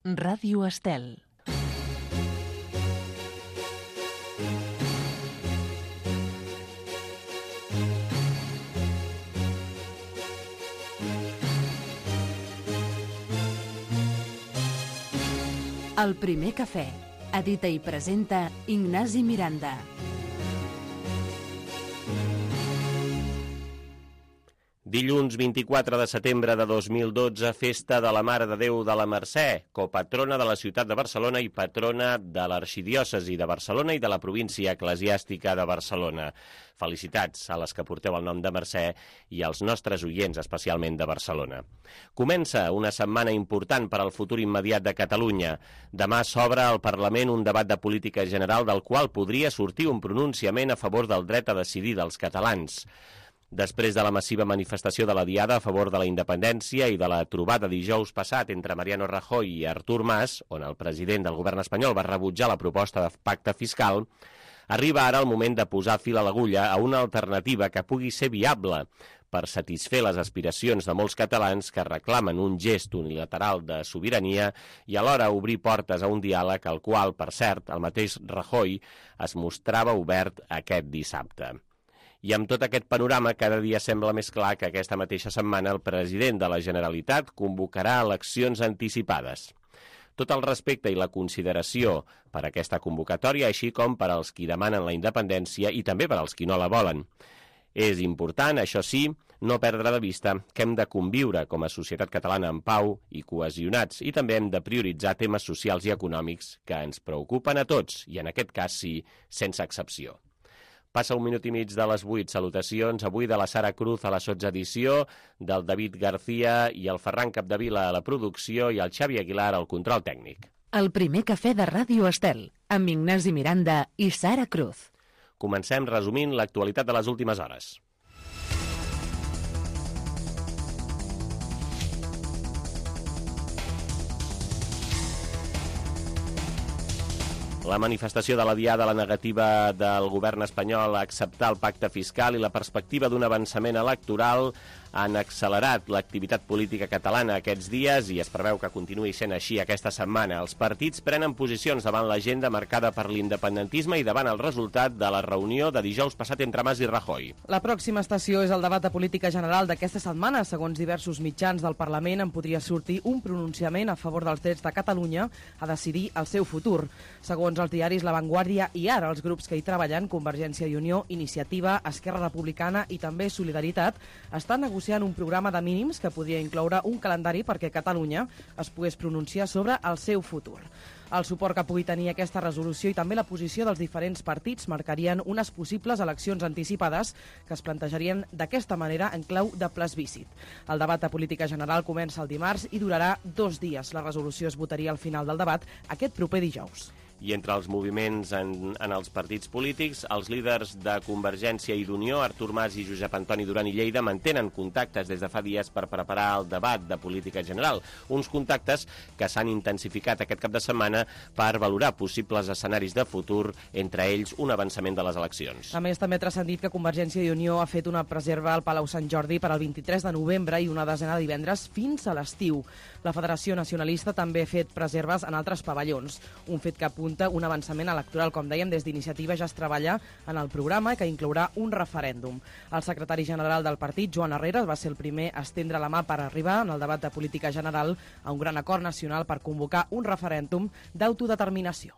Ràdio Estel. El primer cafè. Edita i presenta Ignasi Miranda. Dilluns 24 de setembre de 2012, festa de la Mare de Déu de la Mercè, copatrona de la ciutat de Barcelona i patrona de l'arxidiòcesi de Barcelona i de la província eclesiàstica de Barcelona. Felicitats a les que porteu el nom de Mercè i als nostres oients, especialment de Barcelona. Comença una setmana important per al futur immediat de Catalunya. Demà s'obre al Parlament un debat de política general del qual podria sortir un pronunciament a favor del dret a decidir dels catalans. Després de la massiva manifestació de la Diada a favor de la independència i de la trobada dijous passat entre Mariano Rajoy i Artur Mas, on el president del govern espanyol va rebutjar la proposta de pacte fiscal, arriba ara el moment de posar fil a l'agulla a una alternativa que pugui ser viable per satisfer les aspiracions de molts catalans que reclamen un gest unilateral de sobirania i alhora obrir portes a un diàleg al qual, per cert, el mateix Rajoy es mostrava obert aquest dissabte. I amb tot aquest panorama, cada dia sembla més clar que aquesta mateixa setmana el president de la Generalitat convocarà eleccions anticipades. Tot el respecte i la consideració per a aquesta convocatòria, així com per als qui demanen la independència i també per als qui no la volen. És important, això sí, no perdre de vista que hem de conviure com a societat catalana en pau i cohesionats i també hem de prioritzar temes socials i econòmics que ens preocupen a tots i en aquest cas sí, sense excepció. Passa un minut i mig de les 8. Salutacions avui de la Sara Cruz a la sotsedició, del David García i el Ferran Capdevila a la producció i el Xavi Aguilar al control tècnic. El primer cafè de Ràdio Estel, amb Ignasi Miranda i Sara Cruz. Comencem resumint l'actualitat de les últimes hores. La manifestació de la Diada, la negativa del govern espanyol a acceptar el pacte fiscal i la perspectiva d'un avançament electoral han accelerat l'activitat política catalana aquests dies i es preveu que continuï sent així aquesta setmana. Els partits prenen posicions davant l'agenda marcada per l'independentisme i davant el resultat de la reunió de dijous passat entre Mas i Rajoy. La pròxima estació és el debat de política general d'aquesta setmana. Segons diversos mitjans del Parlament, en podria sortir un pronunciament a favor dels drets de Catalunya a decidir el seu futur. Segons els diaris La Vanguardia i Ara, els grups que hi treballen, Convergència i Unió, Iniciativa, Esquerra Republicana i també Solidaritat, estan negociant un programa de mínims que podria incloure un calendari perquè Catalunya es pogués pronunciar sobre el seu futur. El suport que pugui tenir aquesta resolució i també la posició dels diferents partits marcarien unes possibles eleccions anticipades que es plantejarien d'aquesta manera en clau de plebiscit. El debat de política general comença el dimarts i durarà 2 dies. La resolució es votaria al final del debat aquest proper dijous. I entre els moviments en els partits polítics, els líders de Convergència i d'Unió, Artur Mas i Josep Antoni Duran i Lleida, mantenen contactes des de fa dies per preparar el debat de política general. Uns contactes que s'han intensificat aquest cap de setmana per valorar possibles escenaris de futur, entre ells un avançament de les eleccions. A més, també ha transcendit que Convergència i Unió ha fet una preserva al Palau Sant Jordi per al 23 de novembre i una desena de divendres fins a l'estiu. La Federació Nacionalista també ha fet preserves en altres pavellons, un fet que apunta un avançament electoral. Com dèiem, des d'Iniciativa ja es treballa en el programa que inclourà un referèndum. El secretari general del partit, Joan Herrera, va ser el primer a estendre la mà per arribar en el debat de política general a un gran acord nacional per convocar un referèndum d'autodeterminació.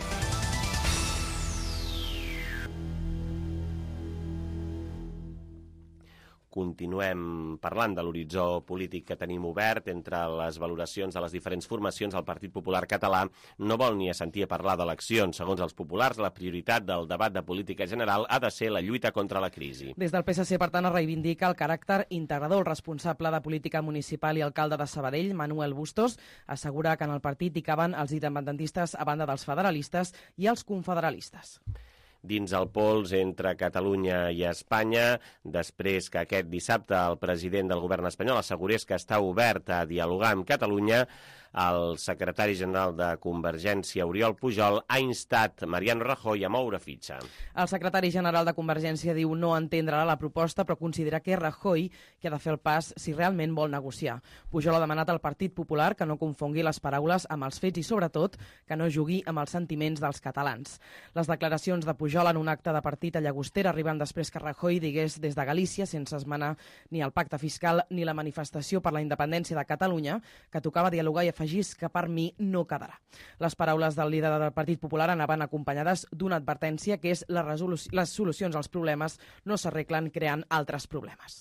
Continuem parlant de l'horitzó polític que tenim obert entre les valoracions de les diferents formacions. El Partit Popular Català no vol ni assentir a parlar d'eleccions. Segons els populars, la prioritat del debat de política general ha de ser la lluita contra la crisi. Des del PSC, per tant, es reivindica el caràcter integrador. El responsable de política municipal i alcalde de Sabadell, Manuel Bustos, assegura que en el partit hi caben els independentistes a banda dels federalistes i els confederalistes. Dins el pols entre Catalunya i Espanya, després que aquest dissabte el president del govern espanyol assegurés que està obert a dialogar amb Catalunya, El secretari general de Convergència, Oriol Pujol, ha instat Mariano Rajoy a moure fitxa. El secretari general de Convergència diu no entendre la proposta, però considera que és Rajoy qui ha de fer el pas si realment vol negociar. Pujol ha demanat al Partit Popular que no confongui les paraules amb els fets i, sobretot, que no jugui amb els sentiments dels catalans. Les declaracions de Pujol en un acte de partit a Llagostera arriben després que Rajoy digués des de Galícia, sense esmenar ni el pacte fiscal ni la manifestació per la independència de Catalunya, que tocava dialogar i afegís que per mi no quedarà. Les paraules del líder del Partit Popular anaven acompanyades d'una advertència que és les solucions als problemes no s'arreglen creant altres problemes.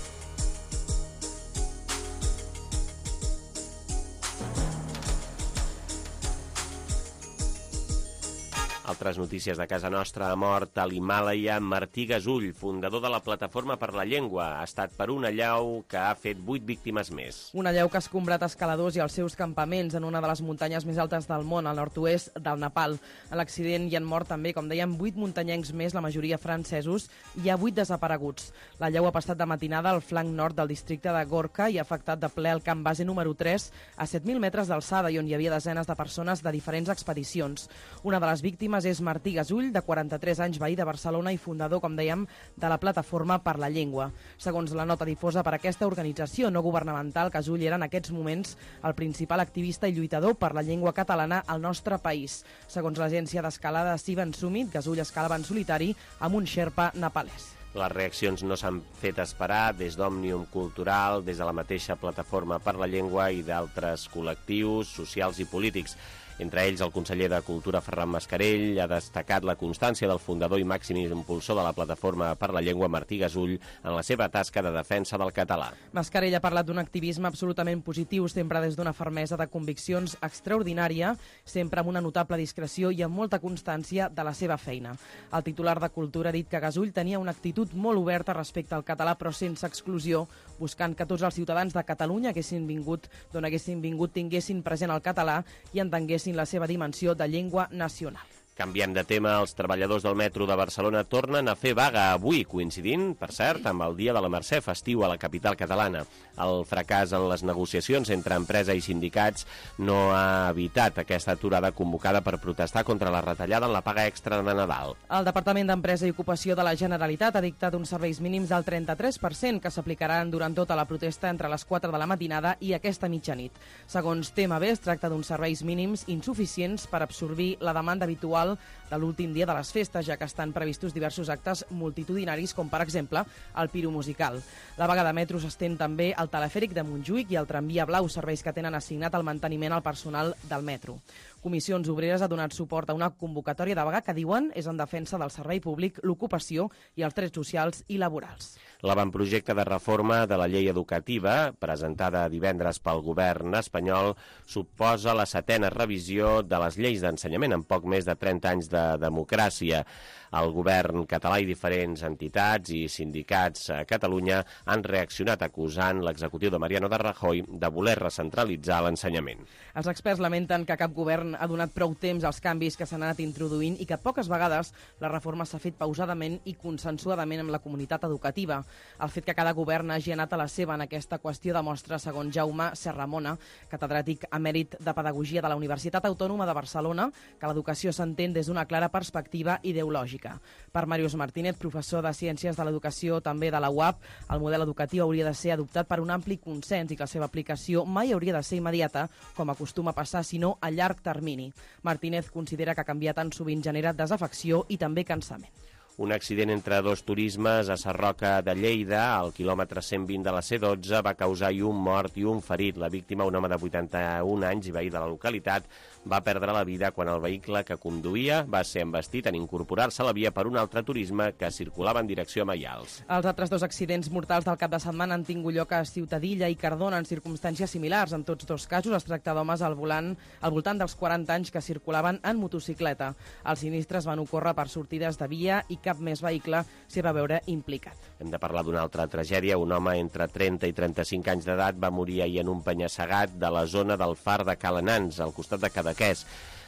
Altres notícies de casa nostra. Ha mort a l'Himàlaia Martí Gasull, fundador de la Plataforma per la Llengua. Ha estat per una allau que ha fet 8 víctimes més. Una allau que ha escombrat escaladors i els seus campaments en una de les muntanyes més altes del món, al nord-oest del Nepal. En l'accident hi han mort també, com dèiem, 8 muntanyencs més, la majoria francesos, i hi ha 8 desapareguts. L'allau ha passat de matinada al flanc nord del districte de Gorka i ha afectat de ple el camp base número 3 a 7.000 metres d'alçada i on hi havia desenes de persones de diferents expedicions. Una de les víctimes és Martí Gasull, de 43 anys, veí de Barcelona i fundador, com dèiem, de la Plataforma per la Llengua. Segons la nota difosa per aquesta organització no governamental, Gasull era en aquests moments el principal activista i lluitador per la llengua catalana al nostre país. Segons l'agència d'escalada Sivan Summit, Gasull escalava en solitari amb un xerpa nepalès. Les reaccions no s'han fet esperar des d'Òmnium Cultural, des de la mateixa Plataforma per la Llengua i d'altres col·lectius socials i polítics. Entre ells, el conseller de Cultura, Ferran Mascarell, ha destacat la constància del fundador i màxim impulsor de la Plataforma per la Llengua, Martí Gasull, en la seva tasca de defensa del català. Mascarell ha parlat d'un activisme absolutament positiu, sempre des d'una fermesa de conviccions extraordinària, sempre amb una notable discreció i amb molta constància de la seva feina. El titular de Cultura ha dit que Gasull tenia una actitud molt oberta respecte al català, però sense exclusió, buscant que tots els ciutadans de Catalunya d'on haguessin vingut tinguessin present el català i entenguessin la seva dimensió de llengua nacional. Canviem de tema, els treballadors del metro de Barcelona tornen a fer vaga avui, coincidint, per cert, amb el Dia de la Mercè festiu a la capital catalana. El fracàs en les negociacions entre empresa i sindicats no ha evitat aquesta aturada convocada per protestar contra la retallada en la paga extra de Nadal. El Departament d'Empresa i Ocupació de la Generalitat ha dictat uns serveis mínims del 33% que s'aplicaran durant tota la protesta entre les 4 de la matinada i aquesta mitjanit. Segons TMB, es tracta d'uns serveis mínims insuficients per absorbir la demanda habitual de l'últim dia de les festes, ja que estan previstos diversos actes multitudinaris, com per exemple el Piro Musical. La vaga de metro s'estén també al telefèric de Montjuïc i al tramvia blau, serveis que tenen assignat el manteniment al personal del metro. Comissions Obreres ha donat suport a una convocatòria de vaga que diuen és en defensa del servei públic, l'ocupació i els drets socials i laborals. L'avantprojecte de reforma de la llei educativa, presentada divendres pel govern espanyol, suposa la 7ª revisió de les lleis d'ensenyament en poc més de 30 anys de democràcia. El govern català i diferents entitats i sindicats a Catalunya han reaccionat acusant l'executiu de Mariano Rajoy de voler recentralitzar l'ensenyament. Els experts lamenten que cap govern ha donat prou temps als canvis que s'han anat introduint i que poques vegades la reforma s'ha fet pausadament i consensuadament amb la comunitat educativa. El fet que cada govern hagi anat a la seva en aquesta qüestió demostra, segons Jaume Serramona, catedràtic emèrit de Pedagogia de la Universitat Autònoma de Barcelona, que l'educació s'entén des d'una clara perspectiva ideològica. Per Màrius Martínez, professor de Ciències de l'Educació també de la UAP, el model educatiu hauria de ser adoptat per un ampli consens i que la seva aplicació mai hauria de ser immediata, com acostuma a passar, sinó a llarg termini. Martínez considera que canviar tan sovint genera desafecció i també cansament. Un accident entre dos turismes a Sarroca de Lleida, al quilòmetre 120 de la C12, va causar un mort i un ferit. La víctima, un home de 81 anys i veí de la localitat, va perdre la vida quan el vehicle que conduïa va ser embestit en incorporar-se a la via per un altre turisme que circulava en direcció a Maials. Els altres dos accidents mortals del cap de setmana han tingut lloc a Ciutadilla i Cardona en circumstàncies similars. En tots dos casos es tracta d'homes al voltant dels 40 anys que circulaven en motocicleta. Els sinistres van ocórrer per sortides de via i cap més vehicle s'hi va veure implicat. Hem de parlar d'una altra tragèdia. Un home entre 30 i 35 anys d'edat va morir ahir en un penya-segat de la zona del Far de Calanans, al costat de Cadaqués.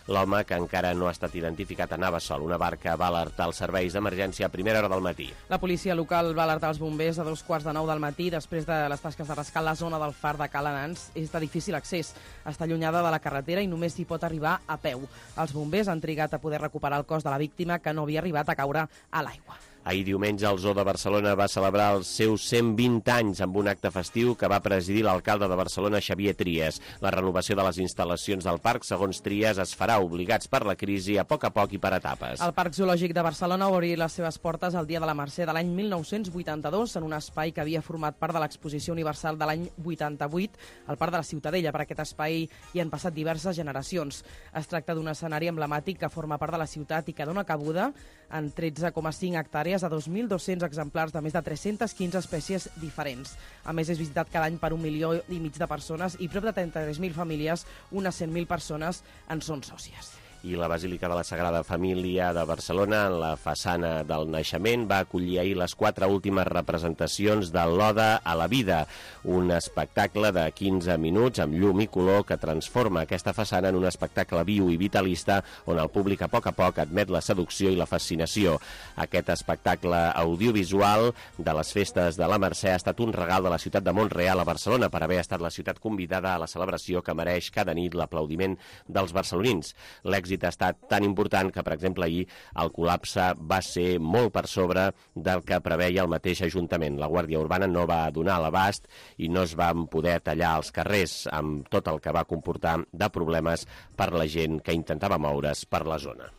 L'home, que encara no ha estat identificat, anava sol. Una barca va alertar els serveis d'emergència a primera hora del matí. La policia local va alertar els bombers a 2:45 del matí després de les tasques de rescat. La zona del far de Cala Nans és de difícil accés. Està allunyada de la carretera i només s'hi pot arribar a peu. Els bombers han trigat a poder recuperar el cos de la víctima, que no havia arribat a caure a l'aigua. Ahir diumenge el Zoo de Barcelona va celebrar els seus 120 anys amb un acte festiu que va presidir l'alcalde de Barcelona, Xavier Trias. La renovació de les instal·lacions del parc, segons Trias, es farà obligats per la crisi a poc i per etapes. El Parc Zoològic de Barcelona va obrir les seves portes el dia de la Mercè de l'any 1982 en un espai que havia format part de l'Exposició Universal de l'any 88 al Parc de la Ciutadella. Per aquest espai hi han passat diverses generacions. Es tracta d'un escenari emblemàtic que forma part de la ciutat i que dona cabuda en 13,5 hectàrees a 2.200 exemplars de més de 315 espècies diferents. A més, és visitat cada any per 1,5 milió de persones i prop de 33.000 famílies, unes 100.000 persones, en són sòcies. I la Basílica de la Sagrada Família de Barcelona, en la façana del Naixement, va acollir ahir les 4 últimes representacions de l'Oda a la Vida, un espectacle de 15 minuts amb llum i color que transforma aquesta façana en un espectacle viu i vitalista on el públic a poc admet la seducció i la fascinació. Aquest espectacle audiovisual de les festes de la Mercè ha estat un regal de la ciutat de Mont-real a Barcelona per haver estat la ciutat convidada a la celebració que mereix cada nit l'aplaudiment dels barcelonins. L'èxit ha estat tan important que, per exemple, ahir el col·lapse va ser molt per sobre del que preveia el mateix Ajuntament. La Guàrdia Urbana no va donar l'abast i no es van poder tallar els carrers amb tot el que va comportar de problemes per la gent que intentava moure's per la zona.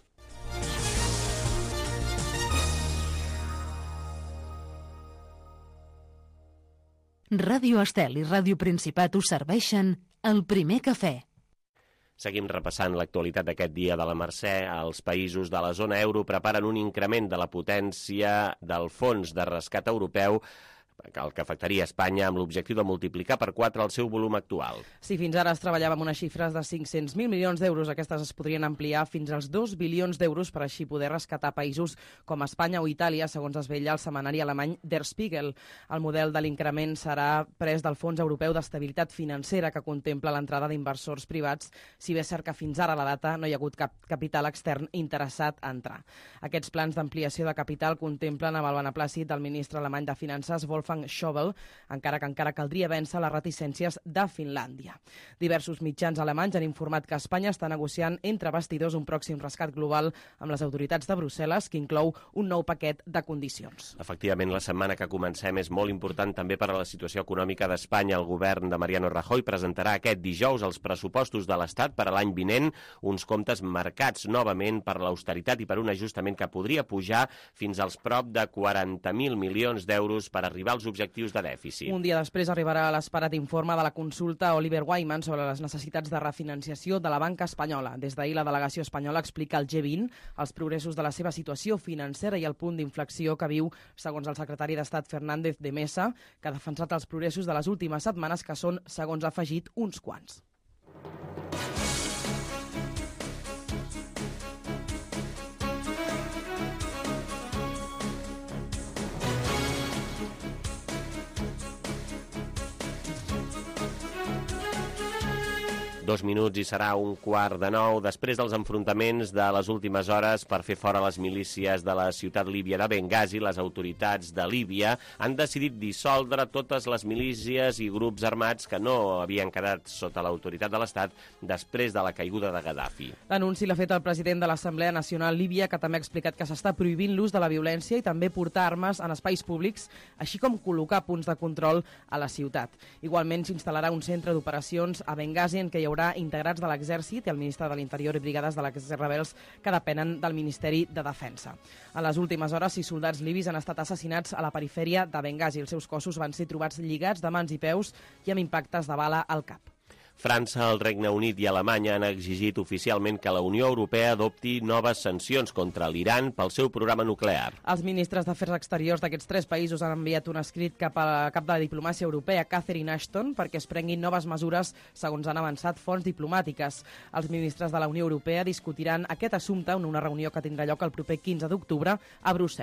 Ràdio Estel i Ràdio Principat us serveixen el primer cafè. Seguim repassant l'actualitat d'aquest dia de la Mercè. Els països de la zona euro preparen un increment de la potència del fons de rescat europeu, el que afectaria Espanya, amb l'objectiu de multiplicar per 4 el seu volum actual. Si fins ara es treballava amb unes xifres de 500.000 milions d'euros, aquestes es podrien ampliar fins als 2 bilions d'euros per així poder rescatar països com Espanya o Itàlia, segons es vetlla el setmanari alemany Der Spiegel. El model de l'increment serà pres del Fons Europeu d'Estabilitat Financera, que contempla l'entrada d'inversors privats, si bé és cert que fins ara a la data no hi ha hagut cap capital extern interessat a entrar. Aquests plans d'ampliació de capital contemplen amb el beneplàcit del ministre alemany de Finances, Wolfgang Schäuble, encara caldria vèncer les reticències de Finlàndia. Diversos mitjans alemanys han informat que Espanya està negociant entre bastidors un pròxim rescat global amb les autoritats de Brussel·les, que inclou un nou paquet de condicions. Efectivament, la setmana que comencem és molt important també per a la situació econòmica d'Espanya. El govern de Mariano Rajoy presentarà aquest dijous els pressupostos de l'Estat per a l'any vinent, uns comptes marcats novament per l'austeritat i per un ajustament que podria pujar fins als prop de 40.000 milions d'euros per arribar als objectius de dèficit. Un dia després arribarà l'esperat informe de la consulta a Oliver Wyman sobre les necessitats de refinanciació de la banca espanyola. Des d'ahir la delegació espanyola explica al G20 els progressos de la seva situació financera i el punt d'inflexió que viu, segons el secretari d'Estat Fernández de Mesa, que ha defensat els progressos de les últimes setmanes, que són, segons ha afegit, uns quants. 2 minuts i serà 8:45. Després dels enfrontaments de les últimes hores per fer fora les milícies de la ciutat líbia de Benghazi, les autoritats de Líbia han decidit dissoldre totes les milícies i grups armats que no havien quedat sota l'autoritat de l'Estat després de la caiguda de Gaddafi. L'anunci l'ha fet el president de l'Assemblea Nacional Líbia, que també ha explicat que s'està prohibint l'ús de la violència i també portar armes en espais públics, així com col·locar punts de control a la ciutat. Igualment s'instal·larà un centre d'operacions a Benghazi en què hi haurà integrats de l'Exèrcit i el ministre de l'Interior i brigades de l'exèrcit rebels que depenen del Ministeri de Defensa. En les últimes hores, 6 soldats libis han estat assassinats a la perifèria de Benghazi. Els seus cossos van ser trobats lligats de mans i peus i amb impactes de bala al cap. França, el Regne Unit i Alemanya han exigit oficialment que la Unió Europea adopti noves sancions contra l'Iran pel seu programa nuclear. Els ministres d'Afers Exteriors d'aquests 3 països han enviat un escrit cap a la cap de la diplomàcia europea, Catherine Ashton, perquè es prenguin noves mesures, segons han avançat fonts diplomàtiques. Els ministres de la Unió Europea discutiran aquest assumpte en una reunió que tindrà lloc el proper 15 d'octubre a Brussel·les.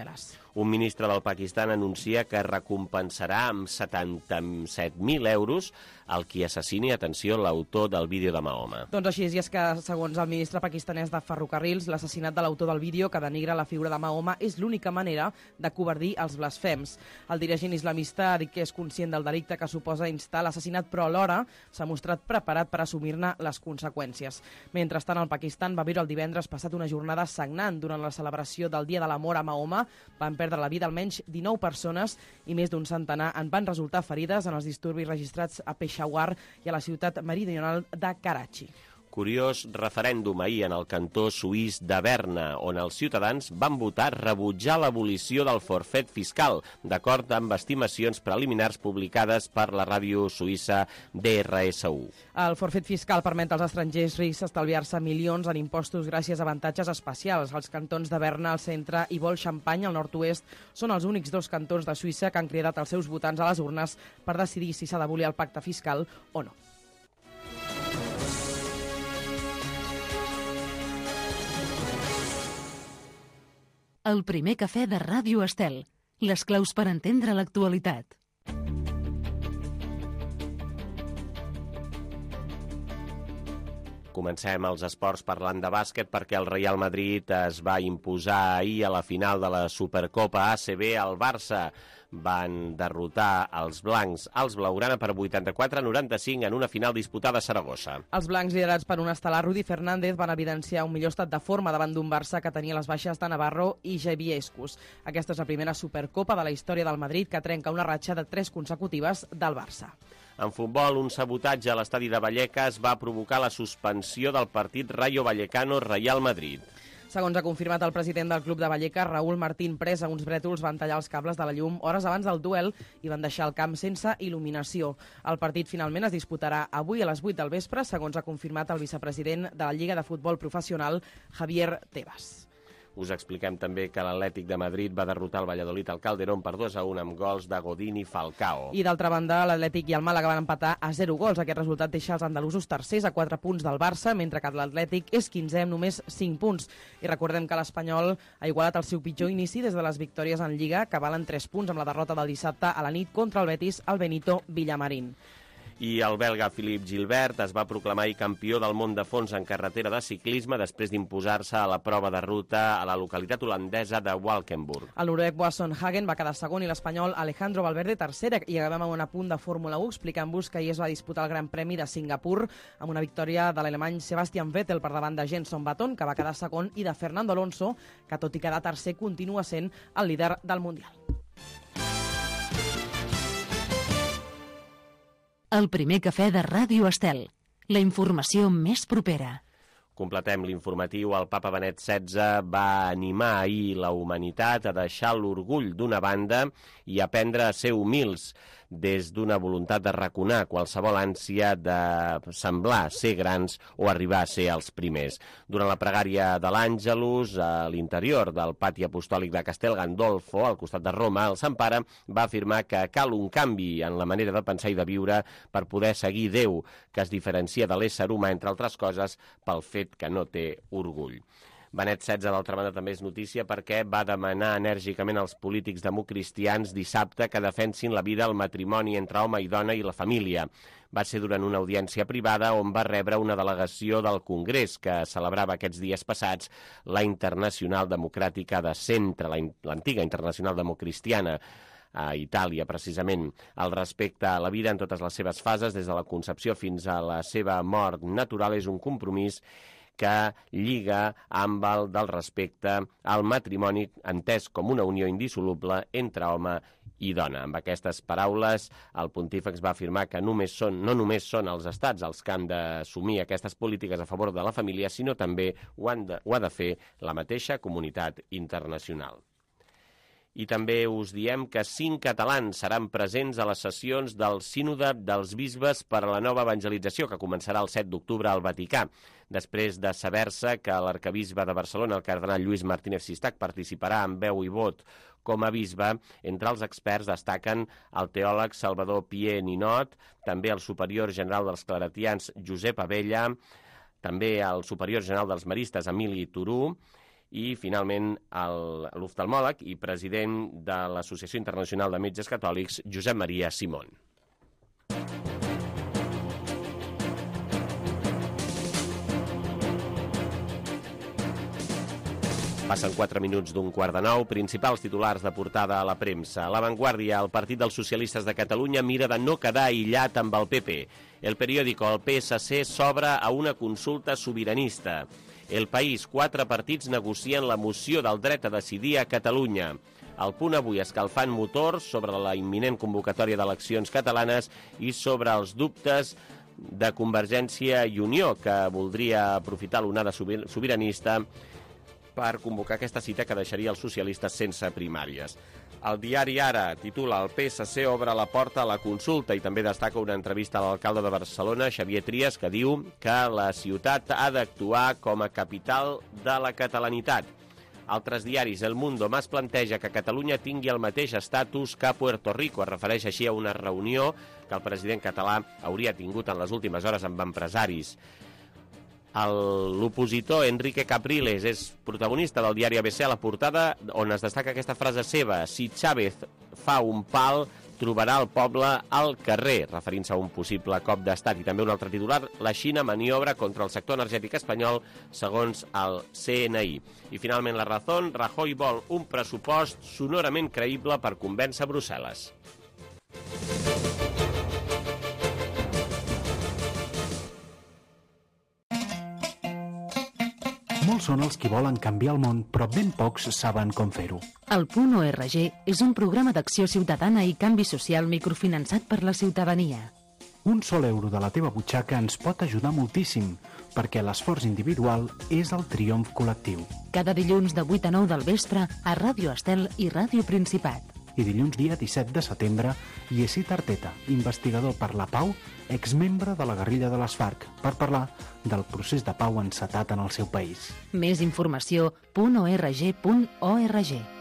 Un ministre del Pakistan anuncia que recompensarà amb 77.000 euros el qui assassini, atenció, l'autor del vídeo de Mahoma. Doncs així és, i és que, segons el ministre pakistanès de Ferrocarrils, l'assassinat de l'autor del vídeo que denigra la figura de Mahoma és l'única manera de covardir els blasfems. El dirigent islamista ha dit que és conscient del delicte que suposa instar l'assassinat, però alhora s'ha mostrat preparat per assumir-ne les conseqüències. Mentrestant, el Pakistan va viure el divendres passat una jornada sagnant. Durant la celebració del Dia de l'Amor a Mahoma van perdre la vida almenys 19 persones i més d'un centenar en van resultar ferides en els disturbis registrats a Peshawar i a la ciutat meridional de Karachi. Curiós referèndum ahir en el cantó suís de Berna, on els ciutadans van votar rebutjar l'abolició del forfet fiscal, d'acord amb estimacions preliminars publicades per la ràdio suïssa DRSU. El forfet fiscal permet als estrangers rics estalviar-se milions en impostos gràcies a avantatges especials. Els cantons de Berna, al centre, i Vol-Champagne, al nord-oest, són els únics dos cantons de Suïssa que han cridat els seus votants a les urnes per decidir si s'ha d'abolir el pacte fiscal o no. El primer cafè de Ràdio Estel. Les claus per entendre l'actualitat. Comencem els esports parlant de bàsquet perquè el Real Madrid es va imposar ahir a la final de la Supercopa ACB. El Barça van derrotar els blancs als blaugrana per 84-95 en una final disputada a Saragossa. Els blancs, liderats per un estel·lar Rudi Fernández, van evidenciar un millor estat de forma davant d'un Barça que tenia les baixes de Navarro i Javier Escus. Aquesta és la primera Supercopa de la història del Madrid que trenca una ratxa de 3 consecutives del Barça. En futbol, un sabotatge a l'estadi de Vallecas va provocar la suspensió del partit Rayo Vallecano-Real Madrid. Segons ha confirmat el president del club de Vallecas, Raúl Martín, pres a uns brètols, van tallar els cables de la llum hores abans del duel i van deixar el camp sense il·luminació. El partit finalment es disputarà avui a les 8 del vespre, segons ha confirmat el vicepresident de la Lliga de Futbol Professional, Javier Tebas. Us expliquem també que l'Atlètic de Madrid va derrotar el Valladolid al Calderón per 2-1 amb gols de Godín i Falcao. I d'altra banda, l'Atlètic i el Màlaga van empatar a 0 gols. Aquest resultat deixa els andalusos tercers a 4 punts del Barça, mentre que l'Atlètic és 15è amb només 5 punts. I recordem que l'Espanyol ha igualat el seu pitjor inici des de les victòries en Lliga, que valen 3 punts amb la derrota del dissabte a la nit contra el Betis al Benito Villamarín. I el belga Philippe Gilbert es va proclamar campió del món de fons en carretera de ciclisme després d'imposar-se a la prova de ruta a la localitat holandesa de Valkenburg. El noruec Boasson Hagen va quedar segon i l'espanyol Alejandro Valverde tercera. I acabem amb un apunt de Fórmula 1 explicant-vos que ahir es va disputar el Gran Premi de Singapur amb una victòria de l'alemany Sebastian Vettel per davant de Jenson Button, que va quedar segon, i de Fernando Alonso, que tot i quedar tercer continua sent el líder del Mundial. El primer cafè de Ràdio Estel. La informació més propera. Completem l'informatiu. El papa Benet XVI va animar ahir la humanitat a deixar l'orgull d'una banda i aprendre a ser humils des d'una voluntat de raconar qualsevol ànsia de semblar ser grans o arribar a ser els primers. Durant la pregària de l'Àngelus, a l'interior del pati apostòlic de Castel Gandolfo, al costat de Roma, el Sant Pare va afirmar que cal un canvi en la manera de pensar i de viure per poder seguir Déu, que es diferencia de l'ésser humà, entre altres coses, pel fet que no té orgull. Benet XVI, d'altra banda, també és notícia perquè va demanar enèrgicament als polítics democristians dissabte que defensin la vida, el matrimoni entre home i dona i la família. Va ser durant una audiència privada on va rebre una delegació del Congrés que celebrava aquests dies passats la Internacional Democràtica de Centre, l'antiga Internacional Democristiana, a Itàlia, precisament. El respecte a la vida en totes les seves fases, des de la concepció fins a la seva mort natural, és un compromís que lliga amb el del respecte al matrimoni entès com una unió indissoluble entre home i dona. Amb aquestes paraules, el pontífex va afirmar que no només són els estats els que han d'assumir aquestes polítiques a favor de la família, sinó també ho ha de fer la mateixa comunitat internacional. I també us diem que 5 catalans seran presents a les sessions del Sínode dels Bisbes per a la nova evangelització, que començarà el 7 d'octubre al Vaticà. Després de saber-se que l'arcabisbe de Barcelona, el cardenal Lluís Martínez Sistac, participarà amb veu i vot com a bisbe, entre els experts destaquen el teòleg Salvador Pier Ninot, també el superior general dels claretians Josep Abella, també el superior general dels maristes Emili Turú, i, finalment, l'oftalmòleg i president de l'Associació Internacional de Metges Catòlics, Josep Maria Simón. Passen 4 minuts d'un 8:45, principals titulars de portada a la premsa. A La Vanguardia, el Partit dels Socialistes de Catalunya mira de no quedar aïllat amb el PP. El periòdico, el PSC s'obre a una consulta sobiranista. El País, 4 partits negocien la moció del dret a decidir a Catalunya. El Punt avui, escalfant motors sobre la imminent convocatòria d'eleccions catalanes i sobre els dubtes de Convergència i Unió, que voldria aprofitar l'onada sobiranista per convocar aquesta cita que deixaria els socialistes sense primàries. El diari Ara titula "El PSC obre la porta a la consulta" i també destaca una entrevista a l'alcalde de Barcelona, Xavier Trias, que diu que la ciutat ha d'actuar com a capital de la catalanitat. Altres diaris, El Mundo, es planteja que Catalunya tingui el mateix estatus que Puerto Rico. Es refereix així a una reunió que el president català hauria tingut en les últimes hores amb empresaris. L'opositor Enrique Capriles és protagonista del diari ABC a la portada, on es destaca aquesta frase seva: "Si Chávez fa un pal, trobarà el poble al carrer", referint-se a un possible cop d'estat. I també un altre titular: "La Xina maniobra contra el sector energètic espanyol, segons el CNI". I finalment La Razón, Rajoy vol un pressupost sonorament creïble per convèncer Brussel·les. Molts són els que volen canviar el món, però ben pocs saben com fer-ho. El Punt ORG és un programa d'acció ciutadana i canvi social microfinançat per la ciutadania. Un sol euro de la teva butxaca ens pot ajudar moltíssim, perquè l'esforç individual és el triomf col·lectiu. Cada dilluns de 8 a 9 del vespre a Ràdio Estel i Ràdio Principat. I dilluns dia 17 de setembre, Iesit Arteta, investigador per la pau, exmembre de la guerrilla de les FARC, per parlar del procés de pau encetat en el seu país. Més informació, .org.org.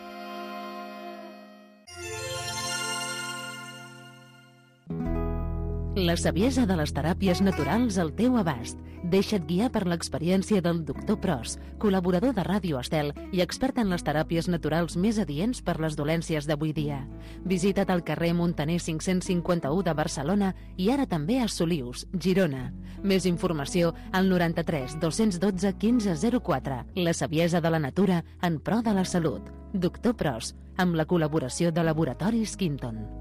La saviesa de les teràpies naturals al teu abast. Deixa't guiar per l'experiència del Dr. Pros, col·laborador de Ràdio Estel i expert en les teràpies naturals més adients per les dolències d'avui dia. Visita't al carrer Montaner 551 de Barcelona i ara també a Solius, Girona. Més informació al 93 212 1504. La saviesa de la natura en pro de la salut. Dr. Pros, amb la col·laboració de Laboratoris Quinton.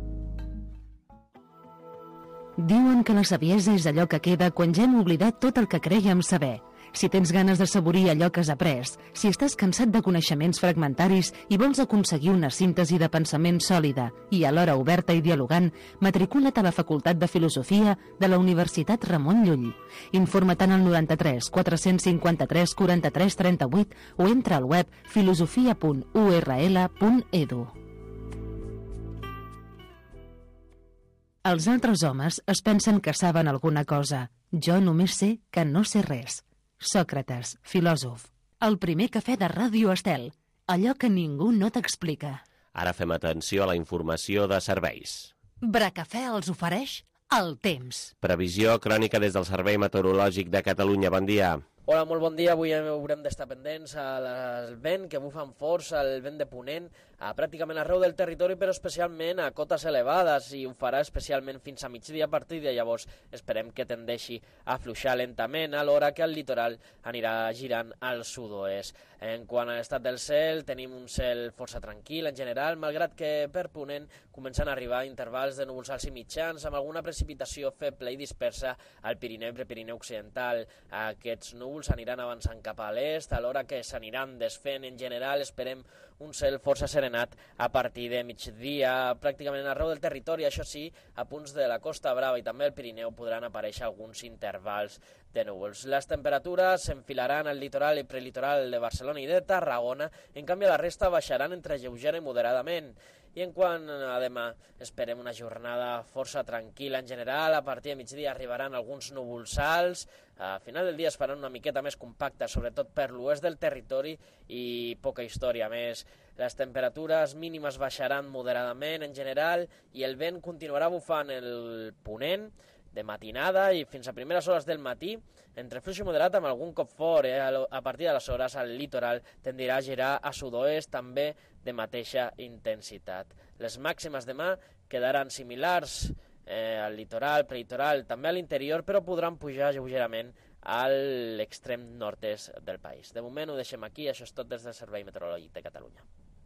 Diuen que la saviesa és allò que queda quan ja hem oblidat tot el que crèiem saber. Si tens ganes de saborir allò que has après, si estàs cansat de coneixements fragmentaris i vols aconseguir una síntesi de pensament sòlida i alhora oberta i dialogant, matricula't a la Facultat de Filosofia de la Universitat Ramon Llull. Informa't al 93 453 43 38 o entra al web filosofia.url.edu. Els altres homes es pensen que saben alguna cosa. Jo només sé que no sé res. Sòcrates, filòsof. El primer cafè de Ràdio Estel. Allò que ningú no t'explica. Ara fem atenció a la informació de serveis. Bracafè els ofereix el temps. Previsió crònica des del Servei Meteorològic de Catalunya. Bon dia. Hola, molt bon dia. Avui haurem d'estar pendents al vent, que bufa amb força, el vent de ponent, pràcticament arreu del territori, però especialment a cotes elevades, i ho farà especialment fins a migdia. A partir de llavors esperem que tendeixi a afluixar lentament, alhora que el litoral anirà girant al sud-oest. En quant a l'estat del cel, tenim un cel força tranquil en general, malgrat que per ponent comencen a arribar intervals de núvols alts i mitjans, amb alguna precipitació feble i dispersa al Pirineu i Prepirineu occidental. Aquests núvols aniran avançant cap a l'est, alhora que s'aniran desfent. En general esperem un cel força serenat a partir de migdia, pràcticament arreu del territori. Això sí, a punts de la Costa Brava i també al Pirineu podran aparèixer alguns intervals de núvols. Les temperatures s'enfilaran al litoral i prelitoral de Barcelona i de Tarragona, en canvi a la resta baixaran entre lleugera i moderadament. I en quant a demà, esperem una jornada força tranquil·la en general. A partir de migdia arribaran alguns núvols alts. A final del dia es faran una miqueta més compacta, sobretot per l'oest del territori, i poca història més. Les temperatures mínimes baixaran moderadament en general i el vent continuarà bufant el ponent, de matinada i fins a primeres hores del matí, entre fluix i moderat amb algun cop fort. A partir de les hores al litoral tendirà a girar a sud-oest, també de mateixa intensitat. Les màximes demà quedaran similars al litoral, prelitoral, també a l'interior, però podran pujar lleugerament a l'extrem nord-est del país. De moment ho deixem aquí, això és tot des del Servei Meteorològic de Catalunya.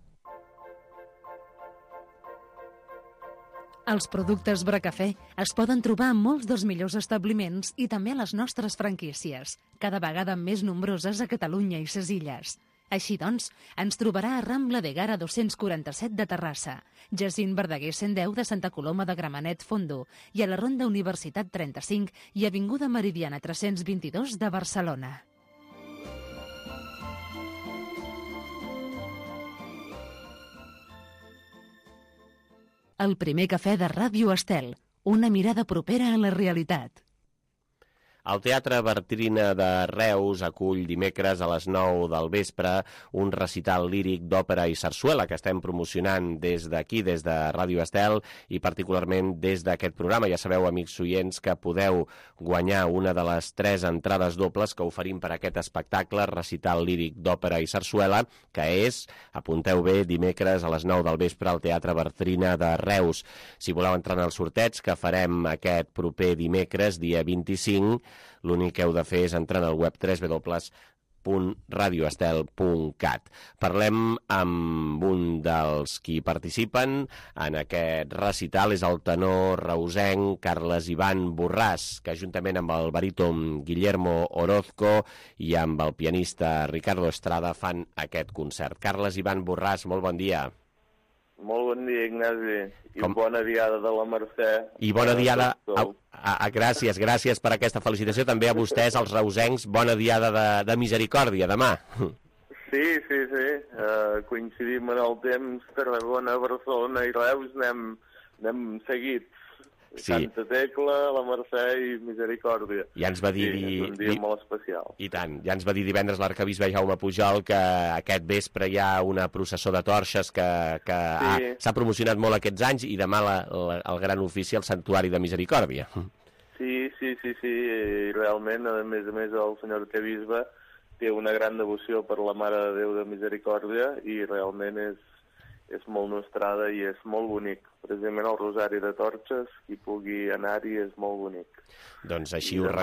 Els productes Bracafè es poden trobar en molts dels millors establiments i també a les nostres franquícies, cada vegada més nombroses a Catalunya i ses illes. Així doncs, ens trobarà a Rambla de Gara 247 de Terrassa, Jacint Verdaguer 110 de Santa Coloma de Gramenet Fondo i a la Ronda Universitat 35 i Avinguda Meridiana 322 de Barcelona. El primer cafè de Ràdio Estel, una mirada propera a la realitat. El Teatre Bartrina de Reus acull dimecres a les 9 del vespre un recital líric d'òpera i sarsuela que estem promocionant des d'aquí, des de Ràdio Estel i particularment des d'aquest programa. Ja sabeu, amics oients, que podeu guanyar una de les 3 entrades dobles que oferim per aquest espectacle, recital líric d'òpera i sarsuela, que és, apunteu bé, dimecres a les 9 del vespre al Teatre Bartrina de Reus. Si voleu entrar en el sorteig que farem aquest proper dimecres, dia 25, l'únic que heu de fer és entrar al web www.radioestel.cat. Parlem amb un dels qui participen en aquest recital, és el tenor reusenc Carles Ivan Borràs, que juntament amb el baríton Guillermo Orozco i amb el pianista Ricardo Estrada fan aquest concert. Carles Ivan Borràs, molt bon dia. Molt bon dia, Ignasi, i bona diada de la Mercè. I bona diada, gràcies per aquesta felicitació, també a vostès, els reusencs, bona diada de misericòrdia, demà. Sí, coincidim en el temps, Tarragona, Barcelona i Reus, anem seguits. Sí. Santa Tecla, la Mercè i Misericòrdia. Ja ens va dir... Sí, és un dia molt especial. I tant. Ja ens va dir divendres l'arquebisbe Jaume Pujol que aquest vespre hi ha una processó de torxes que s'ha promocionat molt aquests anys i demà el gran ofici al Santuari de Misericòrdia. Sí, i realment, a més, el senyor arquebisbe té una gran devoció per la Mare de Déu de Misericòrdia i realment és molt nostrada i és molt bonic. Precisament el Rosari de Torxes, qui pugui anar-hi, és molt bonic. Doncs així ho...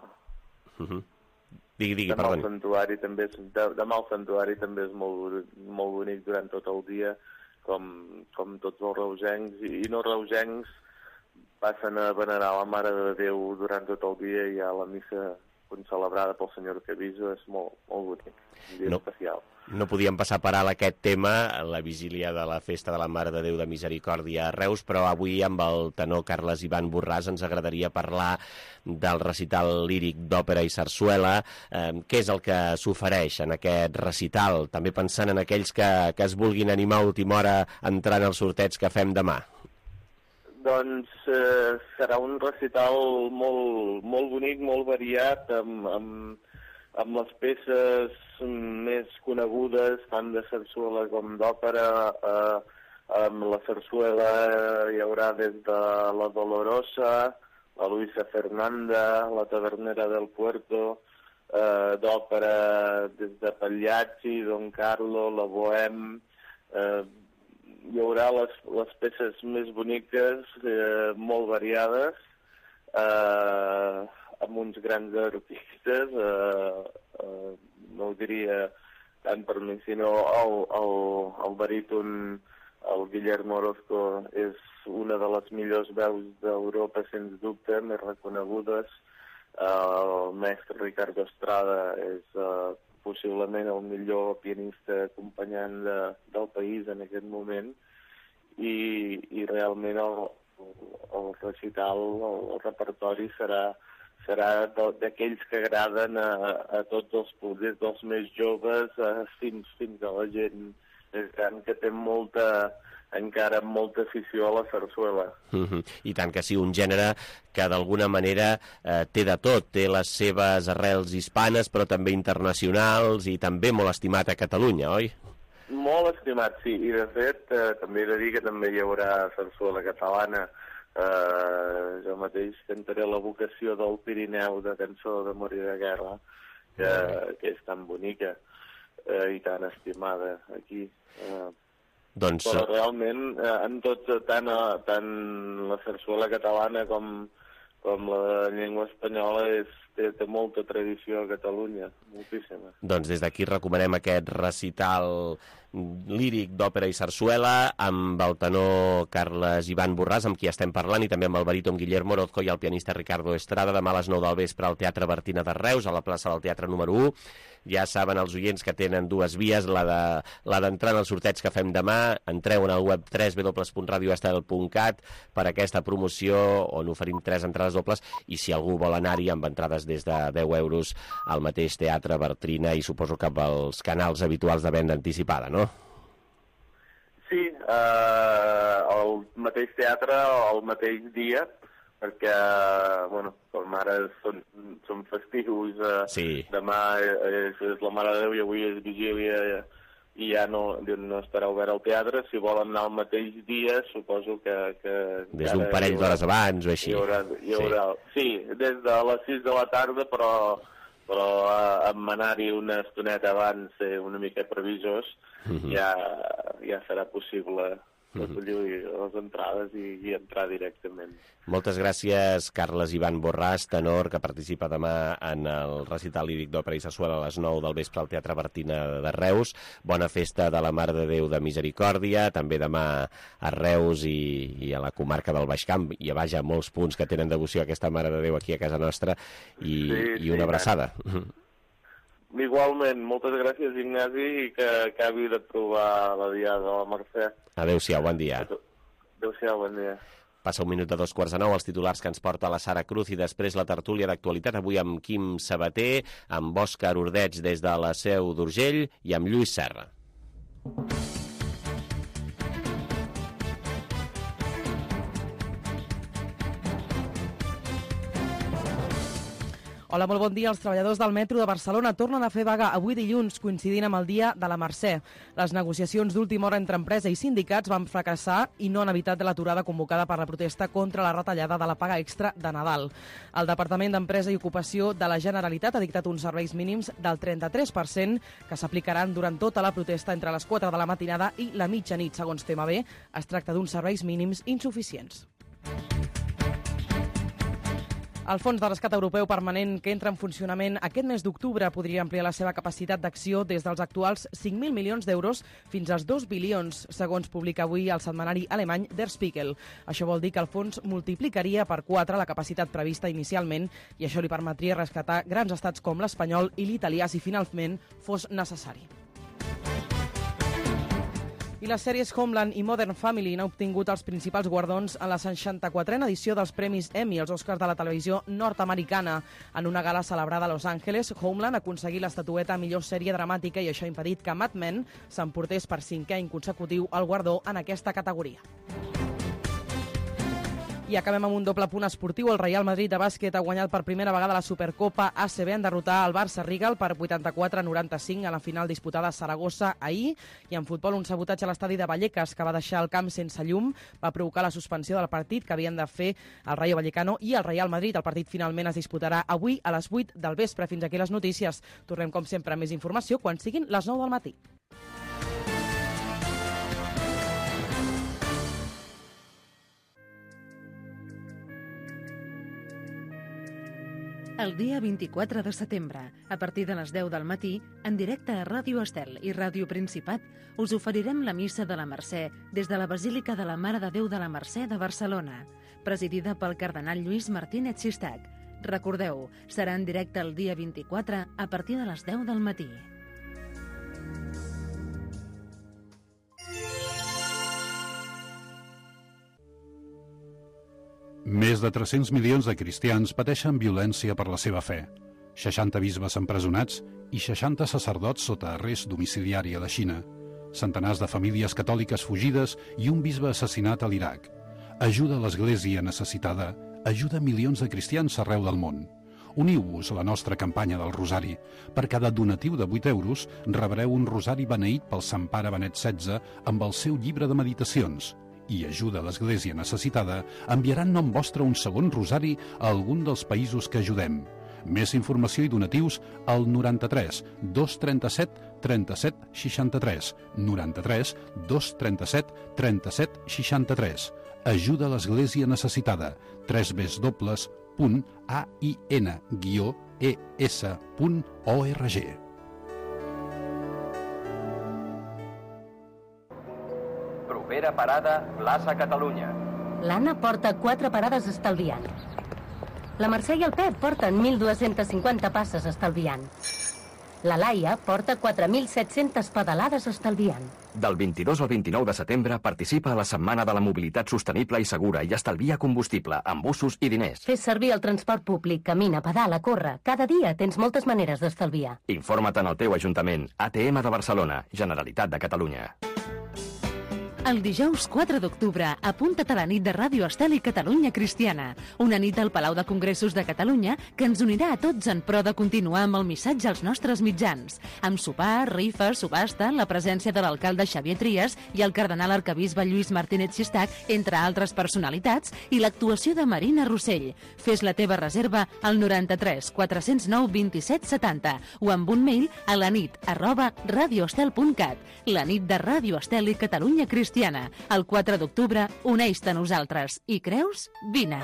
Digui, demà perdoni. Demà el santuari també és molt bonic durant tot el dia, com tots els reusencs, i no reusencs passen a venerar la Mare de Déu durant tot el dia i hi ha la missa celebrada pel senyor arquebisbe, és molt bonic, un dia especial. No podíem passar per alt aquest tema, la vigília de la Festa de la Mare de Déu de Misericòrdia a Reus, però avui amb el tenor Carles Ivan Borràs ens agradaria parlar del recital líric d'òpera i sarsuela. Què és el que s'ofereix en aquest recital? També pensant en aquells que es vulguin animar a última hora entrant al sorteig que fem demà. Doncs serà un recital molt bonic, molt variat, amb les peces més conegudes, tant de sarsuela com d'òpera. Amb la sarsuela hi haurà des de la Dolorosa, la Luisa Fernanda, la Tavernera del Puerto, d'òpera des de Pagliacci, Don Carlo, la Bohème. Hi haurà les peces més boniques, molt variades, amb uns grans artistes, no ho diria tant per mi, sinó el baríton, el Guillermo Orozco, és una de les millors veus d'Europa, sens dubte, més reconegudes. El mestre Ricardo Estrada és possiblement el millor pianista acompanyant del país en aquest moment i realment el recital, el repertori serà d'aquells que agraden a tots els públics, dels més joves fins a la gent gran que té encara molta afició a la sarsuela. I tant que sí, un gènere que d'alguna manera té de tot, té les seves arrels hispanes però també internacionals i també molt estimat a Catalunya, oi? Molt estimat, sí, i de fet també he de dir que també hi haurà sarsuela catalana Jo mateix cantaré la vocació del Pirineu, de cançó d'amor i de guerra, que és tan bonica i tan estimada aquí. Doncs... Però realment, en tot, tant la sarsuela catalana com la llengua espanyola té molta tradició a Catalunya, moltíssima. Doncs des d'aquí recomanem aquest recital líric d'òpera i sarsuela amb el tenor Carles Ivan Borràs, amb qui estem parlant, i també amb el baríton Guillermo Orozco i el pianista Ricardo Estrada, demà a les 9 del vespre al Teatre Bertina de Reus, a la plaça del Teatre número 1. Ja saben els oients que tenen dues vies, la d'entrar en el sorteig que fem demà. Entreu en el web www.radioestel.cat per aquesta promoció on oferim 3 entrades dobles, i si algú vol anar-hi amb entrades des de 10 euros al mateix Teatre Bertina, i suposo que amb els canals habituals de venda anticipada, no? Sí, al mateix teatre, al mateix dia, perquè, com ara són festius, demà és la Mare de Déu i avui és vigília i ja no estarà obert el teatre. Si volen anar el mateix dia, suposo que des d'un parell d'hores abans o així. Hi haurà, sí, des de les 6 de la tarda, però amb anar-hi una estoneta abans, ser una mica previsors, ja serà possible recollir les entrades i entrar directament. Moltes gràcies, Carles Ivan Borràs, tenor, que participa demà en el recital líric d'òpera i sarsuela a les 9 del vespre al Teatre Bertina de Reus. Bona festa de la Mare de Déu de Misericòrdia, també demà a Reus i a la comarca del Baix Camp. Hi ha, vaja, molts punts que tenen devoció a aquesta Mare de Déu aquí a casa nostra, i una abraçada. Igualment, moltes gràcies, Ignasi, i que acabi de trobar la diada de la Mercè. Adéu-siau, bon dia. Adéu-siau, bon dia. Passa un minut de 2:45, els titulars que ens porta la Sara Cruz, i després la tertúlia d'actualitat, avui amb Quim Sabater, amb Òscar Ordeig des de la Seu d'Urgell i amb Lluís Serra. Hola, molt bon dia. Els treballadors del metro de Barcelona tornen a fer vaga avui dilluns, coincidint amb el dia de la Mercè. Les negociacions d'última hora entre empresa i sindicats van fracassar i no han evitat l'aturada convocada per la protesta contra la retallada de la paga extra de Nadal. El Departament d'Empresa i Ocupació de la Generalitat ha dictat uns serveis mínims del 33% que s'aplicaran durant tota la protesta entre les 4 de la matinada i la mitjanit. Segons TMB, es tracta d'uns serveis mínims insuficients. El Fons de Rescat Europeu Permanent, que entra en funcionament aquest mes d'octubre, podria ampliar la seva capacitat d'acció des dels actuals 5.000 milions d'euros fins als 2 bilions, segons publica avui el setmanari alemany Der Spiegel. Això vol dir que el fons multiplicaria per 4 la capacitat prevista inicialment, i això li permetria rescatar grans estats com l'espanyol i l'italià si finalment fos necessari. I les sèries Homeland i Modern Family han obtingut els principals guardons en la 64a edició dels Premis Emmy, els Oscars de la televisió nord-americana. En una gala celebrada a Los Angeles, Homeland ha aconseguit l'estatueta a millor sèrie dramàtica, i això ha impedit que Mad Men s'emportés per 5è any consecutiu el guardó en aquesta categoria. I acabem amb un doble punt esportiu. El Real Madrid de bàsquet ha guanyat per primera vegada la Supercopa ACB en derrotar el Barça Rigal per 84-95 a la final disputada a Saragossa ahir. I en futbol, un sabotatge a l'estadi de Vallecas que va deixar el camp sense llum va provocar la suspensió del partit que havien de fer el Rayo Vallecano i el Real Madrid. El partit finalment es disputarà avui a les 8 del vespre. Fins aquí les notícies. Tornem, com sempre, amb més informació quan siguin les 9 del matí. El dia 24 de setembre, a partir de les 10 del matí, en directe a Ràdio Estel i Ràdio Principat, us oferirem la missa de la Mercè des de la Basílica de la Mare de Déu de la Mercè de Barcelona, presidida pel cardenal Lluís Martínez Sistac. Recordeu, serà en directe el dia 24 a partir de les 10 del matí. Més de 300 milions de cristians pateixen violència per la seva fe. 60 bisbes empresonats i 60 sacerdots sota arrest domiciliari a la Xina. Centenars de famílies catòliques fugides i un bisbe assassinat a l'Iraq. Ajuda a l'Església necessitada, ajuda milions de cristians arreu del món. Uniu-vos a la nostra campanya del Rosari. Per cada donatiu de 8 euros rebreu un rosari beneït pel Sant Pare Benet XVI amb el seu llibre de meditacions. i Ajuda a l'Església Necessitada enviaran nom vostre un segon rosari a algun dels països que ajudem. Més informació i donatius al 93 237 37 63, 93 237 37 63. Ajuda a l'Església Necessitada, www.ain-es.org. Propera parada, plaça Catalunya. L'Anna porta 4 parades estalviant. La Mercè i el Pep porten 1.250 passes estalviant. La Laia porta 4.700 pedalades estalviant. Del 22 al 29 de setembre participa a la Setmana de la Mobilitat Sostenible i Segura i estalvia combustible amb busos i diners. Fes servir el transport públic, camina, pedala, corre. Cada dia tens moltes maneres d'estalviar. Informa't en el teu Ajuntament. ATM de Barcelona, Generalitat de Catalunya. El dijous 4 d'octubre, apunta't a la nit de Ràdio Estel i Catalunya Cristiana. Una nit al Palau de Congressos de Catalunya que ens unirà a tots en pro de continuar amb el missatge als nostres mitjans. Amb sopar, rifes, subhasta, la presència de l'alcalde Xavier Trias i el cardenal arquebisbe Lluís Martínez Xistac, entre altres personalitats, i l'actuació de Marina Rossell. Fes la teva reserva al 93 409 27 70 o amb un mail a lanit@radioestel.cat. La nit de Ràdio Estel i Catalunya Cristiana. El 4 d'octubre, uneix-te a nosaltres. I creus? Vine!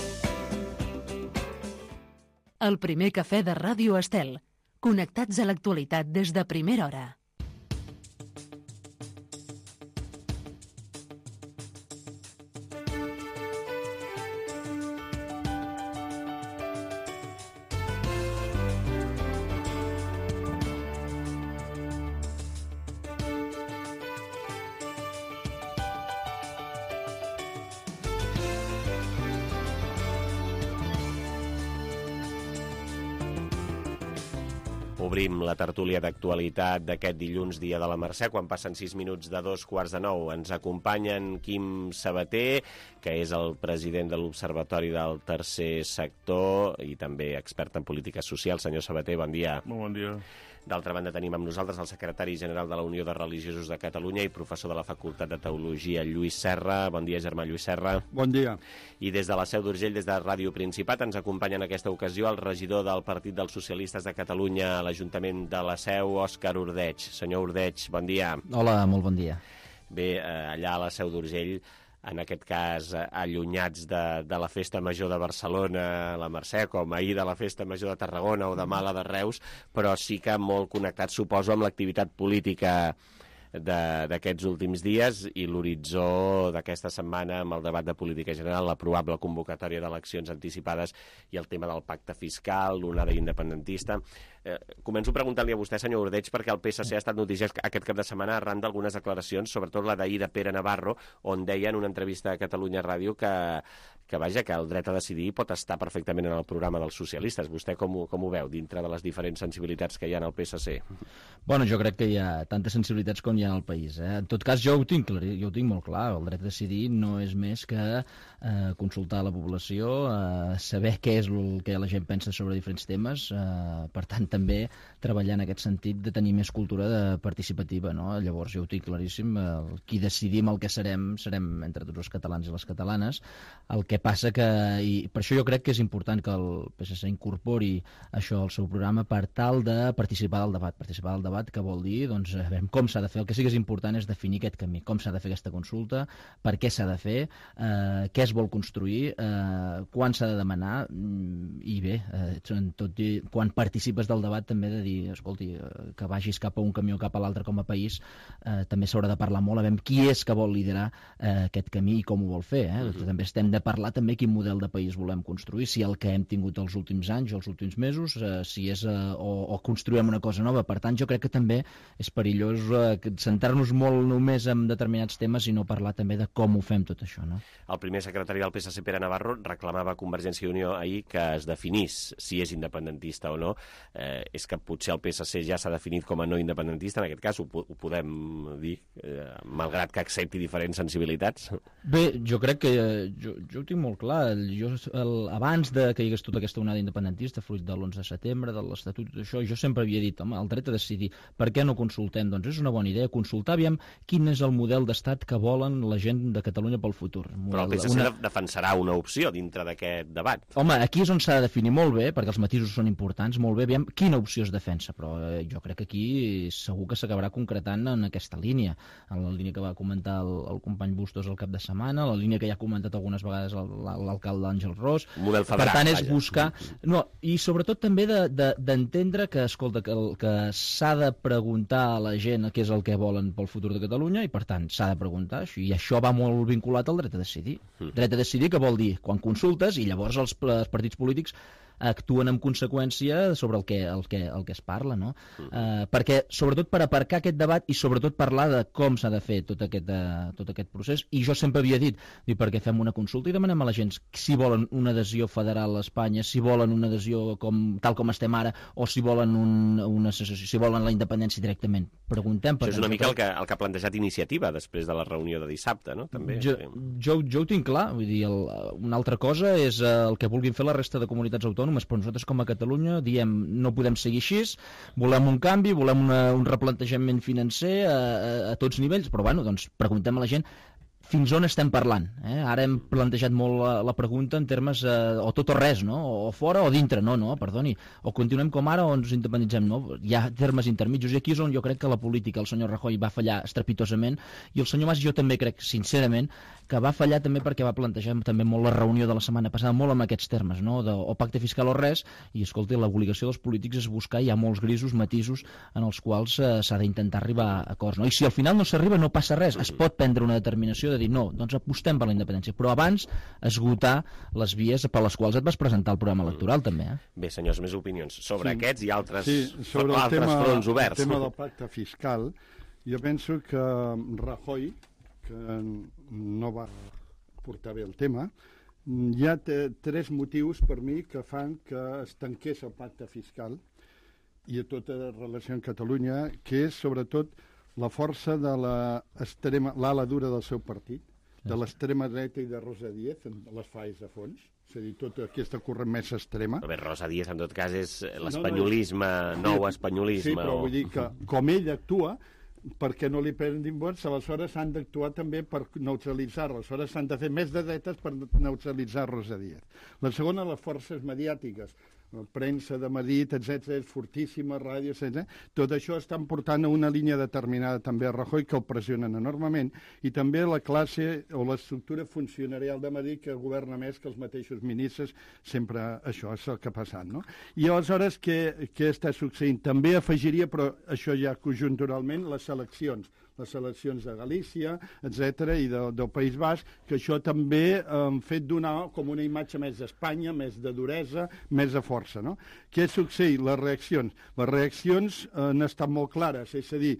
El primer cafè de Ràdio Estel. Connectats a l'actualitat des de primera hora. Obrim la tertúlia d'actualitat d'aquest dilluns, dia de la Mercè, quan passen 6 minuts de 2:15. Ens acompanyen Quim Sabater, que és el president de l'Observatori del Tercer Sector i també expert en polítiques socials. Senyor Sabater, bon dia. Molt bon dia. D'altra banda, tenim amb nosaltres el secretari general de la Unió de Religiosos de Catalunya i professor de la Facultat de Teologia, Lluís Serra. Bon dia, germà Lluís Serra. Bon dia. I des de la Seu d'Urgell, des de Ràdio Principat, ens acompanya en aquesta ocasió el regidor del Partit dels Socialistes de Catalunya a l'Ajuntament de la Seu, Òscar Ordeig. Senyor Ordeig, bon dia. Hola, molt bon dia. Bé, allà a la Seu d'Urgell, en aquest cas allunyats de la Festa Major de Barcelona, la Mercè, com ahir de la Festa Major de Tarragona o demà la de Reus, però sí que molt connectats, suposo, amb l'activitat política d'aquests últims dies i l'horitzó d'aquesta setmana amb el debat de política general, la probable convocatòria d'eleccions anticipades i el tema del pacte fiscal, l'onada independentista. Començo preguntant-li a vostè, senyor Ordeig, perquè el PSC ha estat noticiat aquest cap de setmana arran d'algunes declaracions, sobretot la d'ahir de Pere Navarro, on deia en una entrevista a Catalunya Ràdio que el dret a decidir pot estar perfectament en el programa dels socialistes. Vostè com ho veu, dintre de les diferents sensibilitats que hi ha en el PSC? Bueno, jo crec que hi ha tantes sensibilitats com hi ha al país. En tot cas, jo ho tinc molt clar. El dret a decidir no és més que consultar la població, saber què és el que la gent pensa sobre diferents temes, per tant, també treballar en aquest sentit de tenir més cultura participativa, no? Llavors, jo ho tinc claríssim. Qui decidim el que serem entre tots els catalans i les catalanes. El que passa i per això jo crec que és important que el PSC incorpori això al seu programa per tal de participar del debat. Participar del debat, que vol dir, doncs, a veure com s'ha de fer. El que sí que és important és definir aquest camí, com s'ha de fer aquesta consulta, per què s'ha de fer, què es vol construir, quan s'ha de demanar, i bé, quan participes del debat també de dir, escolti, que vagis cap a un camí o cap a l'altre com a país, també s'haurà de parlar molt, a veure qui és que vol liderar aquest camí i com ho vol fer. També estem de parlar també quin model de país volem construir, si el que hem tingut els últims anys o els últims mesos, si és o construïm una cosa nova. Per tant, jo crec que també és perillós centrar-nos molt només en determinats temes i no parlar també de com ho fem tot això, no? El primer secretari del PSC, Pere Navarro, reclamava a Convergència i Unió ahir que es definís si és independentista o no. és que potser el PSC ja s'ha definit com a no independentista, en aquest cas ho podem dir, malgrat que accepti diferents sensibilitats. Bé, jo crec que jo ho tinc molt clar. Abans que hi hagués tota aquesta onada independentista, fruit de l'11 de setembre, de l'Estatut, això, jo sempre havia dit, home, el dret a decidir, per què no consultem? Doncs és una bona idea consultar, aviam quin és el model d'estat que volen la gent de Catalunya pel futur. Però el PSC defensarà una opció dintre d'aquest debat. Home, aquí és on s'ha de definir molt bé, perquè els matisos són importants, molt bé, aviam quina opció es defensa, però jo crec que aquí segur que s'acabarà concretant en aquesta línia, en la línia que va comentar el company Bustos el cap de setmana, la línia que ja ha comentat algunes vegades l'alcalde Àngel Ros. Model federal, per tant, és buscar... No, i sobretot també d'entendre que, escolta, que s'ha de preguntar a la gent què és el que volen pel futur de Catalunya i, per tant, s'ha de preguntar, i això va molt vinculat al dret a decidir. Dret a decidir, que vol dir quan consultes i llavors els partits polítics actuen en conseqüència sobre el que es parla, no? Perquè, sobretot per aparcar aquest debat i sobretot parlar de com s'ha de fer tot aquest procés, i jo sempre havia dit, perquè fem una consulta i demanem a la gent si volen una adhesió federal a Espanya, si volen una adhesió tal com estem ara, o si volen una associació, si volen la independència directament. Preguntem. Això és una mica el que ha plantejat Iniciativa després de la reunió de dissabte, no? També. Jo ho tinc clar, vull dir, una altra cosa és el que vulguin fer la resta de comunitats autònomes, però nosaltres com a Catalunya diem no podem seguir així, volem un canvi, volem un replantejament financer a tots nivells, però bueno, doncs preguntem a la gent fins on estem parlant. Ara hem plantejat molt la pregunta en termes o tot o res, no? O fora o dintre, no, perdoni. O continuem com ara o ens independitzem, no? Hi ha termes intermitjos i aquí és on jo crec que la política, el senyor Rajoy va fallar estrepitosament i el senyor Mas jo també crec, sincerament, que va fallar també perquè va plantejar també molt la reunió de la setmana passada, molt amb aquests termes, no? O pacte fiscal o res, i escolti, l'obligació dels polítics és buscar, hi ha molts grisos, matisos en els quals s'ha d'intentar arribar a acords, no? I si al final no s'arriba no passa res, es pot prendre una determinació de dir no, doncs apostem per la independència, però abans esgotar les vies per les quals et vas presentar el programa electoral també. Bé, senyors, més opinions sobre aquests i altres sobre altres fronts oberts. El tema del pacte fiscal, jo penso que Rajoy, que no va portar bé el tema, hi ha tres motius per mi que fan que es tanqués el pacte fiscal i a tota relació amb Catalunya, que és sobretot la força de l'ala dura del seu partit, de l'extrema dreta i de Rosa Díez en les falles de fons, és a dir, tota aquesta corrent més extrema. Però bé, Rosa Díez en tot cas és l'espanyolisme, nou espanyolisme. Sí, però vull dir que com ell actua, perquè no li prenguin vots, aleshores s'han d'actuar també per neutralitzar-lo, aleshores s'han de fer més de dretes per neutralitzar Rosa Díez. La segona, les forces mediàtiques, la premsa de Madrid, etc., és fortíssima, ràdio, etc. Tot això estan portant a una línia determinada també a Rajoy, que el pressionen enormement, i també la classe o l'estructura funcionarial de Madrid, que governa més que els mateixos ministres, sempre això és el que ha passat, no? I aleshores, què està succeint? També afegiria, però això ja conjunturalment, les eleccions de Galícia, etc., i del País Basc, que això també han fet donar com una imatge més d'Espanya, més de duresa, més de força, no? Què succeeix? Les reaccions han estat molt clares, és a dir,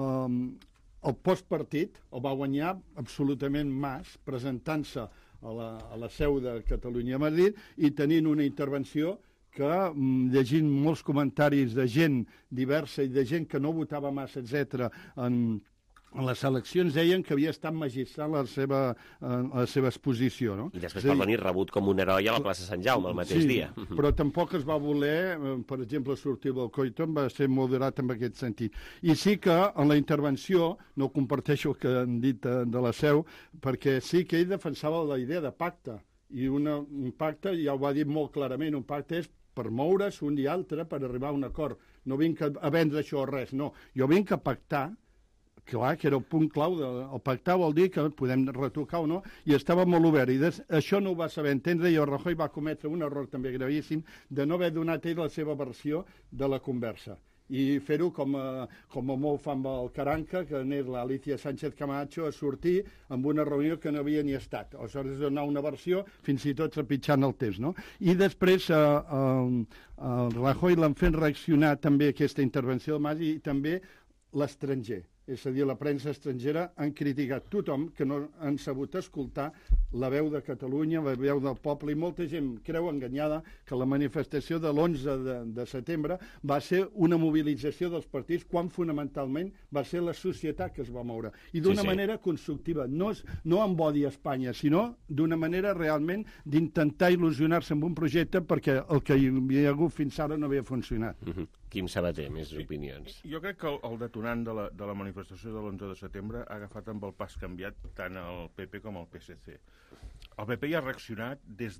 el postpartit el va guanyar absolutament Mas, presentant-se a la seu de Catalunya a Madrid i tenint una intervenció que, llegint molts comentaris de gent diversa i de gent que no votava massa, etc., en les eleccions deien que havia estat magistral la seva exposició, no? I després, perdoni, rebut com un heroi a la plaça Sant Jaume el mateix dia. Però tampoc es va voler, per exemple, sortir del coiton, va ser moderat en aquest sentit. I sí que en la intervenció, no comparteixo el que han dit de la seu, perquè sí que ell defensava la idea de pacte, i un pacte, ja ho va dir molt clarament, un pacte és per moure's un i altre per arribar a un acord. No vinc a vendre això o res, no. Jo vinc a pactar, clar, que era el punt clau. El pactar vol dir que podem retocar o no, i estava molt obert. I això no ho va saber entendre, i el Rajoy va cometre un error també gravíssim de no haver donat ell la seva versió de la conversa. I fer-ho com molt fan el Caranca, que anés l'Alicia Sánchez Camacho a sortir amb una reunió que no havia ni estat. Aleshores, donar una versió, fins i tot trepitjant el temps, no? I després el Rajoy l'han fet reaccionar també aquesta intervenció del Mas i també l'estranger. és a dir, la premsa estrangera, han criticat tothom que no han sabut escoltar la veu de Catalunya, la veu del poble, i molta gent creu enganyada que la manifestació de l'11 de setembre va ser una mobilització dels partits quan fonamentalment va ser la societat que es va moure. I d'una manera constructiva, no amb odi a Espanya, sinó d'una manera realment d'intentar il·lusionar-se amb un projecte perquè el que hi havia hagut fins ara no havia funcionat. Quim Sabater, més opinions. Jo crec que el detonant de la manifestació de l'11 de setembre ha agafat amb el pas canviat tant el PP com el PSC. El PP hi ha reaccionat des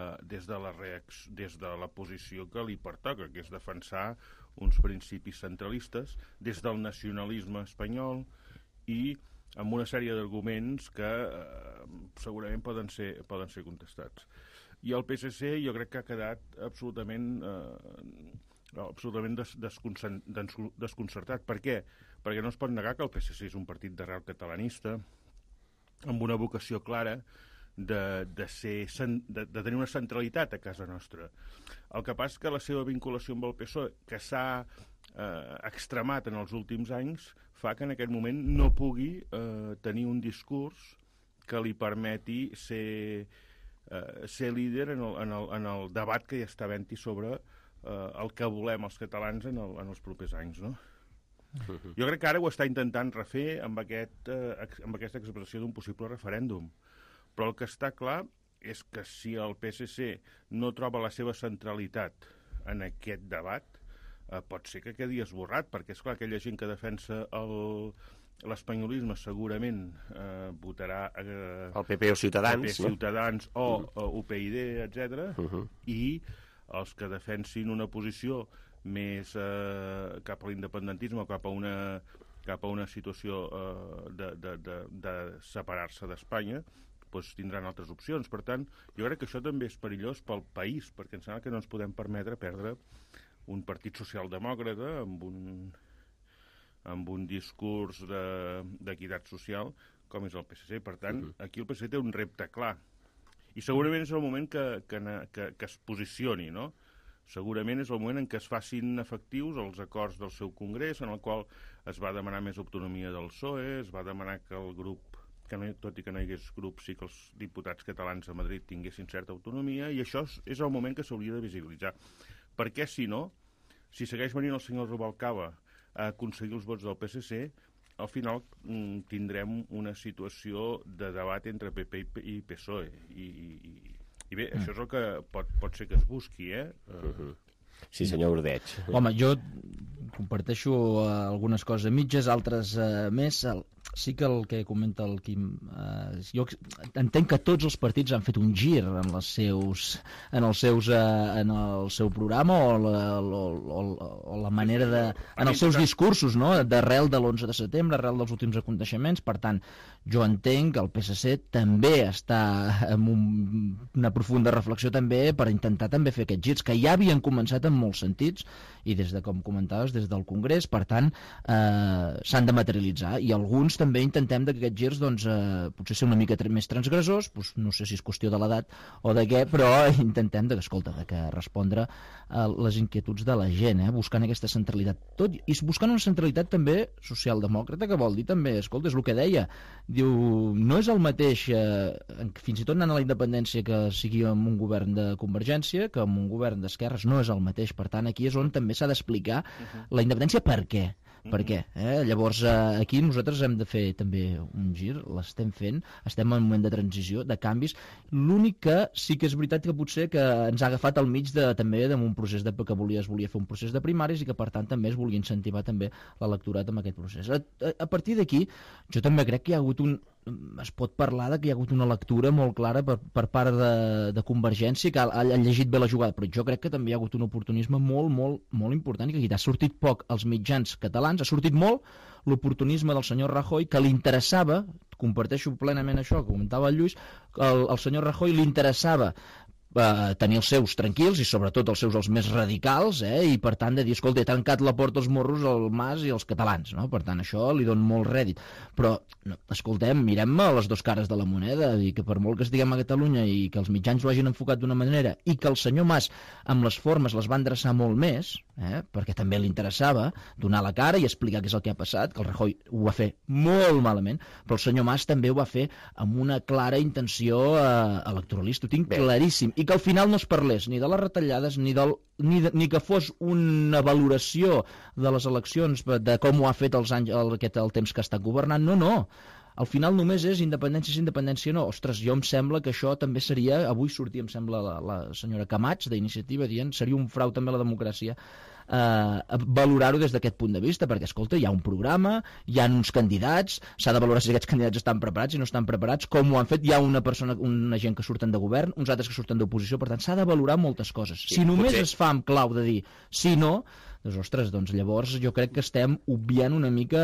de la posició que li pertoca, que és defensar uns principis centralistes des del nacionalisme espanyol i amb una sèrie d'arguments que segurament poden ser contestats. I el PSC jo crec que ha quedat absolutament desconcertat. Per què? Perquè no es pot negar que el PSC és un partit d'arrel catalanista amb una vocació clara de tenir una centralitat a casa nostra. El que passa és que la seva vinculació amb el PSOE, que s'ha extremat en els últims anys, fa que en aquest moment no pugui tenir un discurs que li permeti ser líder en el debat que hi està havent-hi sobre el que volem els catalans en els propers anys, no? Jo crec que ara ho està intentant refer amb aquesta expressió d'un possible referèndum. Però el que està clar és que si el PSC no troba la seva centralitat en aquest debat, pot ser que quedi esborrat, perquè és clar, aquella gent que defensa l'espanyolisme segurament votarà el PP o Ciutadans, o UPyD, etc. I els que defensin una posició més cap a l'independentisme o cap a una situació de separar-se d'Espanya, doncs tindran altres opcions. Per tant, jo crec que això també és perillós pel país, perquè em sembla que no ens podem permetre perdre un partit socialdemòcrata amb un discurs d'equitat social com és el PSC. Per tant, aquí el PSC té un repte clar. I segurament és el moment que es posicioni, no? Segurament és el moment en què es facin efectius els acords del seu congrés, en el qual es va demanar més autonomia del PSOE, es va demanar que el grup, tot i que no hi hagués grup, sí que els diputats catalans a Madrid tinguessin certa autonomia, i això és el moment que s'hauria de visibilitzar. Perquè, si no, si segueix venint el senyor Rubalcaba a aconseguir els vots del PSC, al final tindrem una situació de debat entre PP i PSOE. I bé, això és el que pot ser que es busqui, Sí, senyor Ordeig. Home, jo comparteixo algunes coses a mitges, altres més. Sí que el que comenta el Quim... jo entenc que tots els partits han fet un gir en el seu programa o la manera de... en els seus discursos, no?, d'arrel de l'11 de setembre, arrel dels últims aconteixements. Per tant, jo entenc que el PSC també està en una profunda reflexió també per intentar també fer aquests girs, que ja havien començat en molts sentits, i des de, com comentaves, des del Congrés. Per tant, s'han de materialitzar, i alguns també intentem que aquests girs potser ser una mica més transgressors, no sé si és qüestió de l'edat o de què, però intentem respondre a les inquietuds de la gent, buscant aquesta centralitat. I buscant una centralitat també socialdemòcrata, que vol dir també, escolta, és el que deia, diu, no és el mateix, fins i tot anant a la independència, que sigui amb un govern de Convergència que amb un govern d'esquerres, no és el mateix. Per tant, aquí és on també s'ha d'explicar la independència per què. Per què? Llavors, aquí nosaltres hem de fer també un gir, l'estem fent, estem en un moment de transició, de canvis. L'únic que sí que és veritat que potser que ens ha agafat al mig també d'un procés que es volia fer un procés de primaris, i que per tant també es volia incentivar també l'electorat amb aquest procés. A partir d'aquí, jo també crec que hi ha hagut es pot parlar que hi ha hagut una lectura molt clara per part de Convergència, que ha llegit bé la jugada, però jo crec que també hi ha hagut un oportunisme molt, molt, molt important, i que ha sortit poc als mitjans catalans, ha sortit molt l'oportunisme del senyor Rajoy, que li interessava, comparteixo plenament això que comentava el Lluís, el senyor Rajoy li interessava tenir els seus tranquils i sobretot els seus els més radicals, i per tant de dir, escolta, he tancat la porta als morros al Mas i als catalans, no? Per tant això li dona molt rèdit, però escoltem, mirem les dues cares de la moneda, i que per molt que estiguem a Catalunya i que els mitjans ho hagin enfocat d'una manera i que el senyor Mas amb les formes les va endreçar molt més, perquè també li interessava donar la cara i explicar què és el que ha passat, que el Rajoy ho va fer molt malament, però el senyor Mas també ho va fer amb una clara intenció electoralista, ho tinc claríssim, i que al final no es parlés ni de les retallades ni que fos una valoració de les eleccions, de com ho ha fet el temps que ha estat governant, no. Al final només és independència no. Ostres, jo em sembla que això també seria, avui sortia, em sembla, la senyora Camats d'Iniciativa dient, seria un frau també a la democràcia valorar-ho des d'aquest punt de vista, perquè, escolta, hi ha un programa, hi ha uns candidats, s'ha de valorar si aquests candidats estan preparats, si no estan preparats, com ho han fet, hi ha una gent que surten de govern, uns altres que surten d'oposició, per tant, s'ha de valorar moltes coses. Si només es fa amb clau de dir sí, no, doncs, ostres, llavors jo crec que estem obviant una mica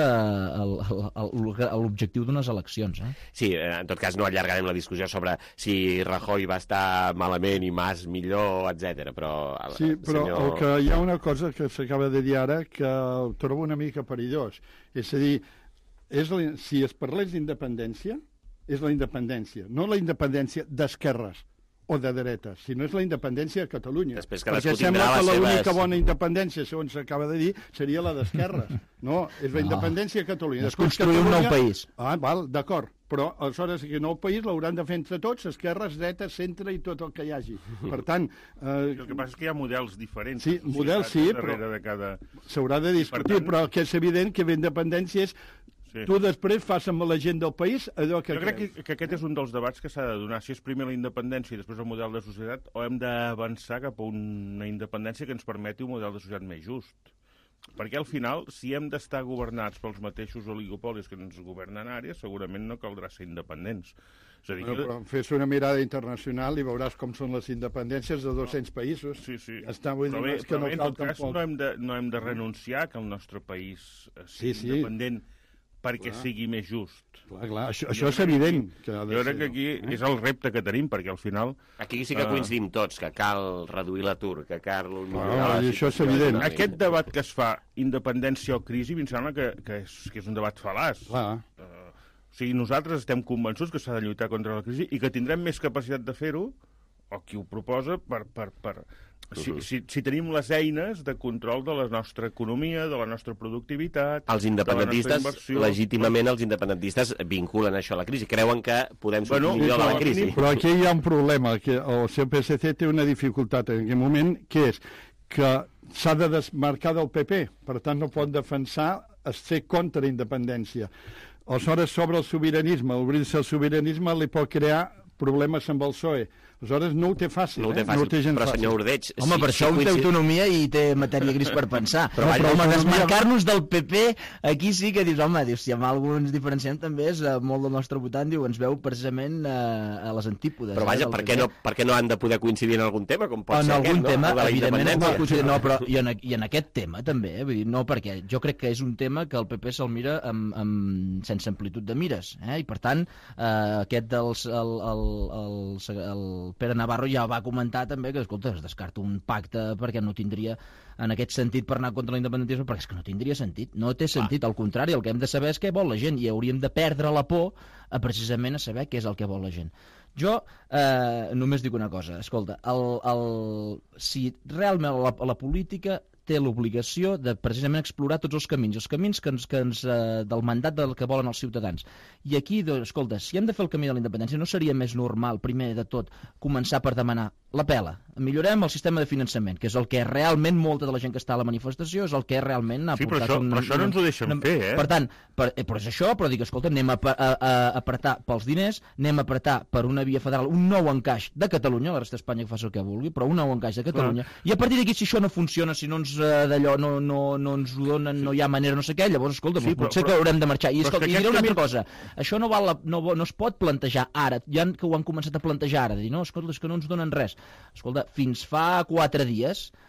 l'objectiu d'unes eleccions. Sí, en tot cas no allargarem la discussió sobre si Rajoy va estar malament i Mas millor, etc. Però el que hi ha una cosa que s'acaba de dir ara que ho trobo una mica perillós. És a dir, si es parlés d'independència, és la independència, no la independència d'esquerres o de dretes, sinó és la independència de Catalunya. Perquè sembla que l'única bona independència, segons s'acaba de dir, seria la d'esquerres. No, és la independència de Catalunya. És construir un nou país. D'acord, però aleshores aquest nou país l'hauran de fer entre tots, esquerres, dretes, centre i tot el que hi hagi. Per tant... El que passa és que hi ha models diferents. Sí, models sí, però s'haurà de discutir, però que és evident que la independència és tu després fas amb la gent del país allò que creus. Jo crec que aquest és un dels debats que s'ha de donar. Si és primer la independència i després el model de societat, o hem d'avançar cap a una independència que ens permeti un model de societat més just. Perquè al final, si hem d'estar governats pels mateixos oligopolis que ens governen àrees, segurament no caldrà ser independents. És a dir, però fes una mirada internacional i veuràs com són les independències de 200 països. Sí. Però en tot cas no hem de renunciar que el nostre país sigui independent perquè sigui més just. Clar, això és evident. Jo crec que aquí és el repte que tenim, perquè al final... Aquí sí que coincidim tots, que cal reduir l'atur, que cal... Això és evident. Aquest debat que es fa, independència o crisi, em sembla que és un debat fal·laç. O sigui, nosaltres estem convençuts que s'ha de lluitar contra la crisi i que tindrem més capacitat de fer-ho, o qui ho proposa, si tenim les eines de control de la nostra economia, de la nostra productivitat... Els independentistes, legítimament els independentistes vinculen això a la crisi, creuen que podem sortir millor de la crisi. Però aquí hi ha un problema, que el seu PSC té una dificultat en aquest moment, que és que s'ha de desmarcar del PP, per tant no pot defensar ser contra independència. Aleshores, sobre el sobiranisme, obrir-se al sobiranisme li pot crear problemes amb el PSOE. Aleshores no ho té fàcil, no ho té fàcil. Però senyor Ordeig... Home, per això té autonomia i té matèria gris per pensar. Però home, desmarcar-nos del PP, aquí sí que dius, si amb alguns diferenciem també és molt del nostre votant, diu, ens veu precisament a les antípodes. Però vaja, per què no han de poder coincidir en algun tema, com pot ser aquest, no? En algun tema, evidentment, no coincidir, no, però i en aquest tema també, vull dir, no, perquè jo crec que és un tema que el PP se'l mira sense amplitud de mires, i per tant, aquest dels... El Pere Navarro ja va comentar també que, escolta, es descarta un pacte perquè no tindria, en aquest sentit, per anar contra l'independentisme, perquè és que no tindria sentit, no té sentit, al contrari, el que hem de saber és què vol la gent i hauríem de perdre la por precisament a saber què és el que vol la gent. Jo només dic una cosa, escolta, si realment la política té l'obligació de precisament explorar tots els camins del mandat del que volen els ciutadans. I aquí, escolta, si hem de fer el camí de la independència, no seria més normal, primer de tot, començar per demanar la pela. Millorem el sistema de finançament, que és el que realment molta de la gent que està a la manifestació és el que realment ha portat... Sí, però això no ens ho deixen fer, Per tant, però és això, però dic, escolta, anem a apretar pels diners, anem a apretar per una via federal, un nou encaix de Catalunya, la resta d'Espanya que faci el que vulgui, però un nou encaix de Catalunya, i a partir d'aquí, si això no funciona, si no ens d'allò no ens ho donen, no hi ha manera, no sé què, llavors, escolta, potser que haurem de marxar. I diré una altra cosa, això no es pot plantejar ara, ja que ho han començat a plantejar ara, de dir, no, escolta, és que no ens donen res. Escolta, fins fa 4 dies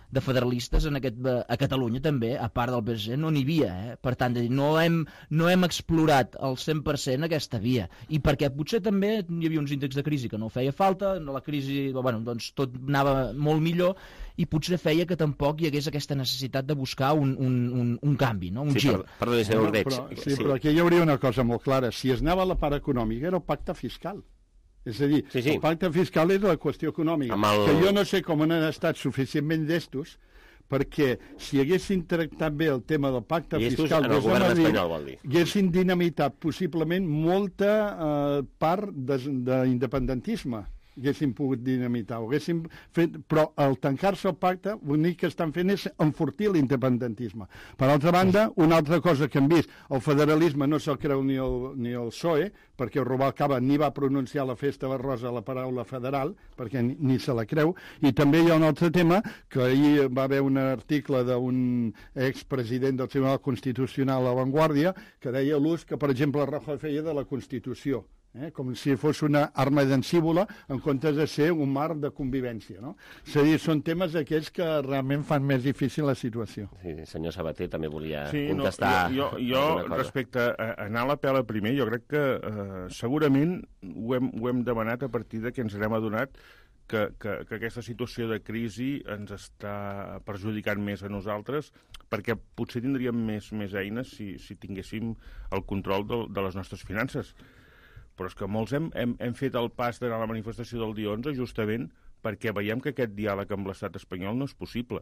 de federalistes a Catalunya també, a part del PSC, no n'hi havia. Per tant, no hem explorat al 100% aquesta via. I perquè potser també hi havia uns índexs de crisi que no feia falta, la crisi, doncs tot anava molt millor, i potser feia que tampoc hi hagués aquesta necessitat de buscar un canvi, no? Un gir. Perdó, senyor Ordeig. Però aquí hi hauria una cosa molt clara. Si es anava a la part econòmica, era el pacte fiscal. És a dir, el pacte fiscal és la qüestió econòmica, que jo no sé com han estat suficientment llestos, perquè si haguessin tractat bé el tema del pacte fiscal en el govern espanyol, vol dir, haguessin dinamitat possiblement molta part d'independentisme, haguessin pogut dinamitar, ho haguessin fet, però al tancar-se el pacte l'únic que estan fent és enfortir l'independentisme. Per altra banda, una altra cosa que hem vist, el federalisme no se'l creu ni el PSOE, perquè Rubalcaba ni va pronunciar a la Festa de la Rosa la paraula federal, perquè ni se la creu, i també hi ha un altre tema, que ahir va haver un article d'un expresident del Tribunal Constitucional a La Vanguardia, que deia l'ús que, per exemple, Rajoy feia de la Constitució, com si fos una arma llancívola en comptes de ser un marc de convivència, no? És a dir, són temes aquells que realment fan més difícil la situació. Sí, senyor Sabater també volia contestar. Jo respecte a anar a la pela primer, jo crec que segurament ho hem demanat a partir de que ens n'hem adonat que aquesta situació de crisi ens està perjudicant més a nosaltres, perquè potser tindríem més eines si tinguéssim el control de les nostres finances. Però és que molts hem fet el pas d'anar a la manifestació del dia 11 justament perquè veiem que aquest diàleg amb l'estat espanyol no és possible.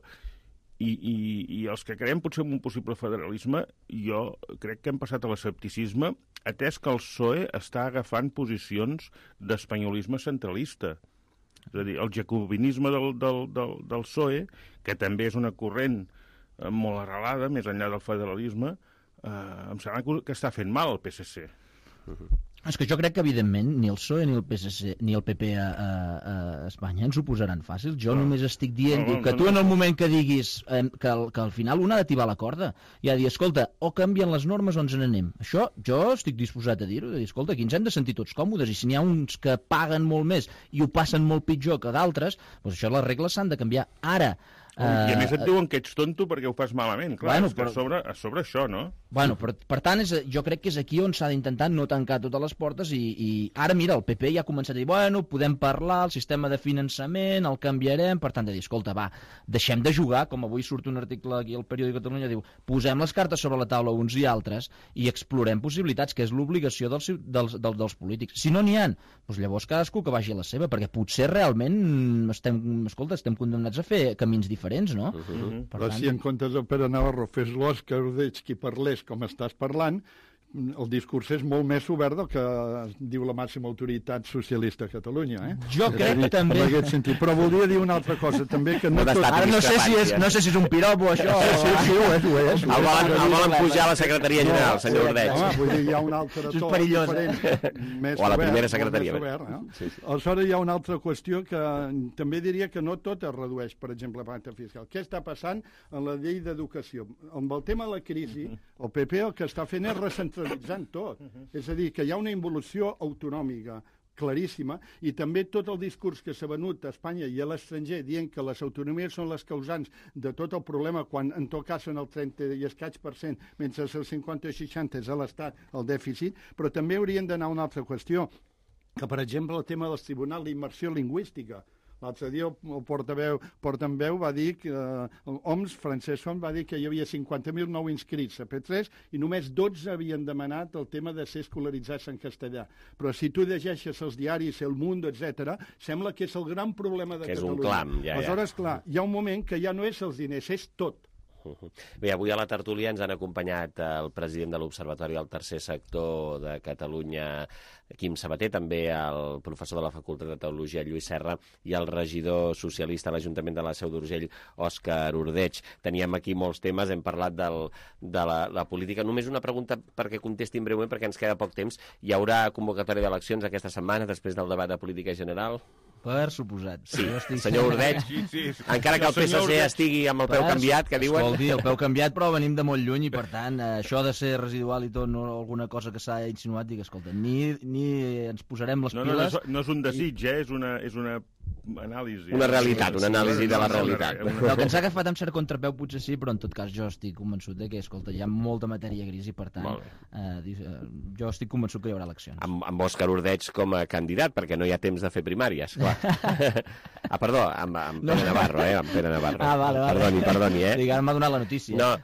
I els que creiem potser en un possible federalisme, jo crec que hem passat a l'escepticisme, atès que el PSOE està agafant posicions d'espanyolisme centralista. És a dir, el jacobinisme del PSOE, que també és una corrent molt arrelada, més enllà del federalisme, em sembla que està fent mal al PSC. És que jo crec que, evidentment, ni el PSOE ni el PSC ni el PP a Espanya ens ho posaran fàcil. Jo només estic dient que tu en el moment que diguis que al final un ha de tibar la corda i ha de dir, escolta, o canvien les normes o ens n'anem. Això jo estic disposat a dir-ho, de dir, escolta, aquí ens hem de sentir tots còmodes, i si n'hi ha uns que paguen molt més i ho passen molt pitjor que d'altres, doncs això les regles s'han de canviar ara. I a més et diuen que ets tonto perquè ho fas malament. Clar, és que a sobre això, no? Bueno, per tant, jo crec que és aquí on s'ha d'intentar no tancar totes les portes i ara, mira, el PP ja ha començat a dir, bueno, podem parlar, el sistema de finançament, el canviarem, per tant, de dir, escolta, va, deixem de jugar, com avui surt un article aquí al Periòdic de Catalunya, diu, posem les cartes sobre la taula uns i altres i explorem possibilitats, que és l'obligació dels polítics. Si no n'hi ha, doncs llavors cadascú que vagi a la seva, perquè potser realment estem condemnats a fer camins diferents, no? Però si en comptes del Pere Navarro fes l'Òscar Ordeig qui parlés com estàs parlant, el discurs és molt més obert del que diu la màxima autoritat socialista a Catalunya. Jo crec que també... En aquest sentit. Però voldria dir una altra cosa, també, que ara no sé si és un piropo, això. Sí, ho és. El volen pujar a la secretaria general, senyor Ordeig. Vull dir, hi ha un altre to diferent. O a la primera secretaria. Aleshores, hi ha una altra qüestió que també diria que no tot es redueix, per exemple, a pacte fiscal. Què està passant en la llei d'educació? Amb el tema de la crisi, el PP el que està fent és recentralitzant tot. És a dir, que hi ha una involució autonòmica claríssima, i també tot el discurs que s'ha venut a Espanya i a l'estranger dient que les autonomies són les causants de tot el problema, quan en tot cas són el 30 i escaig %, mentre el 50 o 60 és a l'Estat el dèficit, però també haurien d'anar a una altra qüestió, que per exemple el tema dels tribunals d'immersió lingüística. L'altre dia el portaveu va dir que l'OMS, Francesc Homs, va dir que hi havia 50.000 nous inscrits a P3 i només 12 havien demanat el tema de ser escolaritzats en castellà. Però si tu llegeixes els diaris, El Mundo, etc., sembla que és el gran problema de Catalunya. Que és un clam, ja. Aleshores, clar, hi ha un moment que ja no és els diners, és tot. Bé, avui a la tertúlia ens han acompanyat el president de l'Observatori del Tercer Sector de Catalunya, Quim Sabater, també el professor de la Facultat de Teologia, Lluís Serra, i el regidor socialista a l'Ajuntament de la Seu d'Urgell, Òscar Ordeig. Teníem aquí molts temes, hem parlat de la política. Només una pregunta perquè contestin breument, perquè ens queda poc temps. Hi haurà convocatòria d'eleccions aquesta setmana, després del debat de política general? Per suposat. Sí, senyor Ordeig, encara que el PSC estigui amb el peu canviat, que diuen... Escolti, el peu canviat, però venim de molt lluny, i per tant, això de ser residual i tot, no alguna cosa que s'ha insinuat, dic, escolta, ni ens posarem les piles... No és un desig, és una anàlisi. Una realitat, una anàlisi de la realitat. El que ens ha agafat amb cert contrapeu potser sí, però en tot cas jo estic convençut de que, escolta, hi ha molta matèria gris i per tant jo estic convençut que hi haurà eleccions. Amb Òscar Ordeig com a candidat, perquè no hi ha temps de fer primàries, clar. Perdó, amb Pere Navarro, amb Pere Navarro. Vale. Perdoni, Digue, ara m'ha donat la notícia. No,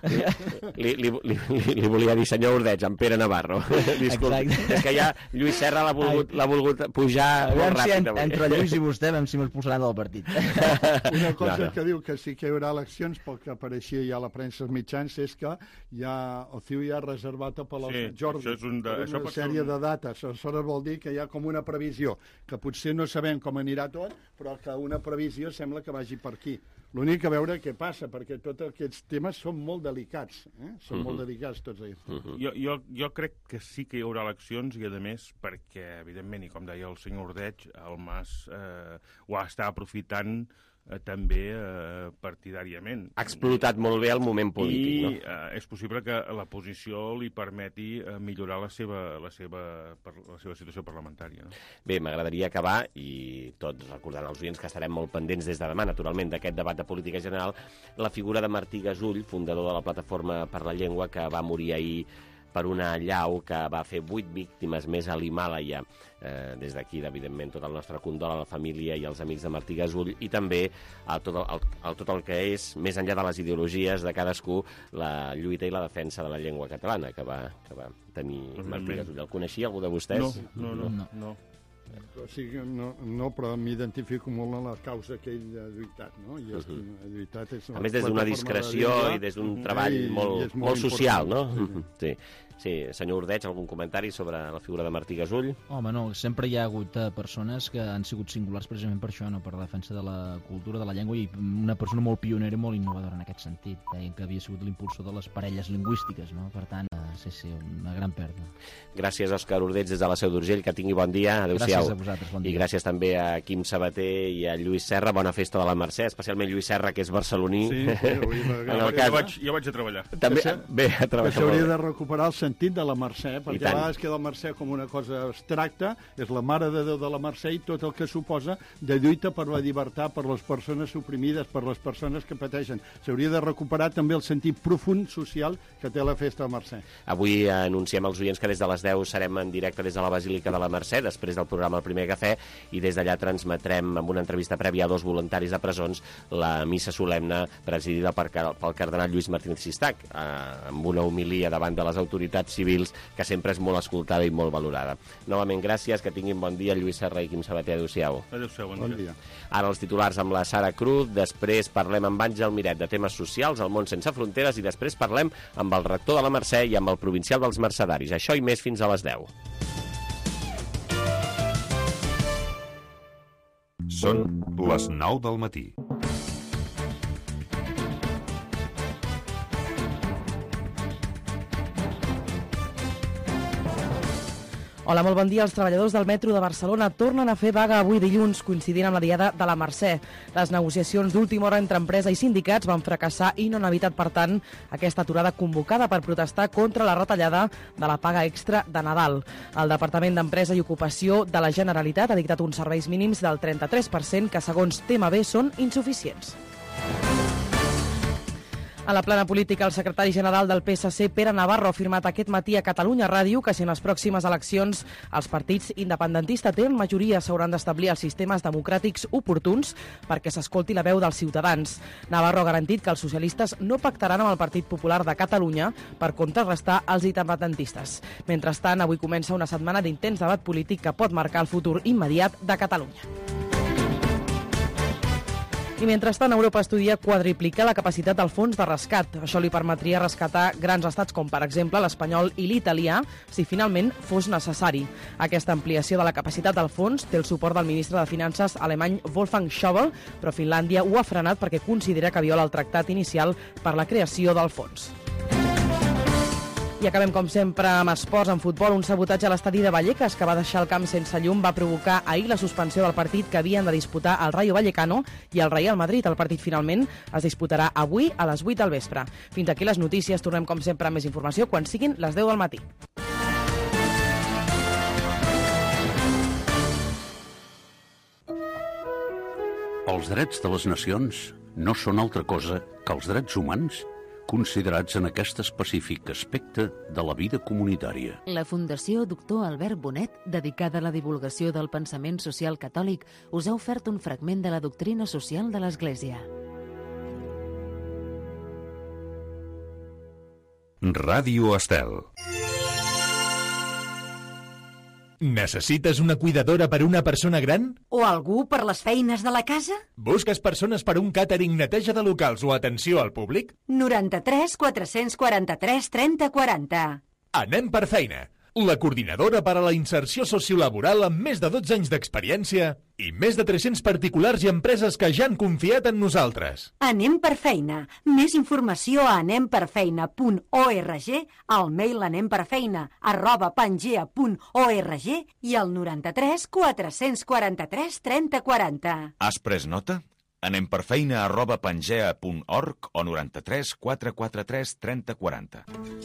li volia dir senyor Ordeig, amb Pere Navarro. Disculpi, és que ja Lluís Serra l'ha volgut pujar molt ràpid. Entre Lluís i vostè vam si m'expulsaran del partit. Una cosa que diu que sí que hi haurà eleccions, pel que apareixia ja a la premsa als mitjans, és que el CiU ja ha reservat per la Jordi una sèrie de dates. Això vol dir que hi ha com una previsió, que potser no sabem com anirà tot, però que una previsió sembla que vagi per aquí. L'únic a veure què passa, perquè tots aquests temes són molt delicats. Són molt delicats tots aquests. Jo crec que sí que hi haurà eleccions i, a més, perquè, evidentment, i com deia el senyor Ordeig, el Mas ho està aprofitant també partidàriament. Ha explotat molt bé el moment polític, no? I és possible que la posició li permeti millorar la seva situació parlamentària. No? Bé, m'agradaria acabar, i tots recordant als oients que estarem molt pendents des de demà, naturalment, d'aquest debat de política general, la figura de Martí Gasull, fundador de la Plataforma per la Llengua, que va morir ahir per una allau que va fer 8 víctimes més a l'Himàlaia. Des d'aquí, evidentment, tot el nostre condol a la família i als amics de Martí Gasull, i també a tot el que és, més enllà de les ideologies de cadascú, la lluita i la defensa de la llengua catalana que va tenir Martí Gasull. El coneixia algú de vostès? No. No, però m'identifico molt en la causa que ell ha lluitat, no? I ha lluitat a més, des d'una discreció i des d'un treball molt social, no? Sí, senyor Ordeig, algun comentari sobre la figura de Martí Gasull? Home, no, sempre hi ha hagut persones que han sigut singulars precisament per això, no? Per la defensa de la cultura, de la llengua, i una persona molt pionera i molt innovadora en aquest sentit. Deien que havia sigut l'impulsor de les parelles lingüístiques, no? Per tant, sí, una gran pèrdua. Gràcies, Òscar Ordeig, des de la Seu d'Urgell, que tingui bon dia. Adéu-siau. Gràcies a vosaltres, bon dia. I gràcies també a Quim Sabater i a Lluís Serra. Bona festa de la Mercè, especialment Lluís Serra, que és barceloní. Sí, jo vaig a treballar. També bé a treballar. S'hauria de recuperar el sentit de la Mercè, perquè a vegades queda la Mercè com una cosa abstracta, és la Mare de Déu de la Mercè i tot el que suposa de lluita per la llibertat, per les persones oprimides, per les persones que pateixen. S'hauria de recuperar també el sentit profund social que té la festa de Mercè. Avui anunciem als oients que des de les 10 serem en directe des de la Basílica de la Mercè, després del programa El Primer Cafè, i des d'allà transmetrem amb una entrevista prèvia a 2 voluntaris de presons la missa solemne presidida pel cardenal Lluís Martínez Sistac, amb una homilia davant de les autoritats civils que sempre és molt escoltada i molt valorada. Novament, gràcies, que tinguin bon dia Lluís Serra i Quim Sabater. Adéu-siau. Adéu-siau, bon dia. Ara els titulars amb la Sara Cruz, després parlem amb Àngel Miret de temes socials, el món sense fronteres, i després parlem amb el rector de la Mercè i amb el provincial dels Mercedaris. Això i més fins a les 10. Són les 9 del matí. Hola, molt bon dia. Els treballadors del metro de Barcelona tornen a fer vaga avui dilluns, coincidint amb la Diada de la Mercè. Les negociacions d'última hora entre empresa i sindicats van fracassar i no han evitat, per tant, aquesta aturada convocada per protestar contra la retallada de la paga extra de Nadal. El Departament d'Empresa i Ocupació de la Generalitat ha dictat uns serveis mínims del 33% que, segons TMB, són insuficients. A la plana política, el secretari general del PSC, Pere Navarro, ha afirmat aquest matí a Catalunya Ràdio que si en les pròximes eleccions els partits independentistes tenen majoria s'hauran d'establir els sistemes democràtics oportuns perquè s'escolti la veu dels ciutadans. Navarro ha garantit que els socialistes no pactaran amb el Partit Popular de Catalunya per contrarrestar els independentistes. Mentrestant, avui comença una setmana d'intens debat polític que pot marcar el futur immediat de Catalunya. I mentrestant, Europa estudia quadriplicar la capacitat del fons de rescat. Això li permetria rescatar grans estats com, per exemple, l'espanyol i l'italià, si finalment fos necessari. Aquesta ampliació de la capacitat del fons té el suport del ministre de Finances alemany Wolfgang Schäuble, però Finlàndia ho ha frenat perquè considera que viola el tractat inicial per la creació del fons. I acabem, com sempre, amb esports. En futbol, un sabotatge a l'estadi de Vallecas, que va deixar el camp sense llum, va provocar ahir la suspensió del partit que havien de disputar el Rayo Vallecano i el Real Madrid. El partit finalment es disputarà avui a les 8 del vespre. Fins aquí les notícies. Tornem, com sempre, amb més informació quan siguin les 10 del matí. Els drets de les nacions no són altra cosa que els drets humans considerats en aquest específic aspecte de la vida comunitària. La Fundació Doctor Albert Bonet, dedicada a la divulgació del pensament social catòlic, us ha ofert un fragment de la doctrina social de l'Església. Ràdio Estel. Necessites una cuidadora per una persona gran? O algú per les feines de la casa? Busques persones per un càtering, neteja de locals o atenció al públic? 93 443 30 40. Anem per feina. La coordinadora per a la inserció sociolaboral amb més de 12 anys d'experiència i més de 300 particulars i empreses que ja han confiat en nosaltres. Anem per feina. Més informació a anemperfeina.org, al mail anemperfeina@pangea.org i al 93 443 30 40. Has pres nota? anemperfeina@pangea.org o 93 443 30 40.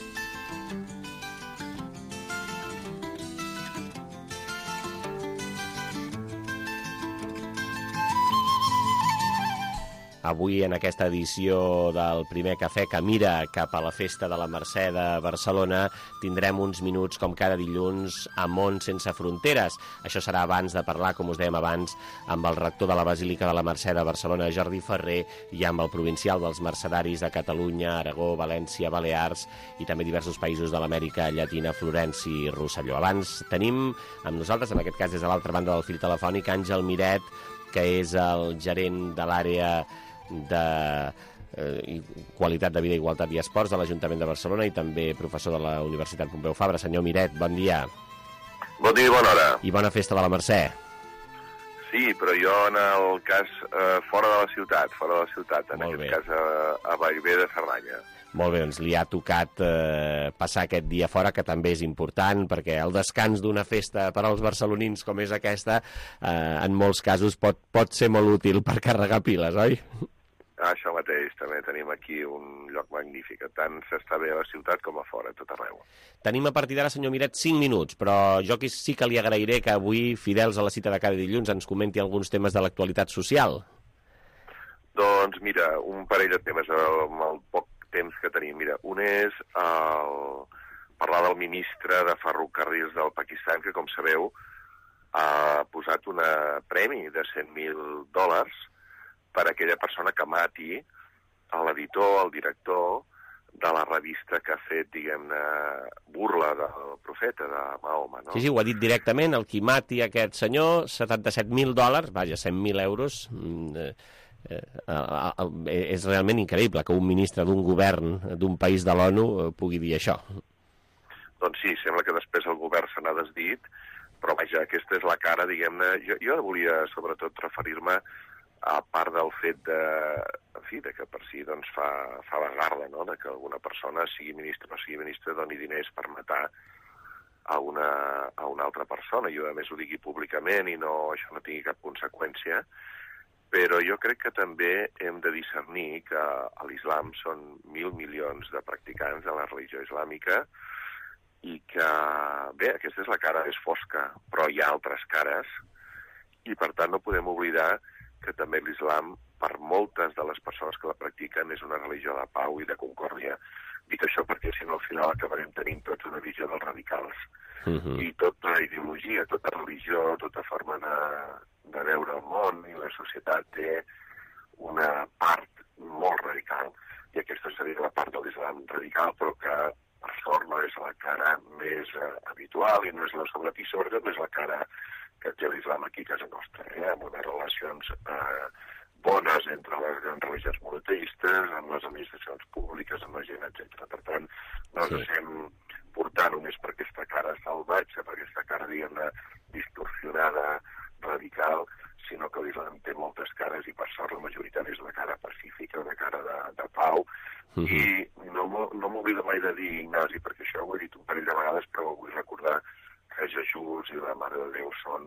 Avui, en aquesta edició del primer cafè que mira cap a la Festa de la Mercè de Barcelona, tindrem uns minuts, com cada dilluns, a Món Sense Fronteres. Això serà abans de parlar, com us dèiem abans, amb el rector de la Basílica de la Mercè de Barcelona, Jordi Ferrer, i amb el provincial dels Mercedaris de Catalunya, Aragó, València, Balears i també diversos països de l'Amèrica Llatina, Florenci i Rosselló. Abans tenim amb nosaltres, en aquest cas des de l'altra banda del fil telefònic, Àngel Miret, que és el gerent de l'àrea de Qualitat de Vida, Igualtat i Esports de l'Ajuntament de Barcelona i també professor de la Universitat Pompeu Fabra. Senyor Miret, bon dia. Bon dia i bona hora. I bona festa de la Mercè. Sí, però jo en el cas fora de la ciutat, en aquest cas a Bellver de Cerdanya. Molt bé, doncs li ha tocat passar aquest dia fora, que també és important, perquè el descans d'una festa per als barcelonins com és aquesta, en molts casos pot ser molt útil per carregar piles, oi? Això mateix, també tenim aquí un lloc magnífic, tant s'està bé a la ciutat com a fora, tot arreu. Tenim a partir d'ara, senyor Miret, 5 minuts, però jo sí que li agrairé que avui, fidels a la cita de cada dilluns, ens comenti alguns temes de l'actualitat social. Doncs mira, un parell de temes amb el poc temps que tenim. Mira, un és parlar del ministre de Ferrocarrils del Pakistan, que, com sabeu, ha posat un premi de $100.000 per a aquella persona que mati l'editor, el director de la revista que ha fet, diguem-ne, burla del profeta, de Mahoma, no? Sí, ho ha dit directament, el qui mati aquest senyor, $77.000, vaja, 100.000 euros, és realment increïble que un ministre d'un govern d'un país de l'ONU pugui dir això. Doncs sí, sembla que després el govern se n'ha desdit, però vaja, aquesta és la cara, diguem-ne. Jo volia sobretot referir-me a part del fet de que per si doncs, fa la garda, no?, de que alguna persona, sigui ministre o no sigui ministre, doni diners per matar a una altra persona. Jo, a més, ho digui públicament i això no tingui cap conseqüència, però jo crec que també hem de discernir que a l'islam són 1.000 milions de practicants de la religió islàmica i que, bé, aquesta és la cara més fosca, però hi ha altres cares i, per tant, no podem oblidar que també l'islam, per moltes de les persones que la practiquen, és una religió de pau i de concòrdia. Dic això perquè, si no, al final acabarem tenint tots una visió dels radicals. I tota ideologia, tota religió, tota forma de veure el món i la societat té una part molt radical, i aquesta seria la part de l'islam radical, però que, per sort, no és la cara més habitual i no és la sobretot, sobretot no és la cara que té l'islam aquí a casa nostra, amb unes relacions bones entre les grans religions monoteistes, amb les administracions públiques, amb la gent, etc. Per tant, no ens estem portant només per aquesta cara salvatge, per aquesta cara, diguem-ne, distorsionada, radical, sinó que l'islam té moltes cares i, per sort, la majoritària és una cara pacífica, una cara de pau. I no m'oblido mai de dir, Ignasi, perquè això ho he dit un parell de vegades, però vull recordar que Jesús i la Mare de Déu són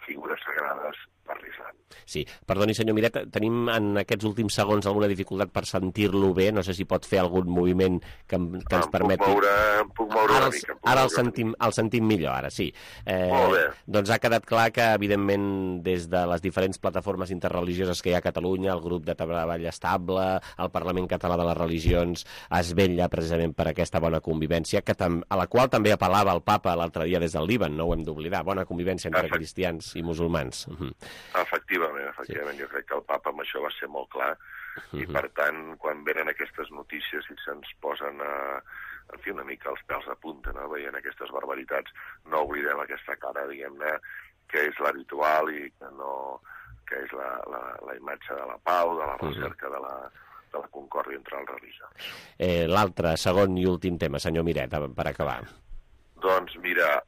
figures sagrades per l'Islam. Sí, perdoni senyor Miret, tenim en aquests últims segons alguna dificultat per sentir-lo bé, no sé si pot fer algun moviment que ens permeti... Em puc moure una mica. Ara el sentim millor, ara sí. Molt bé. Doncs ha quedat clar que, evidentment, des de les diferents plataformes interreligioses que hi ha a Catalunya, el grup de treball estable, el Parlament Català de les Religions, es vetlla precisament per aquesta bona convivència, a la qual també apel·lava el papa l'altre dia des del Líban, no ho hem d'oblidar, bona convivència entre cristians i musulmans. Efectivament, sí. Jo crec que el papa amb això va ser molt clar i per tant, quan venen aquestes notícies i se'ns posen en fi, una mica els pèls de punta, no? Veient aquestes barbaritats, no oblidem aquesta cara, diguem-ne, que és l'habitual i que és la imatge de la pau, de la recerca de la concòrdia entre els religiosos. L'altre, segon i últim tema, senyor Miret, per acabar. Doncs mira,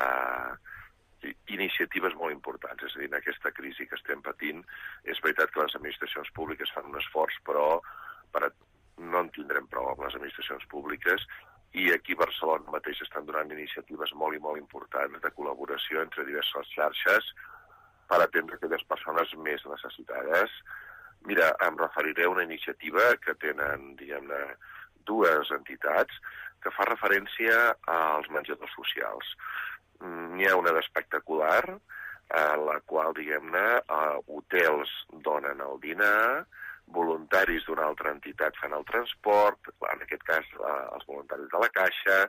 iniciatives molt importants, és a dir, en aquesta crisi que estem patint, és veritat que les administracions públiques fan un esforç, però no en tindrem prou amb les administracions públiques i aquí a Barcelona mateix estan donant iniciatives molt i molt importants de col·laboració entre diverses xarxes per atendre aquelles persones més necessitades. Mira, em referiré a una iniciativa que tenen, diguem-ne, dues entitats que fa referència als menjadors socials. N'hi ha una d'espectacular, en la qual, diguem-ne, hotels donen el dinar, voluntaris d'una altra entitat fan el transport, en aquest cas els voluntaris de la Caixa,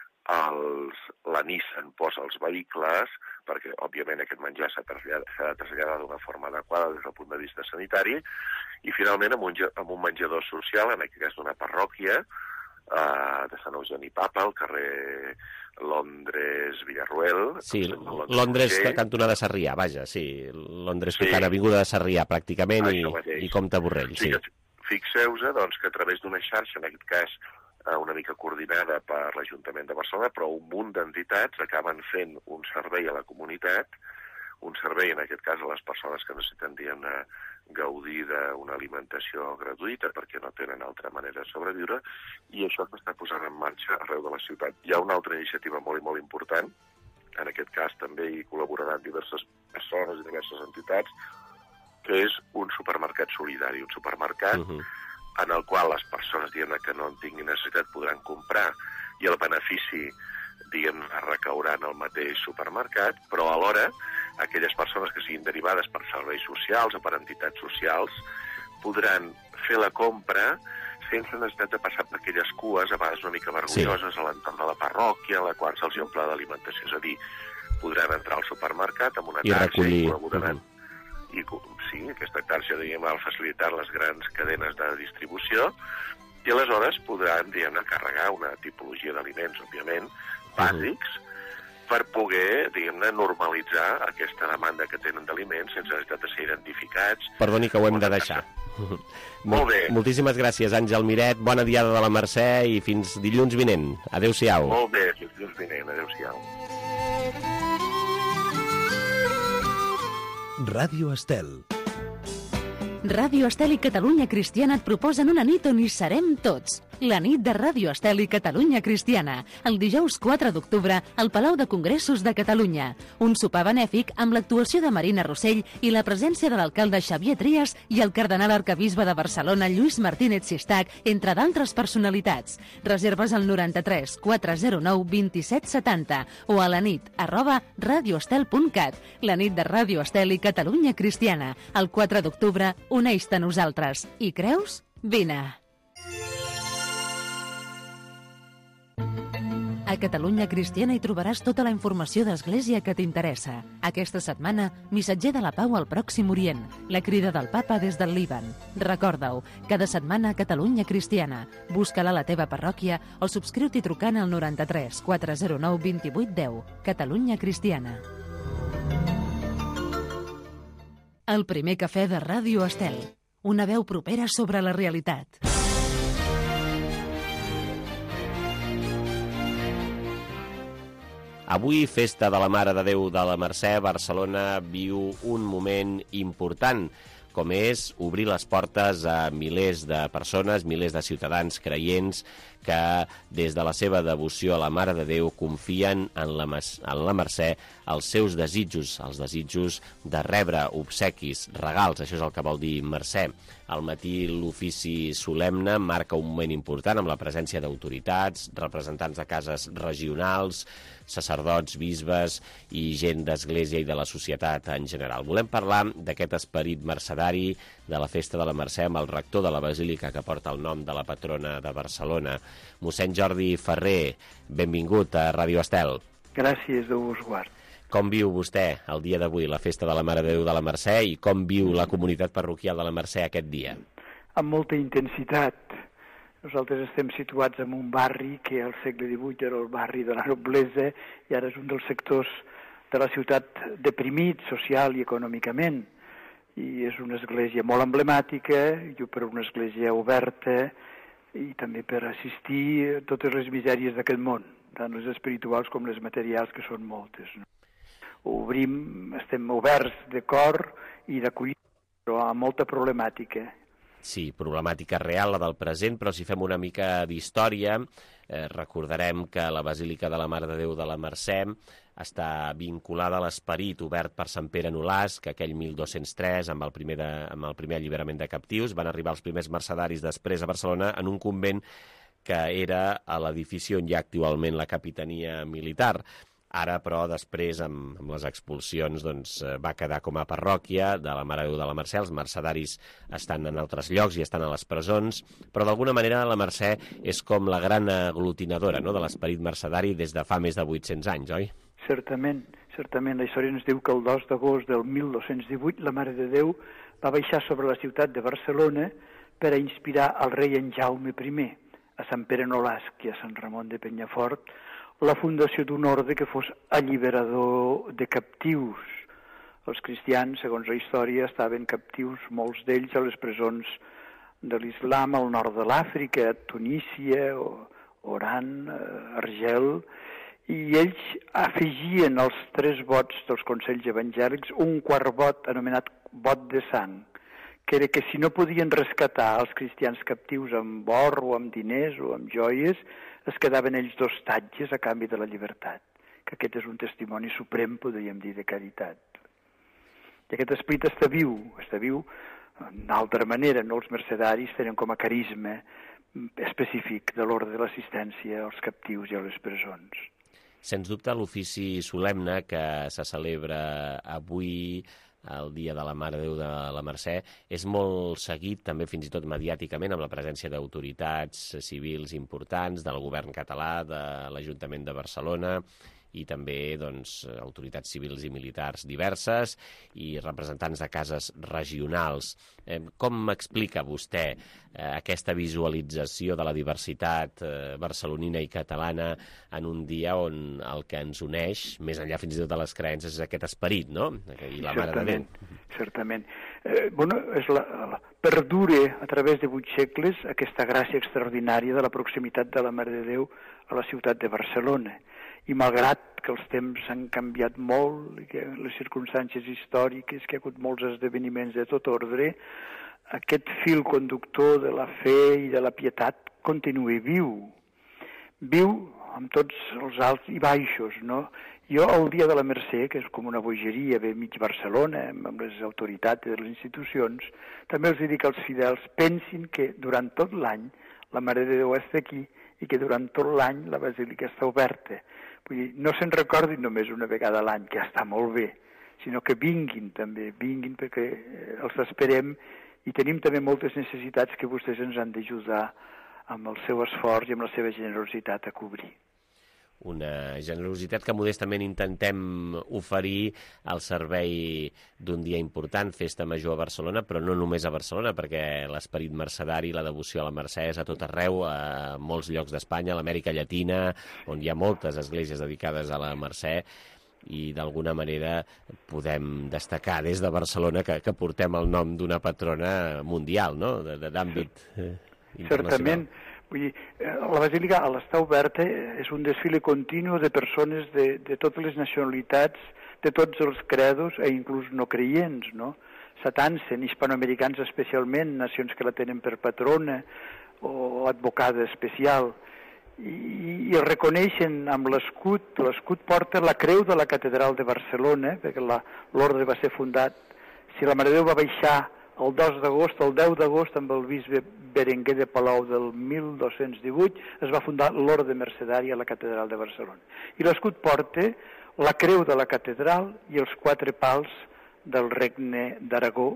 la Nissan posa els vehicles, perquè, òbviament, aquest menjar s'ha de traslladar d'una forma adequada des del punt de vista sanitari, i, finalment, amb un menjador social, en aquest cas d'una parròquia, de Sant Eugeni Papa, al carrer Londres-Villarruel. Sí, Londres cantonada Sarrià, vaja, sí. Londres tocant avinguda de Sarrià, pràcticament, i Comte Borrell, sí. Fixeu-vos, doncs, que a través d'una xarxa, en aquest cas, una mica coordinada per l'Ajuntament de Barcelona, però un munt d'entitats acaben fent un servei a la comunitat, un servei, en aquest cas, a les persones que necessiten, diguem-ne, gaudir d'una alimentació gratuïta perquè no tenen altra manera de sobreviure, i això s'està posant en marxa arreu de la ciutat. Hi ha una altra iniciativa molt i molt important, en aquest cas també hi col·laboraran diverses persones i diverses entitats, que és un supermercat solidari, un supermercat en el qual les persones, diguem-ne, que no en tinguin necessitat podran comprar i el benefici, diguem-ne, recaurà en el mateix supermercat, però alhora aquelles persones que siguin derivades per serveis socials o per entitats socials podran fer la compra sense necessitat de passar per aquelles cues, a vegades una mica vergonyoses, a l'entorn de la parròquia, en la qual se'ls omple d'alimentació. És a dir, podran entrar al supermercat amb una taxa i col·laboraran. I sí, aquesta taxa, diguem, ha facilitat les grans cadenes de distribució i aleshores podran, diguem-ne, carregar una tipologia d'aliments, òbviament, bàsics, per poder, diguem-ne, normalitzar aquesta demanda que tenen d'aliments sense necessitat de ser identificats. Perdoni que ho hem de deixar. Molt bé. Moltíssimes gràcies, Àngel Miret. Bona diada de la Mercè i fins dilluns vinent. Adéu-siau. Molt bé, fins dilluns vinent. Adéu-siau. Ràdio Estel. Ràdio Estel i Catalunya Cristiana et proposen una nit on hi serem tots. La nit de Ràdio Estel i Catalunya Cristiana, el dijous 4 d'octubre al Palau de Congressos de Catalunya. Un sopar benèfic amb l'actuació de Marina Rossell i la presència de l'alcalde Xavier Trias i el cardenal arquebisbe de Barcelona Lluís Martínez Sistac, entre d'altres personalitats. Reserves al 93 409 27 70 o a la nit@radioestel.cat. La nit de Ràdio Estel i Catalunya Cristiana, el 4 d'octubre, uneix-te a nosaltres. Hi creus? Vine! A Catalunya Cristiana hi trobaràs tota la informació d'Església que t'interessa. Aquesta setmana, missatger de la pau al Pròxim Orient, la crida del papa des del Líban. Recorda-ho, cada setmana a Catalunya Cristiana. Busca-la a la teva parròquia o subscriu-t'hi trucant al 93 409 28 10. Catalunya Cristiana. El primer cafè de Ràdio Estel. Una veu propera sobre la realitat. Avui, festa de la Mare de Déu de la Mercè, Barcelona viu un moment important. com és obrir les portes a milers de persones, milers de ciutadans creients que des de la seva devoció a la Mare de Déu confien en la Mercè els seus desitjos, els desitjos de rebre obsequis, regals, això és el que vol dir Mercè. Al matí l'ofici solemne marca un moment important amb la presència d'autoritats, representants de cases regionals, sacerdots, bisbes i gent d'església i de la societat en general. Volem parlar d'aquest esperit mercedari de la Festa de la Mercè amb el rector de la Basílica que porta el nom de la patrona de Barcelona. Mossèn Jordi Ferrer, benvingut a Ràdio Estel. Gràcies, Déu vos guard. Com viu vostè el dia d'avui, la Festa de la Mare de Déu de la Mercè, i com viu la comunitat parroquial de la Mercè aquest dia? Amb molta intensitat. Nosaltres estem situats en un barri que al segle XVIII era el barri de la noblesa i ara és un dels sectors de la ciutat deprimit social i econòmicament. I és una església molt emblemàtica, per una església oberta i també per assistir a totes les misèries d'aquest món, tant les espirituals com les materials, que són moltes. Obrim, estem oberts de cor i d'acollida, però amb molta problemàtica. Sí, problemàtica real, la del present, però si fem una mica d'història, recordarem que la Basílica de la Mare de Déu de la Mercè està vinculada a l'esperit obert per Sant Pere Nolàs, que aquell 1203, amb el primer alliberament de captius, van arribar els primers mercedaris després a Barcelona en un convent que era a l'edifici on hi ha actualment la capitania militar. Ara, però, després, amb les expulsions, va quedar com a parròquia de la Mare de Déu de la Mercè. Els mercedaris estan en altres llocs i estan a les presons, però d'alguna manera la Mercè és com la gran aglutinadora, no?, de l'esperit mercedari des de fa més de 800 anys, oi? Certament. La història ens diu que el 2 d'agost del 1218 la Mare de Déu va baixar sobre la ciutat de Barcelona per a inspirar el rei en Jaume I, a Sant Pere Nolàs i a Sant Ramon de Penyafort, la fundació d'un orde que fos alliberador de captius. Els cristians, segons la història, estaven captius, molts d'ells, a les presons de l'islam al nord de l'Àfrica, Tunísia, Oran, Argel, i ells afegien als 3 vots dels consells evangèlics un quart vot anomenat vot de sang, que era que si no podien rescatar els cristians captius amb or o amb diners o amb joies, es quedaven ells d'hostatges a canvi de la llibertat, que aquest és un testimoni suprem, podríem dir, de caritat. I aquest esperit està viu d'una altra manera, no? Els mercedaris tenen com a carisma específic de l'ordre de l'assistència als captius i a les presons. Sens dubte, l'ofici solemne que se celebra avui, el dia de la Mare de Déu de la Mercè, és molt seguit també fins i tot mediàticament amb la presència d'autoritats civils importants del govern català, de l'Ajuntament de Barcelona i també autoritats civils i militars diverses i representants de cases regionals. Com explica vostè aquesta visualització de la diversitat barcelonina i catalana en un dia on el que ens uneix, més enllà fins i tot de les creences, és aquest esperit, no? I la Mare de Déu. Certament. Perdura a través de 8 segles aquesta gràcia extraordinària de la proximitat de la Mare de Déu a la ciutat de Barcelona. I malgrat que els temps han canviat molt, i que les circumstàncies històriques, que hi ha hagut molts esdeveniments de tot ordre, aquest fil conductor de la fe i de la pietat continua viu. Viu amb tots els alts i baixos, no? Jo, el dia de la Mercè, que és com una bogeria ve mig Barcelona, amb les autoritats de les institucions, també els dic als fidels, pensin que durant tot l'any la Mare de Déu està aquí i que durant tot l'any la Basílica està oberta. Vull dir, no se'n recordin només una vegada a l'any, que està molt bé, sinó que vinguin també, vinguin perquè els esperem i tenim també moltes necessitats que vostès ens han d'ajudar amb el seu esforç i amb la seva generositat a cobrir. Una generositat que modestament intentem oferir al servei d'un dia important, Festa Major a Barcelona, però no només a Barcelona, perquè l'esperit mercedari, la devoció a la Mercè és a tot arreu, a molts llocs d'Espanya, a l'Amèrica Llatina, on hi ha moltes esglésies dedicades a la Mercè, i d'alguna manera podem destacar des de Barcelona que portem el nom d'una patrona mundial, no?, d'àmbit internacional. Certament. Vull dir, la Basílica, a l'estar oberta, és un desfile continu de persones de totes les nacionalitats, de tots els credos, e inclús no creients, no? s'atancen, hispanoamericans especialment, nacions que la tenen per patrona o advocada especial, i el reconeixen amb l'escut. L'escut porta la creu de la Catedral de Barcelona, perquè l'ordre va ser fundat. Si la Mare de Déu va baixar el 2 d'agost, el 10 d'agost, amb el bisbe Berenguer de Palau del 1218, es va fundar l'Orde Mercedària a la Catedral de Barcelona. I l'escut porta la creu de la catedral i els 4 pals del Regne d'Aragó,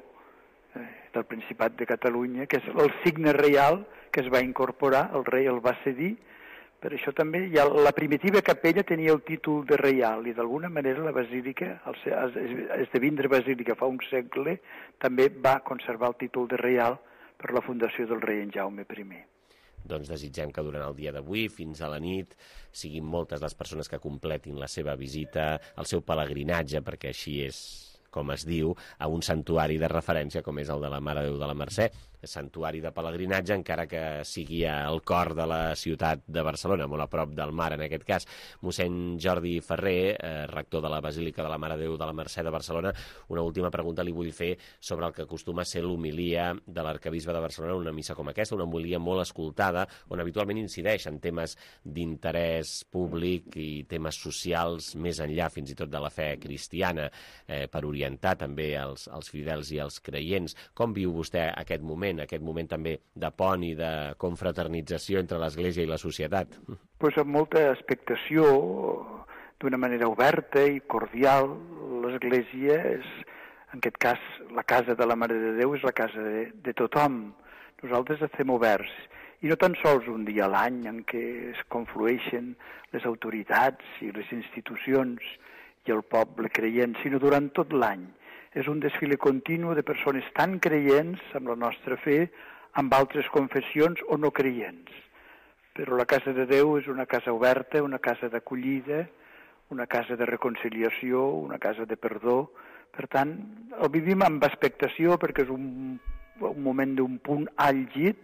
del Principat de Catalunya, que és el signe reial que es va incorporar, el rei el va cedir. Per això també la primitiva capella tenia el títol de reial i d'alguna manera la basílica, al esdevindre basílica fa un segle, també va conservar el títol de reial per la fundació del rei en Jaume I. Doncs desitgem que durant el dia d'avui, fins a la nit, siguin moltes les persones que completin la seva visita, el seu pelegrinatge, perquè així és com es diu, a un santuari de referència com és el de la Mare de Déu de la Mercè, santuari de pelegrinatge, encara que sigui al cor de la ciutat de Barcelona, molt a prop del mar en aquest cas. Mossèn Jordi Ferrer, rector de la Basílica de la Mare de Déu de la Mercè de Barcelona, una última pregunta li vull fer sobre el que acostuma a ser l'homilia de l'arcabisbe de Barcelona, una missa com aquesta, una homilia molt escoltada, on habitualment incideix en temes d'interès públic i temes socials, més enllà fins i tot de la fe cristiana, per orientar també els fidels i els creients. Com viu vostè aquest moment també de pont i de confraternització entre l'Església i la societat? Pues amb molta expectació, d'una manera oberta i cordial. L'Església és, en aquest cas, la casa de la Mare de Déu és la casa de tothom. Nosaltres estem oberts. I no tan sols un dia a l'any en què es conflueixen les autoritats i les institucions i el poble creient, sinó durant tot l'any. És un desfile continu de persones tan creients amb la nostra fe, amb altres confessions o no creients. Però la casa de Déu és una casa oberta, una casa d'acollida, una casa de reconciliació, una casa de perdó. Per tant, el vivim amb expectació perquè és un moment d'un punt àlgid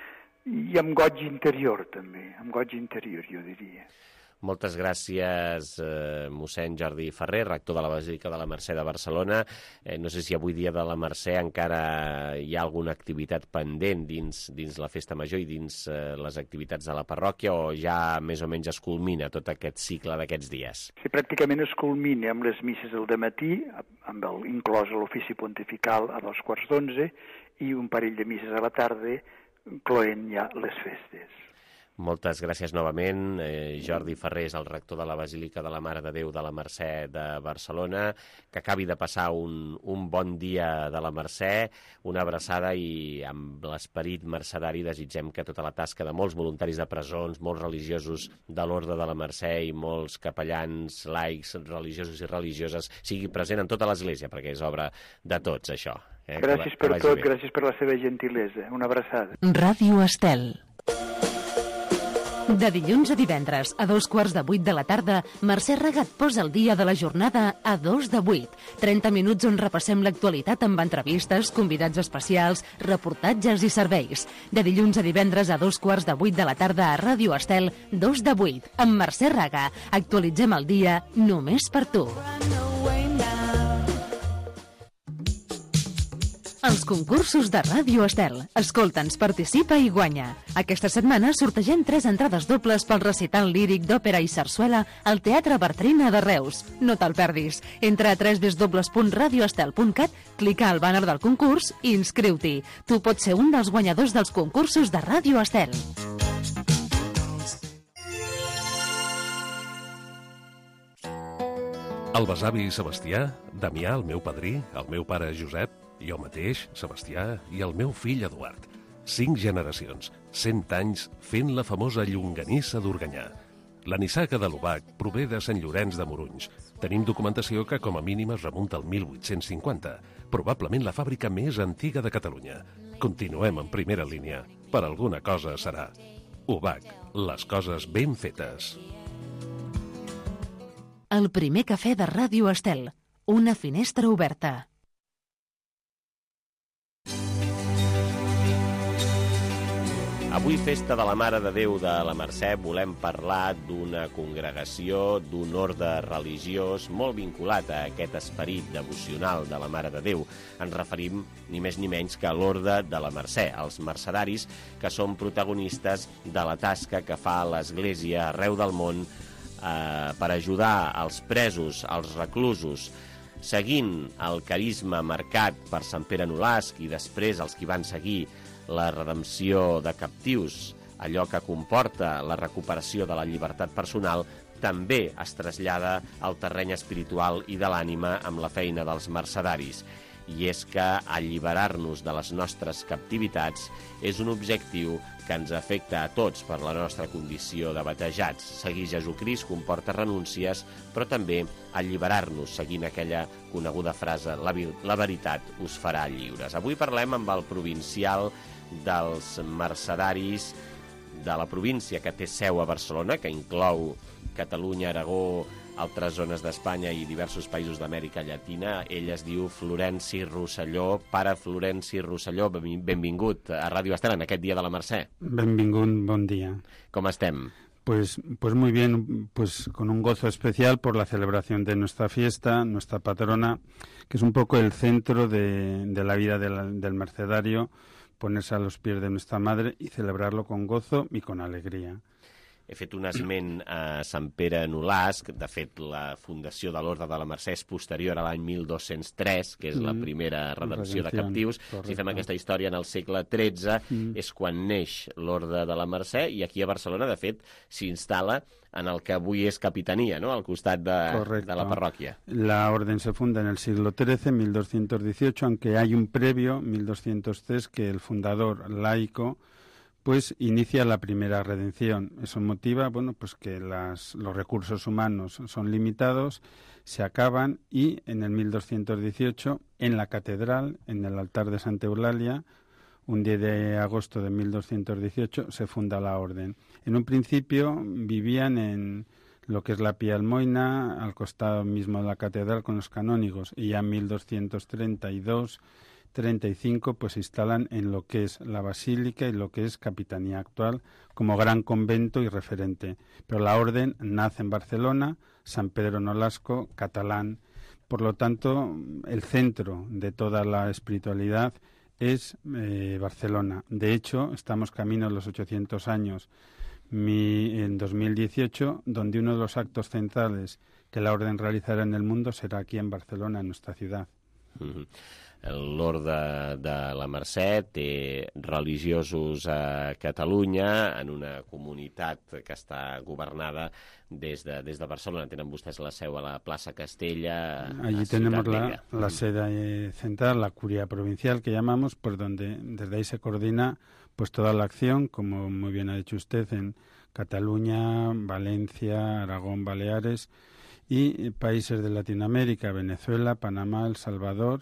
i amb goig interior també, amb goig interior jo diria. Moltes gràcies, mossèn Jordi Ferrer, rector de la Basílica de la Mercè de Barcelona. No sé si avui dia de la Mercè encara hi ha alguna activitat pendent dins la festa major i dins les activitats de la parròquia, o ja més o menys es culmina tot aquest cicle d'aquests dies? Sí, pràcticament es culmina amb les misses del dematí, inclòs l'ofici pontifical a 11:15, i un parell de misses a la tarda, incloent ja les festes. Moltes gràcies novament. Jordi Ferrer és el rector de la Basílica de la Mare de Déu de la Mercè de Barcelona. Que acabi de passar un bon dia de la Mercè, una abraçada, i amb l'esperit mercedari desitgem que tota la tasca de molts voluntaris de presons, molts religiosos de l'Orde de la Mercè i molts capellans, laics, religiosos i religioses sigui present en tota l'Església, perquè és obra de tots, això. Gràcies per tot, gràcies per la seva gentilesa. Una abraçada. Ràdio Estel. De dilluns a divendres, a 7:15 de la tarda, Mercè Raga et posa el dia de la jornada a 7:08. 30 minuts on repassem l'actualitat amb entrevistes, convidats especials, reportatges i serveis. De dilluns a divendres a 7:15 de la tarda a Ràdio Estel, 2:08, amb Mercè Raga. Actualitzem el dia només per tu. Els concursos de Ràdio Estel. Escolta'ns, participa i guanya. Aquesta setmana sortegem 3 entrades dobles pel recital líric d'òpera i sarsuela al Teatre Bartrina de Reus. No te'l perdis. Entra a www.radioestel.cat, clica al bàner del concurs i inscriu-t'hi. Tu pots ser un dels guanyadors dels concursos de Ràdio Estel. El besavi Sebastià, Damià, el meu padrí, el meu pare Josep, jo mateix, Sebastià, i el meu fill Eduard. 5 generacions, 100 anys fent la famosa llonganissa d'Organyà. La nissaga de l'Obac prové de Sant Llorenç de Morunys. Tenim documentació que com a mínim es remunta al 1850, probablement la fàbrica més antiga de Catalunya. Continuem en primera línia. Per alguna cosa serà. Obac, les coses ben fetes. El primer cafè de Ràdio Estel. Una finestra oberta. Avui Avui, festa de la Mare de Déu de la Mercè, volem parlar d'una congregació, d'un orde religiós molt vinculat a aquest esperit devocional de la Mare de Déu. Ens referim ni més ni menys que a l'Orde de la Mercè, els mercedaris que són protagonistes de la tasca que fa l'Església arreu del món per ajudar els presos, els reclusos, seguint el carisma marcat per Sant Pere Nolasc i després els que van seguir la redempció de captius, allò que comporta la recuperació de la llibertat personal, també es trasllada al terreny espiritual i de l'ànima amb la feina dels mercedaris. I és que alliberar-nos de les nostres captivitats és un objectiu que ens afecta a tots per la nostra condició de batejats. Seguir Jesucrist comporta renúncies, però també alliberar-nos, seguint aquella coneguda frase, la veritat us farà lliures. Avui parlem amb el provincial dels mercedaris de la província que té seu a Barcelona, que inclou Catalunya, Aragó, altres zones d'Espanya i diversos països d'Amèrica Llatina. Ell es diu Florenci Rosselló. Pare Florenci Rosselló, benvingut a Ràdio Estel en aquest dia de la Mercè. Benvingut, bon dia. Com estem? Pues muy bien, pues con un gozo especial por la celebración de nuestra fiesta, nuestra patrona, que es un poco el centro de la vida del mercedario, ponerse a los pies de nuestra madre y celebrarlo con gozo y con alegría. He fet un esment a Sant Pere Nolasc. De fet, la fundació de l'Orde de la Mercè és posterior a l'any 1203, que és la primera redempció de captius. Si fem aquesta història en el segle XIII, és quan neix l'Orde de la Mercè, i aquí a Barcelona, de fet, s'instal·la en el que avui és Capitania, ¿no?, al costat de la parròquia. La orden se funda en el siglo XIII, 1218, aunque hay un previo, 1203, que el fundador laico pues inicia la primera redención. Eso motiva, bueno, pues que los recursos humanos son limitados, se acaban, y en el 1218, en la catedral, en el altar de Santa Eulalia, un día de agosto de 1218, se funda la orden. En un principio vivían en lo que es la Pía Almoina, al costado mismo de la catedral, con los canónigos, y ya en 1232-35 pues se instalan en lo que es la Basílica y lo que es Capitanía actual como gran convento y referente. Pero la orden nace en Barcelona, San Pedro Nolasco, catalán. Por lo tanto, el centro de toda la espiritualidad es Barcelona. De hecho, estamos camino a los 800 años en 2018, donde uno de los actos centrales que la orden realizará en el mundo será aquí en Barcelona, en nuestra ciudad. L'Orde de la Mercè té religiosos a Catalunya, en una comunitat que està governada des de Barcelona. Tenen vostès la seu a la plaça Castella. Allí tenemos la sede central, la curia provincial que llamamos, pues donde desde ahí se coordina pues toda la acción, como muy bien ha dicho usted, en Cataluña, Valencia, Aragón, Baleares y países de Latinoamérica, Venezuela, Panamá, El Salvador,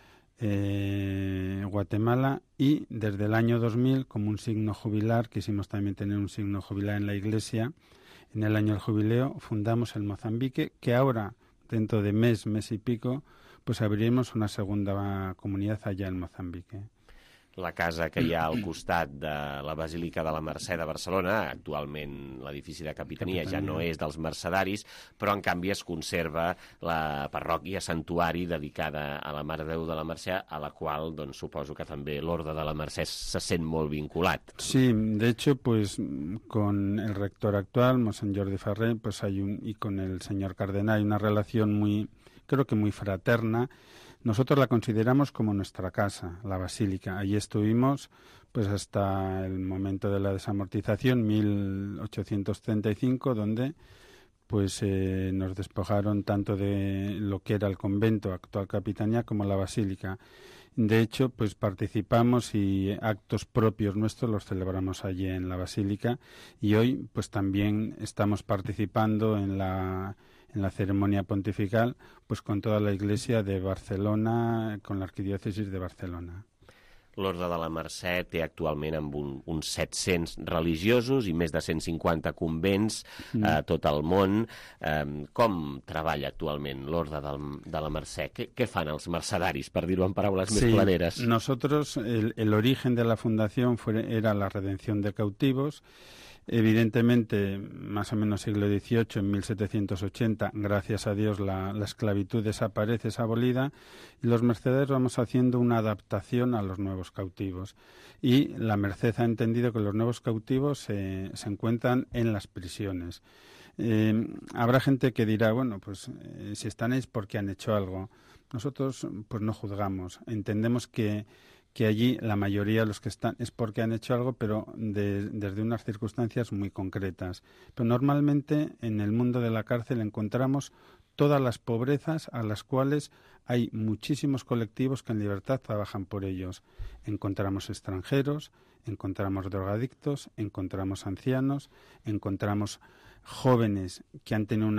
Guatemala, y desde el año 2000, como un signo jubilar, quisimos también tener un signo jubilar en la Iglesia, en el año del jubileo fundamos el Mozambique, que ahora, dentro de mes y pico, pues abriremos una segunda comunidad allá en Mozambique. La casa que hi ha al costat de la Basílica de la Mercè de Barcelona, actualment l'edifici de Capitania ja no és dels mercedaris, però en canvi es conserva la parròquia santuari dedicada a la Mare de Déu de la Mercè, a la qual doncs, suposo que també l'Orde de la Mercè se sent molt vinculat. Sí, de hecho, pues con el rector actual, Monsen Jordi Ferrer, pues y con el señor cardenal hay una relación creo que muy fraterna. Nosotros la consideramos como nuestra casa, la Basílica. Allí estuvimos pues hasta el momento de la desamortización, 1835, donde pues nos despojaron tanto de lo que era el convento, actual Capitanía, como la Basílica. De hecho, pues participamos y actos propios nuestros los celebramos allí en la Basílica, y hoy pues también estamos participando en la ceremonia pontifical, pues con toda la Iglesia de Barcelona, con la Arquidiócesis de Barcelona. L'Orde de la Mercè té actualment amb uns 700 religiosos i més de 150 convents a tot el món. Com treballa actualment l'Orde de la Mercè? Què fan els mercedaris, per dir-ho en paraules més planeres? Nosotros, el origen de la fundación era la redención de cautivos. Evidentemente, más o menos siglo XVIII, en 1780, gracias a Dios, la esclavitud desaparece, es abolida, y los mercedarios vamos haciendo una adaptación a los nuevos cautivos. Y la Merced ha entendido que los nuevos cautivos se encuentran en las prisiones. Habrá gente que dirá, bueno, pues si están ahí es porque han hecho algo. Nosotros pues no juzgamos, entendemos que allí la mayoría de los que están es porque han hecho algo, pero desde unas circunstancias muy concretas. Pero normalmente en el mundo de la cárcel encontramos todas las pobrezas a las cuales hay muchísimos colectivos que en libertad trabajan por ellos. Encontramos extranjeros, encontramos drogadictos, encontramos ancianos, encontramos jóvenes que han tenido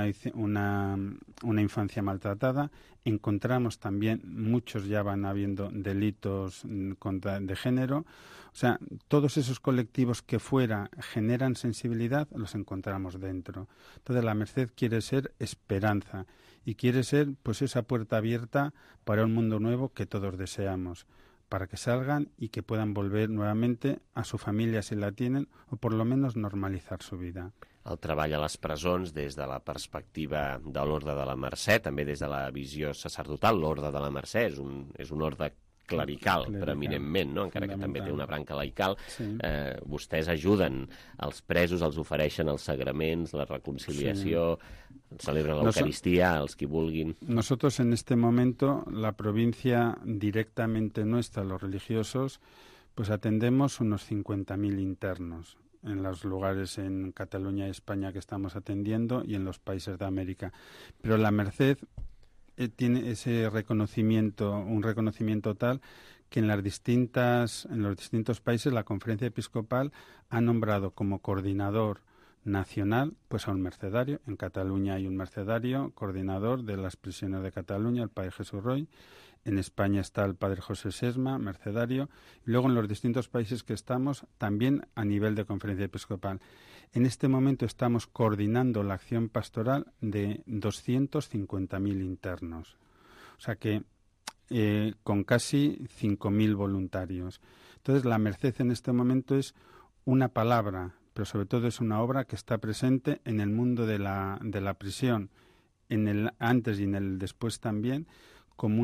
una infancia maltratada, encontramos también, muchos ya van habiendo delitos de género, o sea, todos esos colectivos que fuera generan sensibilidad, los encontramos dentro. Entonces la Merced quiere ser esperanza y quiere ser pues esa puerta abierta para un mundo nuevo que todos deseamos, para que salgan y que puedan volver nuevamente a su familia si la tienen, o por lo menos normalizar su vida. El treball a les presons des de la perspectiva de l'Orde de la Mercè, també des de la visió sacerdotal. L'Orde de la Mercè és un orde clerical, preeminentment, no? Encara que també té una branca laical. Sí. Vostès ajuden els presos, els ofereixen els sagraments, la reconciliació, celebren l'Eucaristia, els qui vulguin. Nosotros en este momento, la provincia directamente nuestra, los religiosos, pues atendemos unos 50.000 internos en los lugares en Cataluña y España que estamos atendiendo y en los países de América. Pero la Merced tiene ese reconocimiento, un reconocimiento tal que en los distintos países la Conferencia Episcopal ha nombrado como coordinador nacional pues a un mercedario. En Cataluña hay un mercedario, coordinador de las prisiones de Cataluña, el padre Jesús Roy. En España está el padre José Sesma, mercedario. Y luego en los distintos países que estamos, también a nivel de Conferencia Episcopal. En este momento estamos coordinando la acción pastoral de 250.000 internos. O sea que con casi 5.000 voluntarios. Entonces la Merced en este momento es una palabra, pero sobre todo es una obra que está presente en el mundo de la prisión, en el antes y en el después también, como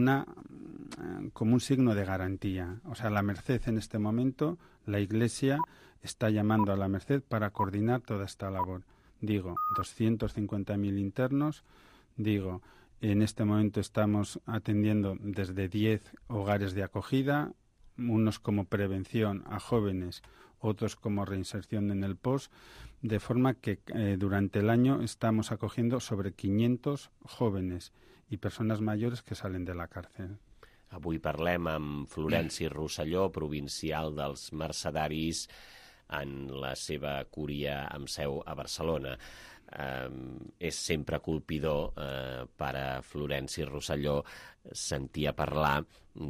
un signo de garantía. O sea, la Merced en este momento, la Iglesia está llamando a la Merced para coordinar toda esta labor. Digo, 250.000 internos, digo, en este momento estamos atendiendo desde 10 hogares de acogida, unos como prevención a jóvenes, otros como reinserción en el post, de forma que durante el año estamos acogiendo sobre 500 jóvenes i persones mayores que salen de la càrcel. Avui parlem amb Florenci Rosselló, provincial dels mercedaris, en la seva cúria amb seu a Barcelona. És sempre colpidor per a Florenci Rosselló sentir a parlar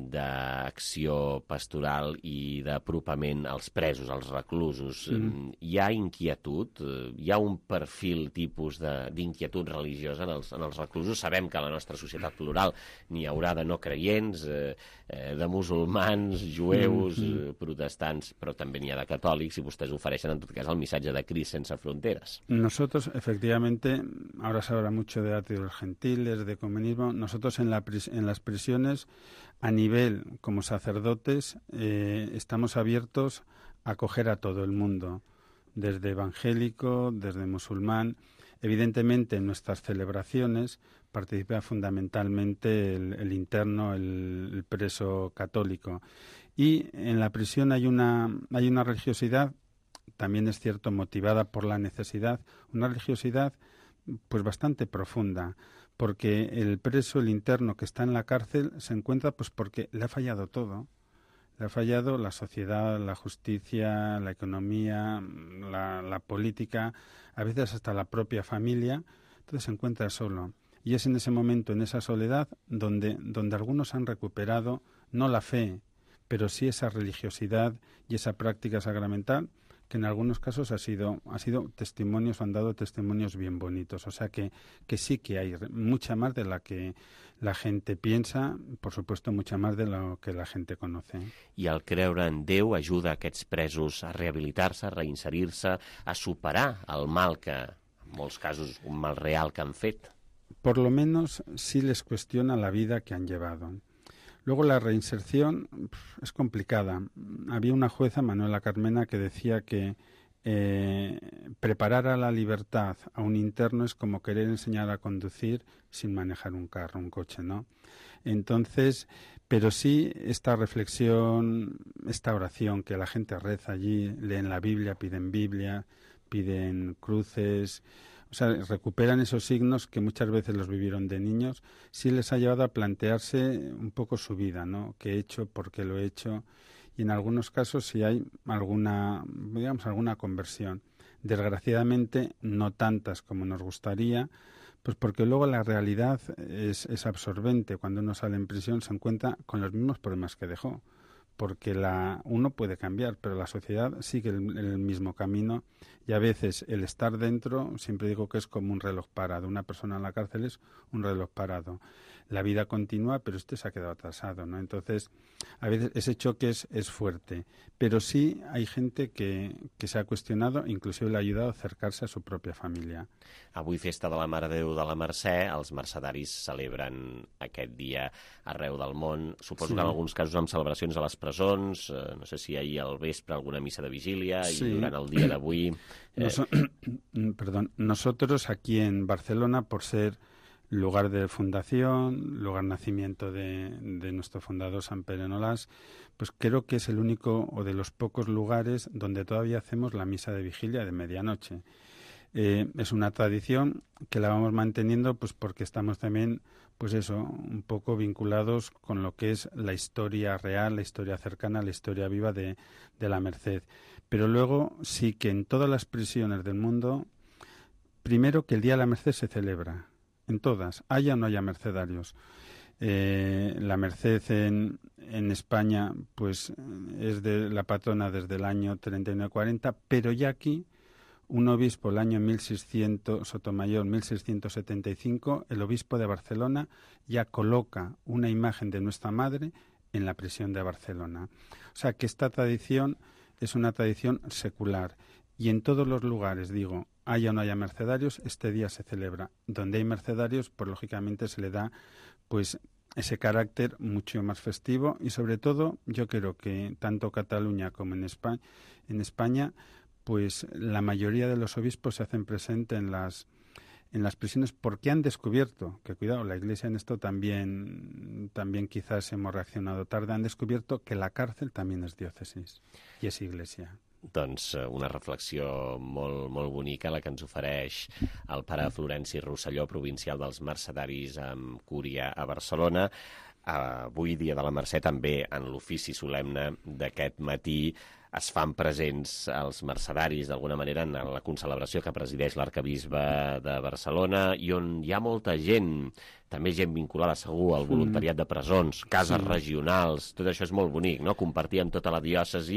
d'acció pastoral i d'apropament als presos, als reclusos. Hi ha inquietud? Hi ha un perfil tipus d'inquietud religiosa en els reclusos? Sabem que a la nostra societat plural n'hi haurà de no creients, de musulmans, jueus, protestants, però també n'hi ha de catòlics, i vostès ofereixen en tot cas el missatge de Crist sense fronteres. Nosotros, efectivamente, ahora se habla mucho de arte de los gentiles, de comunismo. Nosotros en las prisiones, a nivel como sacerdotes, estamos abiertos a acoger a todo el mundo, desde evangélico, desde musulmán. Evidentemente, en nuestras celebraciones participa fundamentalmente el interno, el preso católico. Y en la prisión hay una religiosidad, también es cierto, motivada por la necesidad, una religiosidad pues bastante profunda, porque el preso, el interno que está en la cárcel, se encuentra pues porque le ha fallado todo. Le ha fallado la sociedad, la justicia, la economía, la política, a veces hasta la propia familia. Entonces se encuentra solo. Y es en ese momento, en esa soledad, donde algunos han recuperado no la fe, pero sí esa religiosidad y esa práctica sacramental que en algunos casos ha sido testimonios, han dado testimonios bien bonitos. O sea que sí que hay mucha más de la que la gente piensa, por supuesto mucha más de lo que la gente conoce. I el creure en Déu ajuda aquests presos a rehabilitar-se, a reinserir-se, a superar el mal que, en molts casos, un mal real que han fet. Por lo menos sí les cuestiona la vida que han llevado. Luego la reinserción es complicada. Había una jueza, Manuela Carmena, que decía que preparar a la libertad a un interno es como querer enseñar a conducir sin manejar un carro, un coche, ¿no? Entonces, pero sí esta reflexión, esta oración que la gente reza allí, leen la Biblia, piden cruces, o sea, recuperan esos signos que muchas veces los vivieron de niños, sí les ha llevado a plantearse un poco su vida, ¿no? ¿Qué he hecho? ¿Por qué lo he hecho? Y en algunos casos sí hay alguna conversión. Desgraciadamente, no tantas como nos gustaría, pues porque luego la realidad es absorbente. Cuando uno sale en prisión se encuentra con los mismos problemas que dejó. Porque uno puede cambiar, pero la sociedad sigue el mismo camino y a veces el estar dentro, siempre digo que es como un reloj parado. Una persona en la cárcel es un reloj parado. La vida continúa, pero usted se ha quedado atrasado, ¿no? Entonces, a veces ese choque es fuerte, pero sí hay gente que se ha cuestionado, inclusive le ha ayudado a acercarse a su propia familia. Avui, festa de la Mare de Déu de la Mercè, els mercedaris celebren aquest dia arreu del món. Suposo que en alguns casos amb celebracions a les presons, no sé si ahir al vespre alguna missa de vigília i durant el dia d'avui. Nosotros aquí en Barcelona, por ser lugar de fundación, lugar nacimiento de nuestro fundador San Pere Nolasc, pues creo que es el único o de los pocos lugares donde todavía hacemos la misa de vigilia de medianoche. Es una tradición que la vamos manteniendo pues porque estamos también pues eso, un poco vinculados con lo que es la historia real, la historia cercana, la historia viva de la Merced. Pero luego sí que en todas las prisiones del mundo, primero que el Día de la Merced se celebra, en todas, haya o no haya mercedarios. La Merced en España pues es de la patrona desde el año 39-40, pero ya aquí un obispo el año 1600, Sotomayor 1675, el obispo de Barcelona ya coloca una imagen de nuestra Madre en la prisión de Barcelona. O sea que esta tradición es una tradición secular y en todos los lugares, digo, haya o no haya mercedarios, este día se celebra. Donde hay mercedarios, pues lógicamente se le da pues ese carácter mucho más festivo y sobre todo yo creo que tanto Cataluña como en España pues la mayoría de los obispos se hacen presente en las prisiones porque han descubierto, que cuidado, la Iglesia en esto también quizás hemos reaccionado tarde, han descubierto que la cárcel también es diócesis y es Iglesia. Doncs una reflexió molt bonica la que ens ofereix el pare Florenci Rosselló, provincial dels mercedaris amb cúria a Barcelona. Avui, dia de la Mercè, també en l'ofici solemne d'aquest matí es fan presents els mercedaris d'alguna manera en la concelebració que presideix l'arcabisbe de Barcelona i on hi ha molta gent, també gent vinculada segur al voluntariat de presons, cases regionals, tot això és molt bonic, no? Compartir amb tota la diòcesi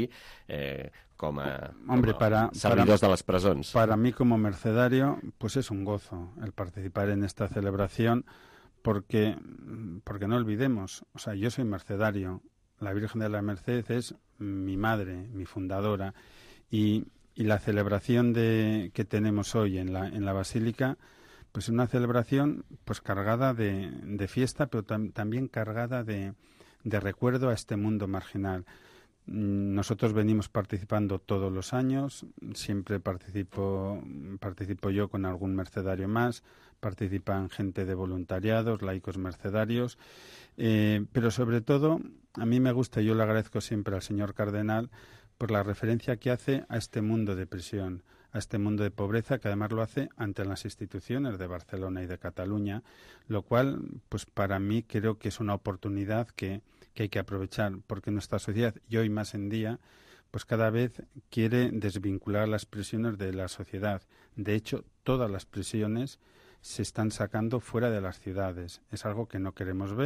com a servidors de les presons. Para mí como mercedario pues es un gozo el participar en esta celebración porque no olvidemos, o sea, yo soy mercedario, la Virgen de la Merced es mi madre, mi fundadora, y la celebración que tenemos hoy en la Basílica, pues es una celebración pues cargada de fiesta, pero también cargada de recuerdo a este mundo marginal. Nosotros venimos participando todos los años, siempre participo yo con algún mercedario más, participan gente de voluntariados, laicos mercedarios, pero sobre todo a mí me gusta, y yo le agradezco siempre al señor cardenal por la referencia que hace a este mundo de prisión, a este mundo de pobreza, que además lo hace ante las instituciones de Barcelona y de Cataluña, lo cual pues para mí creo que es una oportunidad que hay que aprovechar, porque nuestra sociedad, y hoy más en día, pues cada vez quiere desvincular las prisiones de la sociedad. De hecho, todas las prisiones se están sacando fuera de las ciudades. Es algo que no queremos ver,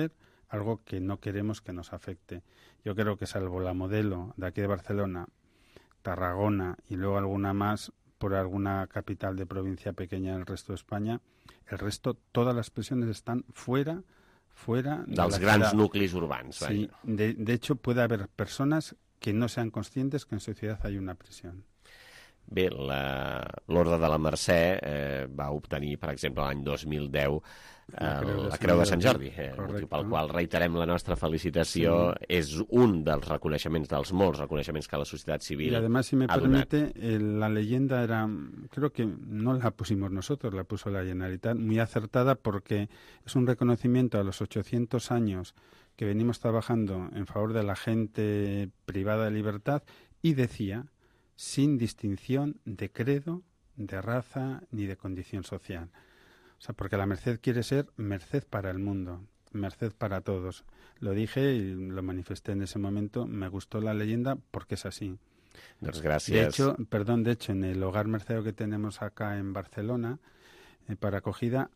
algo que no queremos que nos afecte. Yo creo que salvo la Modelo de aquí de Barcelona, Tarragona y luego alguna más por alguna capital de provincia pequeña del resto de España, el resto, todas las prisiones están fuera dels grans nuclis urbans. Sí, de hecho puede haber personas que no sean conscientes que en su ciudad hay una prisión. Bé, l'Orde de la Mercè va obtenir, per exemple, l'any 2010 la Creu de Sant Jordi, motiu pel qual reiterem la nostra felicitació. Sí. És un dels reconeixements, dels molts reconeixements que la societat civil ha donat. Y además, si me permite, la leyenda era, creo que no la pusimos nosotros, la puso la Generalitat, muy acertada porque es un reconocimiento a los 800 años que venimos trabajando en favor de la gente privada de libertad y decía, sin distinción de credo, de raza ni de condición social. O sea, porque la merced quiere ser merced para el mundo, merced para todos. Lo dije y lo manifesté en ese momento, me gustó la leyenda porque es así. Doncs gràcies. De hecho, en el hogar mercedero que tenemos acá en Barcelona, para acogida,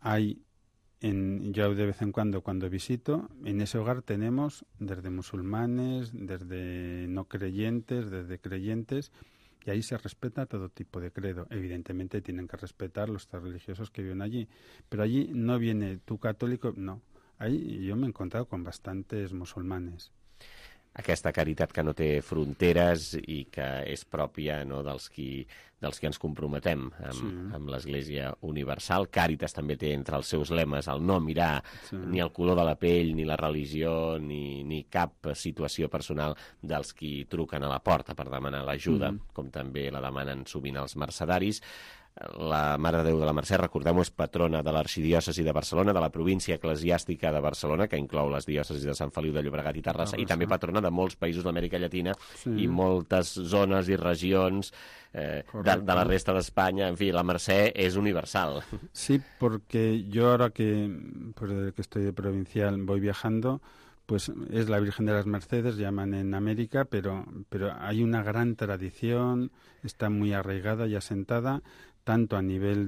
yo de vez en cuando visito, en ese hogar tenemos desde musulmanes, desde no creyentes, desde creyentes, y ahí se respeta todo tipo de credo. Evidentemente tienen que respetar los religiosos que viven allí, pero allí no viene tú católico, no. Ahí yo me he encontrado con bastantes musulmanes. Aquesta caritat que no té fronteres i que és pròpia, no, dels qui ens comprometem amb l'Església Universal. Càritas també té entre els seus lemes el no mirar ni el color de la pell, ni la religió, ni cap situació personal dels qui truquen a la porta per demanar l'ajuda, com també la demanen sovint els mercedaris. La Mare de Déu de la Mercè, recordem-ho, és patrona de l'Arxidiòcesi de Barcelona, de la província eclesiàstica de Barcelona, que inclou les diòcesis de Sant Feliu de Llobregat i Terrassa, i també patrona de molts països d'Amèrica Llatina i moltes zones i regions de la resta d'Espanya. En fi, la Mercè és universal. Sí, porque yo ahora desde que estoy de provincial voy viajando, pues es la Virgen de las Mercedes, llaman en América, pero hay una gran tradición, está muy arraigada y asentada, tanto a nivel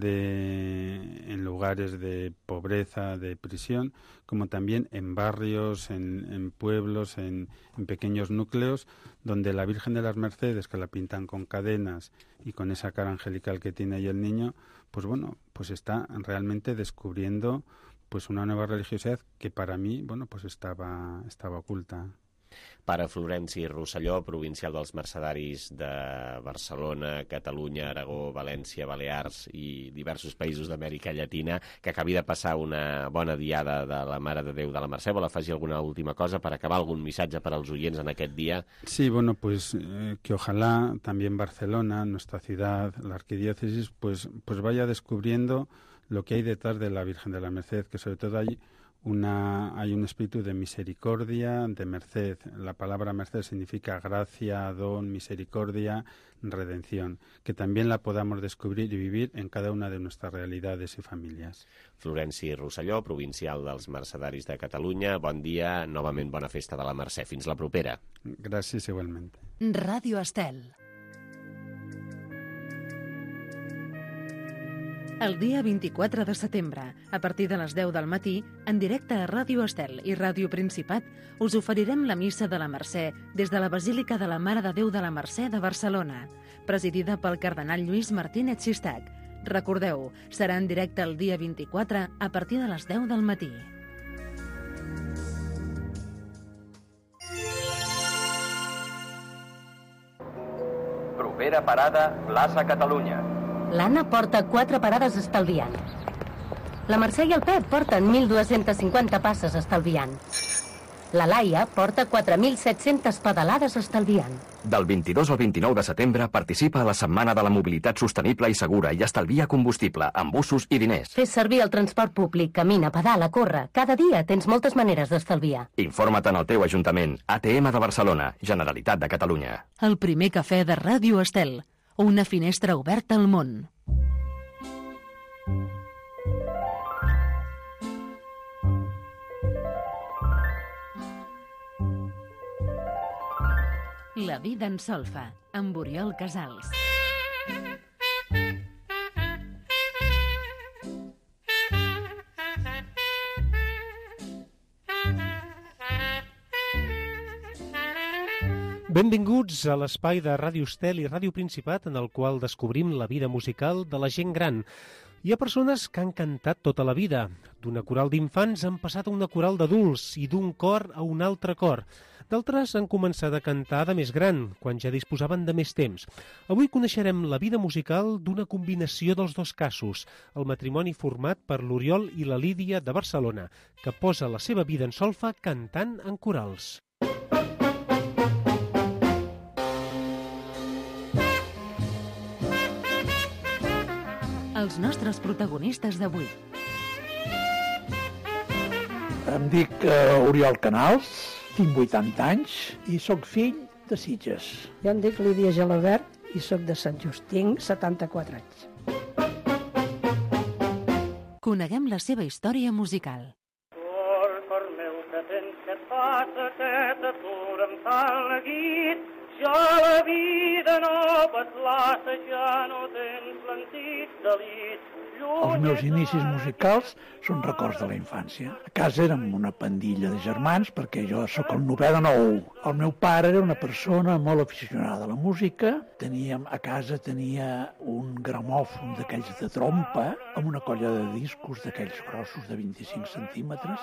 en lugares de pobreza, de prisión, como también en barrios, en pueblos, en pequeños núcleos, donde la Virgen de las Mercedes, que la pintan con cadenas y con esa cara angelical que tiene ahí el niño, pues bueno, pues está realmente descubriendo pues una nueva religiosidad que para mí, bueno, pues estaba oculta. Pare Florenci Rosselló, provincial dels Mercedaris de Barcelona, Catalunya, Aragó, València, Balears i diversos països d'Amèrica Llatina, que acabi de passar una bona diada de la Mare de Déu de la Mercè. Vol afegir alguna última cosa per acabar, algun missatge per als oients en aquest dia? Sí, bueno, pues que ojalá también Barcelona, nuestra ciudad, la arquidiócesis, pues vaya descubriendo lo que hay detrás de la Virgen de la Merced, que sobre todo hay un espíritu de misericordia, de merced. La palabra merced significa gracia, don, misericordia, redención, que también la podamos descubrir y vivir en cada una de nuestras realidades y familias. Florenci Rosselló, provincial dels Mercedaris de Catalunya, bon dia, novament bona festa de la Mercè. Fins la propera. Gràcies, igualmente. Ràdio Estel. El dia 24 de setembre, a partir de les 10 del matí, en directe a Ràdio Estel i Ràdio Principat, us oferirem la missa de la Mercè des de la Basílica de la Mare de Déu de la Mercè de Barcelona, presidida pel cardenal Lluís Martínez Xistac. Recordeu, serà en directe el dia 24 a partir de les 10 del matí. Propera parada, plaça Catalunya. L'Anna porta 4 parades estalviant. La Mercè i el Pep porten 1.250 passes estalviant. La Laia porta 4.700 pedalades estalviant. Del 22 al 29 de setembre participa a la Setmana de la Mobilitat Sostenible i Segura i estalvia combustible amb busos i diners. Fes servir el transport públic, camina, pedala, corre. Cada dia tens moltes maneres d'estalviar. Informa't en el teu ajuntament. ATM de Barcelona, Generalitat de Catalunya. El primer cafè de Ràdio Estel. Una finestra oberta al món. La vida en solfa, amb Oriol Casals. Benvinguts a l'espai de Ràdio Estel i Ràdio Principat en el qual descobrim la vida musical de la gent gran. Hi ha persones que han cantat tota la vida. D'una coral d'infants han passat a una coral d'adults i d'un cor a un altre cor. D'altres han començat a cantar de més gran, quan ja disposaven de més temps. Avui coneixerem la vida musical d'una combinació dels dos casos, el matrimoni format per l'Oriol i la Lídia de Barcelona, que posa la seva vida en solfa cantant en corals. Els nostres protagonistes d'avui. Em dic Oriol Canals, tinc 80 anys i sóc fill de Sitges. Jo em dic Lídia Gelabert i sóc de Sant Just, tinc 74 anys. Coneguem la seva història musical. Cor meu, que tens, que et passa, que t'atura amb tal neguit. Ja la vida no vas laça, ja no tens l'antic delit. Els meus inicis musicals són records de la infància. A casa érem una pandilla de germans, perquè jo sóc el novè de 9. El meu pare era una persona molt aficionada a la música. A casa tenia un gramòfon d'aquells de trompa, amb una colla de discos d'aquells grossos de 25 centímetres.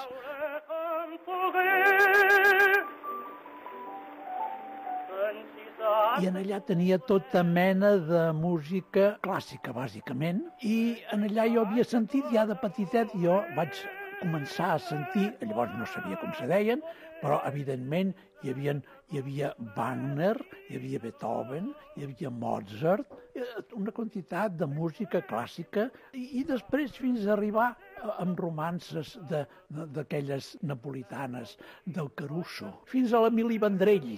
I en allà tenia tota mena de música clàssica, bàsicament, i en allà jo havia sentit, ja de petitet, jo vaig començar a sentir, llavors no sabia com se deien, però evidentment hi havia Wagner, hi havia Beethoven, hi havia Mozart, una quantitat de música clàssica, i després fins a arribar amb romances d'aquelles napolitanes del Caruso, fins a la Mili Vendrell.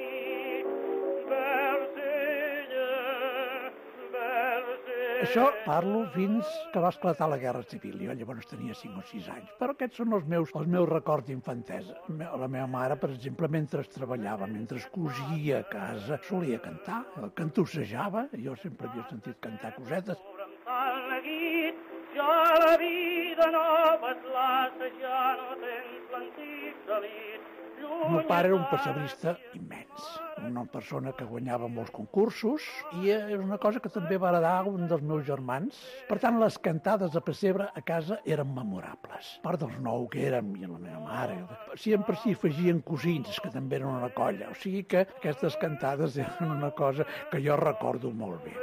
Això parlo fins que va esclatar la Guerra Civil. Jo llavors tenia 5 o 6 anys. Però aquests són els meus records d'infantesa. La meva mare, per exemple, mentre treballava, mentre cosia a casa, solia cantar, cantussejava. Jo sempre havia sentit cantar cosetes. Ja la vida no vas laça, ja no tens l'antic delit. El meu pare era un pessebrista immens, una persona que guanyava molts concursos, i és una cosa que també va heredar un dels meus germans. Per tant, les cantades a pessebre a casa eren memorables. A part dels 9 que érem, i la meva mare, sempre s'hi afegien cosins, que també eren una colla. O sigui que aquestes cantades eren una cosa que jo recordo molt bé.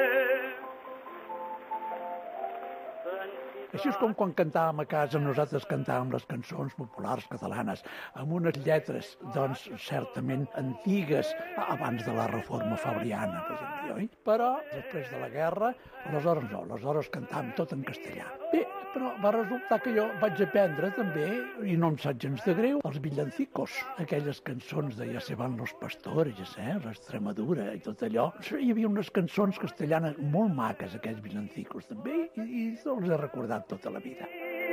Així és com quan cantàvem a casa, nosaltres cantàvem les cançons populars catalanes, amb unes lletres, doncs, certament antigues, abans de la reforma fabriana, per exemple, oi? Però, després de la guerra, aleshores no, aleshores cantàvem tot en castellà. Bé, però va resultar que jo vaig aprendre també, i no em sap gens de greu, els villancicos, aquelles cançons de Ja se van los pastores, l'Extremadura i tot allò. Hi havia unes cançons castellanes molt maques, aquests villancicos també, i els he recordat tota la vida.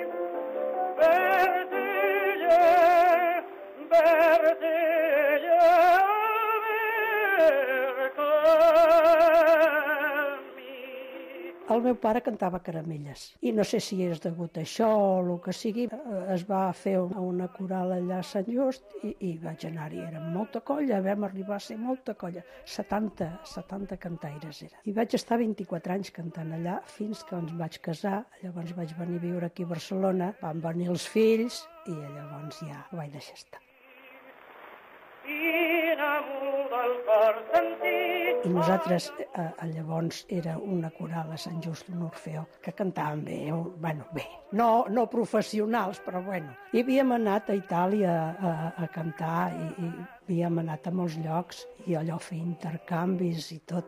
El meu pare cantava caramelles i no sé si és degut a això o el que sigui. Es va fer una coral allà a Sant Just i vaig anar-hi. Érem molta colla, vam arribar a ser molta colla. 70 cantaires era. I vaig estar 24 anys cantant allà fins que ens vaig casar. Llavors vaig venir a viure aquí a Barcelona, van venir els fills i llavors ja ho vaig deixar estar. I nosaltres llavors era una coral a Sant Just, un Orfeó, que cantàvem bé, bé, no professionals, però bueno. I havíem anat a Itàlia a cantar i havíem anat a molts llocs i allò fer intercanvis i tot.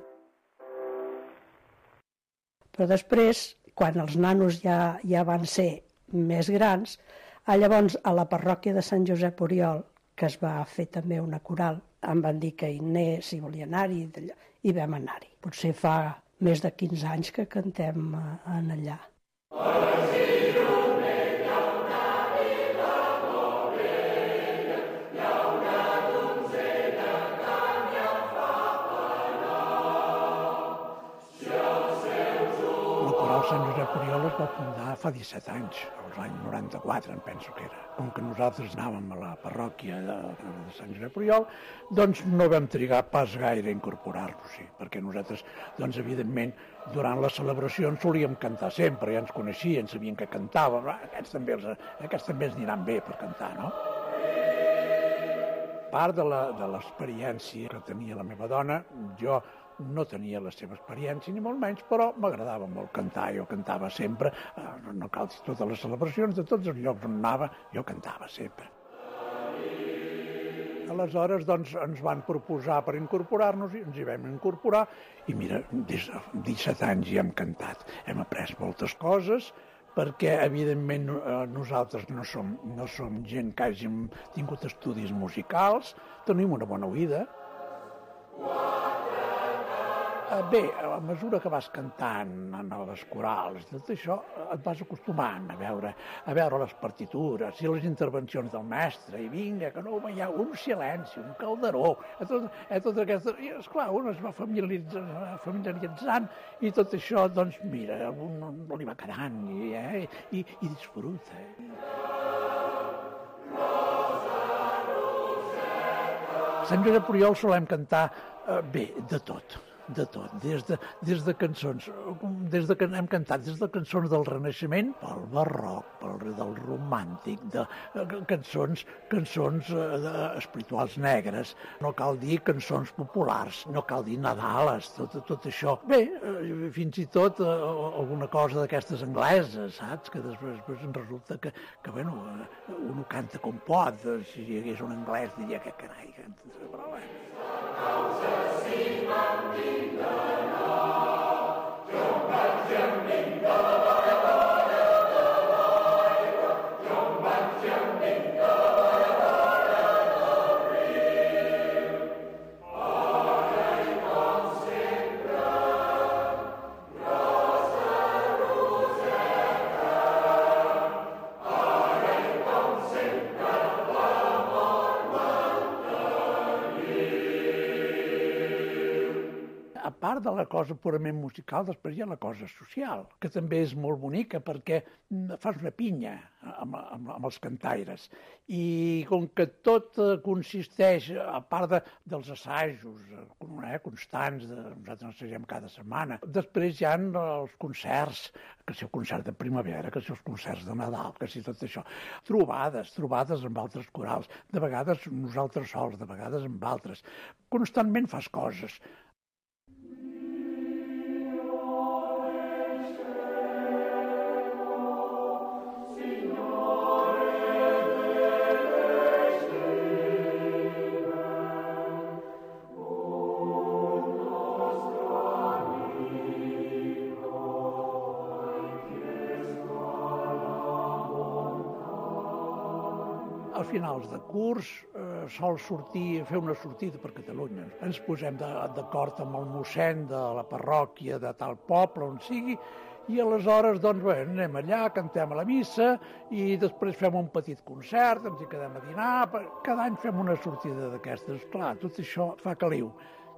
Però després, quan els nanos ja van ser més grans, llavors a la parròquia de Sant Josep Oriol, que es va fer també una coral, em van dir que Inés hi volia anar-hi i vam anar-hi. Potser fa més de 15 anys que cantem en allà. Sant Josep Oriol es va fundar fa 17 anys. l'any 94, em penso que era. Com que nosaltres anàvem a la parròquia de Sant Josep Oriol, doncs no vam trigar pas gaire a incorporar-nos-hi, perquè nosaltres, doncs evidentment, durant les celebracions solíem cantar sempre, ja ens coneixien, sabien que cantàvem, aquests també ens aniran bé per cantar, no? A part de l'experiència que tenia la meva dona, jo no tenia la seva experiència, ni molt menys, però m'agradava molt cantar. Jo cantava sempre, no cal dir totes les celebracions, de tots els llocs on anava, jo cantava sempre. Aleshores, doncs, ens van proposar per incorporar-nos i ens hi vam incorporar. I mira, des de 17 anys ja hem cantat. Hem après moltes coses, perquè, evidentment, nosaltres no som gent que hàgim tingut estudis musicals, tenim una bona oïda. Bé, a mesura que vas cantant en les corals, tot això, et vas acostumant a veure les partitures i les intervencions del mestre, i vinga, que no hi ha un silenci, un calderó, tot aquesta... I, esclar, un es va familiaritzant i tot això, doncs, mira, a un no li va quedant i disfruta. A Sant Josep Oriol solem cantar, bé, de tot. Des de cançons, hem cantat des de cançons del Renaixement, pel barroc, del romàntic, de cançons espirituals negres, no cal dir cançons populars, no cal dir Nadales, tot això. Bé, fins i tot alguna cosa d'aquestes angleses, saps? Que després resulta que bueno, un ho canta com pot, si hi hagués un anglès diria que carai, però bé. A part de la cosa purament musical, després hi ha la cosa social, que també és molt bonica perquè fas una pinya amb els cantaires. I com que tot consisteix, a part dels assajos constants, nosaltres assagem cada setmana, després hi ha els concerts, que si el concert de primavera, que si els concerts de Nadal, que si tot això. Trobades amb altres corals, de vegades nosaltres sols, de vegades amb altres. Constantment fas coses. A finals de curs sol fer una sortida per Catalunya. Ens posem d'acord amb el mossèn de la parròquia de tal poble, on sigui, i aleshores doncs, bé, anem allà, cantem a la missa i després fem un petit concert, ens hi quedem a dinar. Cada any fem una sortida d'aquestes. Clar, tot això fa caliu.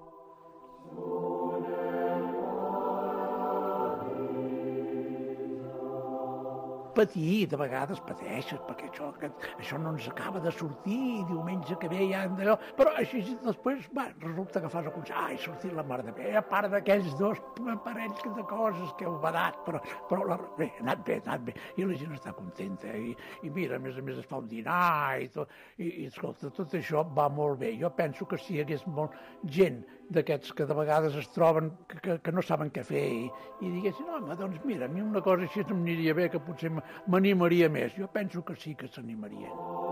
Patir, de vegades pateixes, perquè això no ens acaba de sortir i diumenge que ve ja hem d'allò... Però així després, resulta que fas el concert, ai, sortit la mar de bé, a part d'aquells dos parells de coses que heu badat, però bé, ha anat bé, i la gent està contenta, i mira, a més es fa un dinar i tot, i escolta, tot això va molt bé. Jo penso que si hi hagués molt gent d'aquests que de vegades es troben que no saben què fer i diguessin, home, doncs mira, a mi una cosa així em aniria bé, que potser m'animaria més. Jo penso que sí que s'animarien.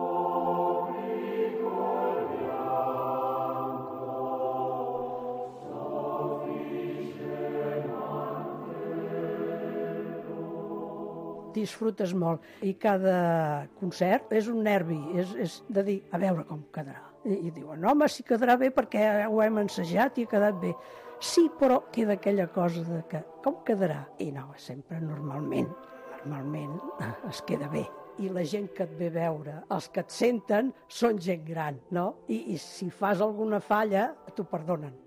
Disfrutes molt i cada concert és un nervi, és de dir, a veure com quedarà. I diuen, home, si quedarà bé perquè ho hem ensajat i ha quedat bé. Sí, però queda aquella cosa de que com quedarà? I no, sempre normalment es queda bé. I la gent que et ve a veure, els que et senten, són gent gran, no? I si fas alguna falla, t'ho perdonen.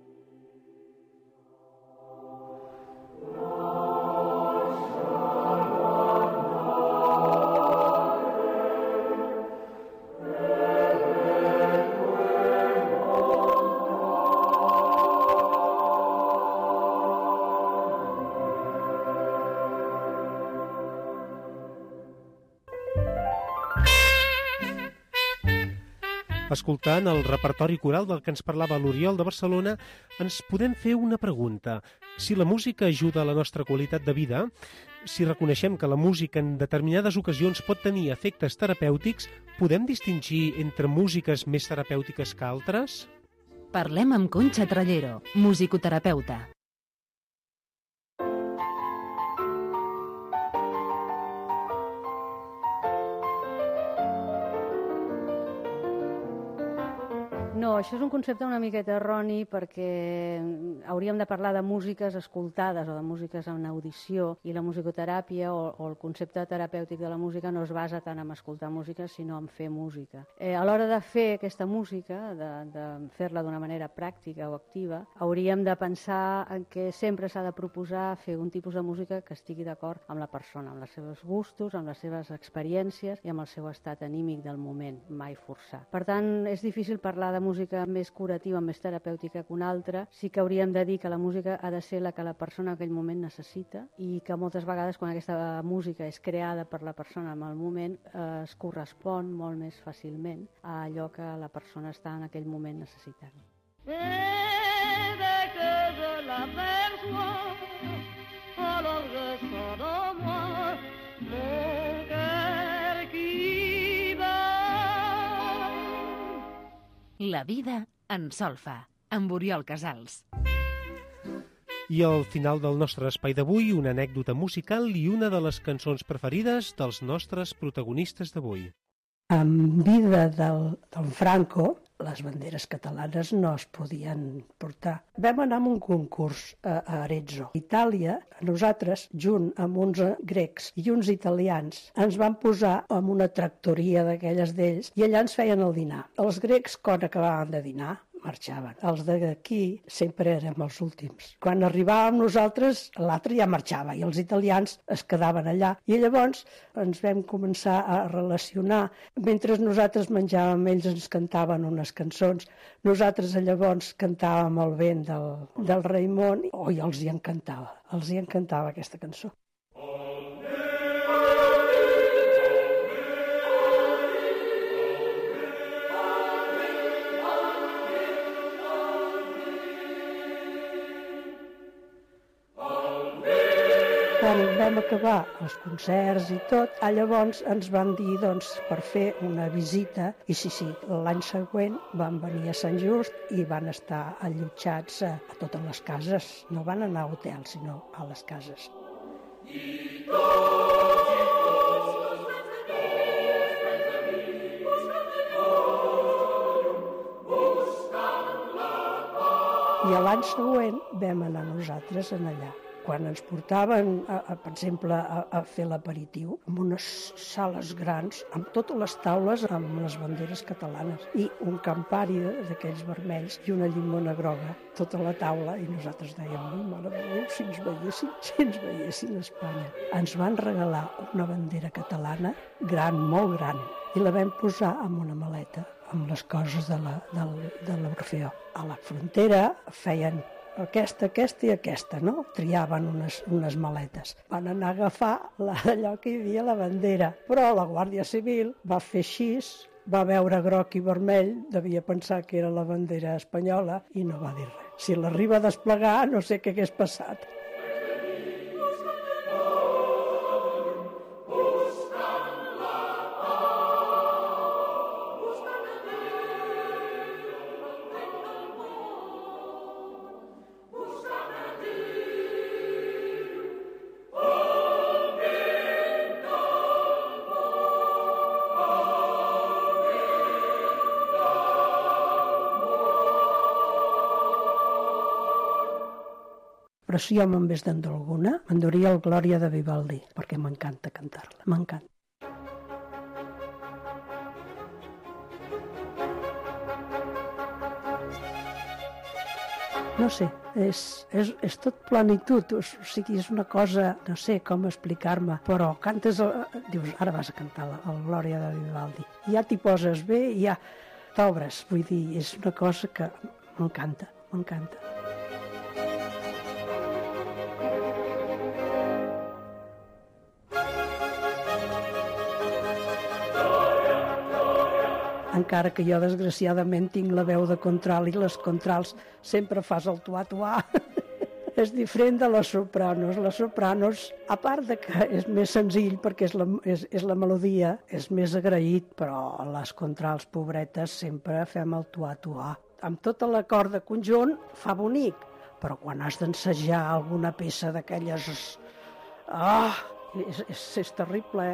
Escoltant el repertori coral del que ens parlava l'Oriol de Barcelona, ens podem fer una pregunta. Si la música ajuda a la nostra qualitat de vida, si reconeixem que la música en determinades ocasions pot tenir efectes terapèutics, podem distingir entre músiques més terapèutiques que altres? Parlem amb Concha Trallero, musicoterapeuta. No, això és un concepte una miqueta erroni perquè hauríem de parlar de músiques escoltades o de músiques en audició, i la musicoteràpia o el concepte terapèutic de la música no es basa tant en escoltar música sinó en fer música. A l'hora de fer aquesta música, de fer-la d'una manera pràctica o activa, hauríem de pensar en que sempre s'ha de proposar fer un tipus de música que estigui d'acord amb la persona, amb els seus gustos, amb les seves experiències i amb el seu estat anímic del moment, mai forçar. Per tant, és difícil parlar de música més curativa, més terapèutica que una altra. Sí que hauríem de dir que la música ha de ser la que la persona en aquell moment necessita i que moltes vegades quan aquesta música és creada per la persona en el moment es correspon molt més fàcilment a allò que la persona està en aquell moment necessitant. Et dès que je l'aperçois, alors je sens en moi mon cœur qui bat. La vida en solfa, amb Oriol Casals. I al final del nostre espai d'avui, una anècdota musical i una de les cançons preferides dels nostres protagonistes d'avui. En vida del Franco, les banderes catalanes no es podien portar. Vam anar a un concurs a Arezzo, Itàlia. Nosaltres, junt amb uns grecs i uns italians, ens van posar en una tractoria d'aquelles d'ells i allà ens feien el dinar. Els grecs, quan acabaven de dinar, marxaven. Els d'aquí sempre érem els últims. Quan arribàvem nosaltres, l'altre ja marxava i els italians es quedaven allà. I llavors ens vam començar a relacionar. Mentre nosaltres menjàvem, ells ens cantaven unes cançons. Nosaltres llavors cantàvem el vent del Raimon. I els hi encantava aquesta cançó. Quan vam acabar els concerts i tot, llavors ens van dir per fer una visita i sí, l'any següent van venir a Sant Just i van estar allotjats a totes les cases. No van anar a hotels, sinó a les cases. I l'any següent vam anar nosaltres allà. Quan ens portaven, per exemple, a fer l'aperitiu, en unes sales grans, amb totes les taules amb les banderes catalanes, i un campari d'aquells vermells i una llimona groga, tota la taula, i nosaltres dèiem, mare de Déu, si ens veiessin a Espanya. Ens van regalar una bandera catalana gran, molt gran, i la vam posar en una maleta, amb les coses de l'Orfeó. A la frontera feien aquesta i aquesta, no? Triaven unes maletes. Van anar a agafar allò que hi havia a la bandera, però la Guàrdia Civil va fer així, va veure groc i vermell, devia pensar que era la bandera espanyola i no va dir res. Si l'arriba a desplegar, no sé què hagués passat. Però si jo me'n ves d'endur alguna, m'enduria el Glòria de Vivaldi, perquè m'encanta cantar-la, m'encanta. No sé, és tot plenitud, o sigui, és una cosa, no sé com explicar-me, però cantes, dius, ara vas a cantar el Glòria de Vivaldi. Ja t'hi poses bé i ja t'obres, vull dir, és una cosa que m'encanta, m'encanta. encara que jo desgraciadament tinc la veu de contralt i les contralts sempre fas el tuà-tuà. És diferent de les sopranos. Les sopranos, a part de que és més senzill perquè és la melodia, és més agraït, però les contralts pobretes sempre fem el tuà-tuà. Amb tota l'acord de conjunt fa bonic, però quan has d'ensejar alguna peça d'aquelles... és terrible,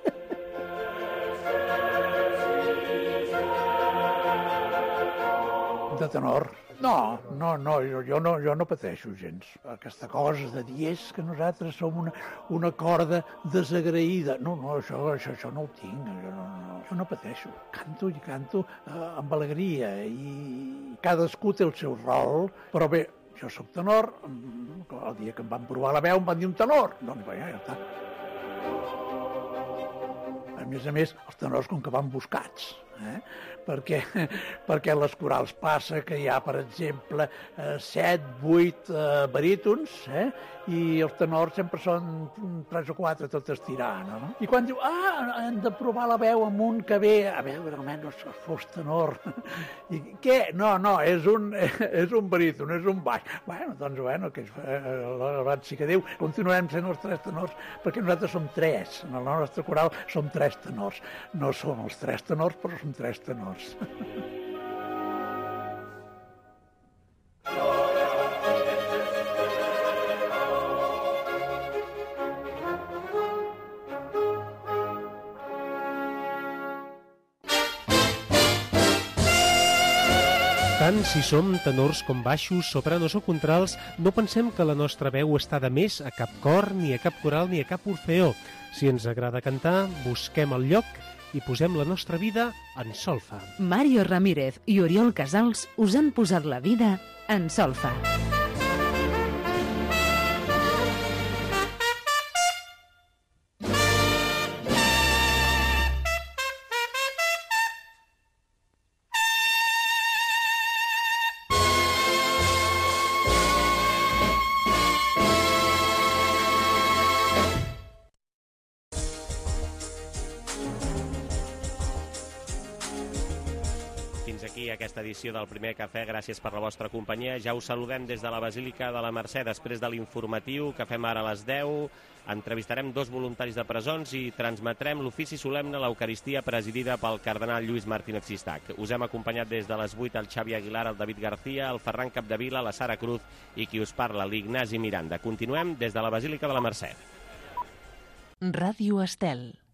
De tenor. No, jo no pateixo gens. Aquesta cosa de dir és que nosaltres som una corda desagraïda. No, això no ho tinc, jo no pateixo. Canto i canto amb alegria i cadascú té el seu rol, però bé, jo soc tenor, el dia que em van provar la veu em van dir un tenor, doncs bé, ja està. A més, els tenors com que van buscats, perquè les corals passa que hi ha, per exemple, 7, 8 barítons, i els tenors sempre són 3 o 4 tot estirant, no? I quan diu, hem de provar la veu amb un que ve, a veure, almenys fos tenor. I què? No, és un baríton, és un baix. Bueno, que abans sí que diu, continuarem sent els 3 tenors, perquè nosaltres som 3, en el nostre coral som 3 tenors. No som els 3 tenors, però som 3 tenors. Tant si som tenors com baixos, sopranos o contrals, no pensem que la nostra veu està de més a cap cor, ni a cap coral, ni a cap orfeó. Si ens agrada cantar, busquem el lloc i posem la nostra vida en solfa. Mario Ramírez i Oriol Casals us han posat la vida en solfa. Fins aquí aquesta edició del Primer Cafè. Gràcies per la vostra companyia. Ja us saludem des de la Basílica de la Mercè. Després de l'informatiu que fem ara a les 10, entrevistarem 2 voluntaris de presons i transmetrem l'ofici solemne, l'Eucaristia, presidida pel cardenal Lluís Martínez Sistac. Us hem acompanyat des de les 8 el Xavi Aguilar, el David García, el Ferran Capdevila, la Sara Cruz i qui us parla, l'Ignasi Miranda. Continuem des de la Basílica de la Mercè. Ràdio Estel.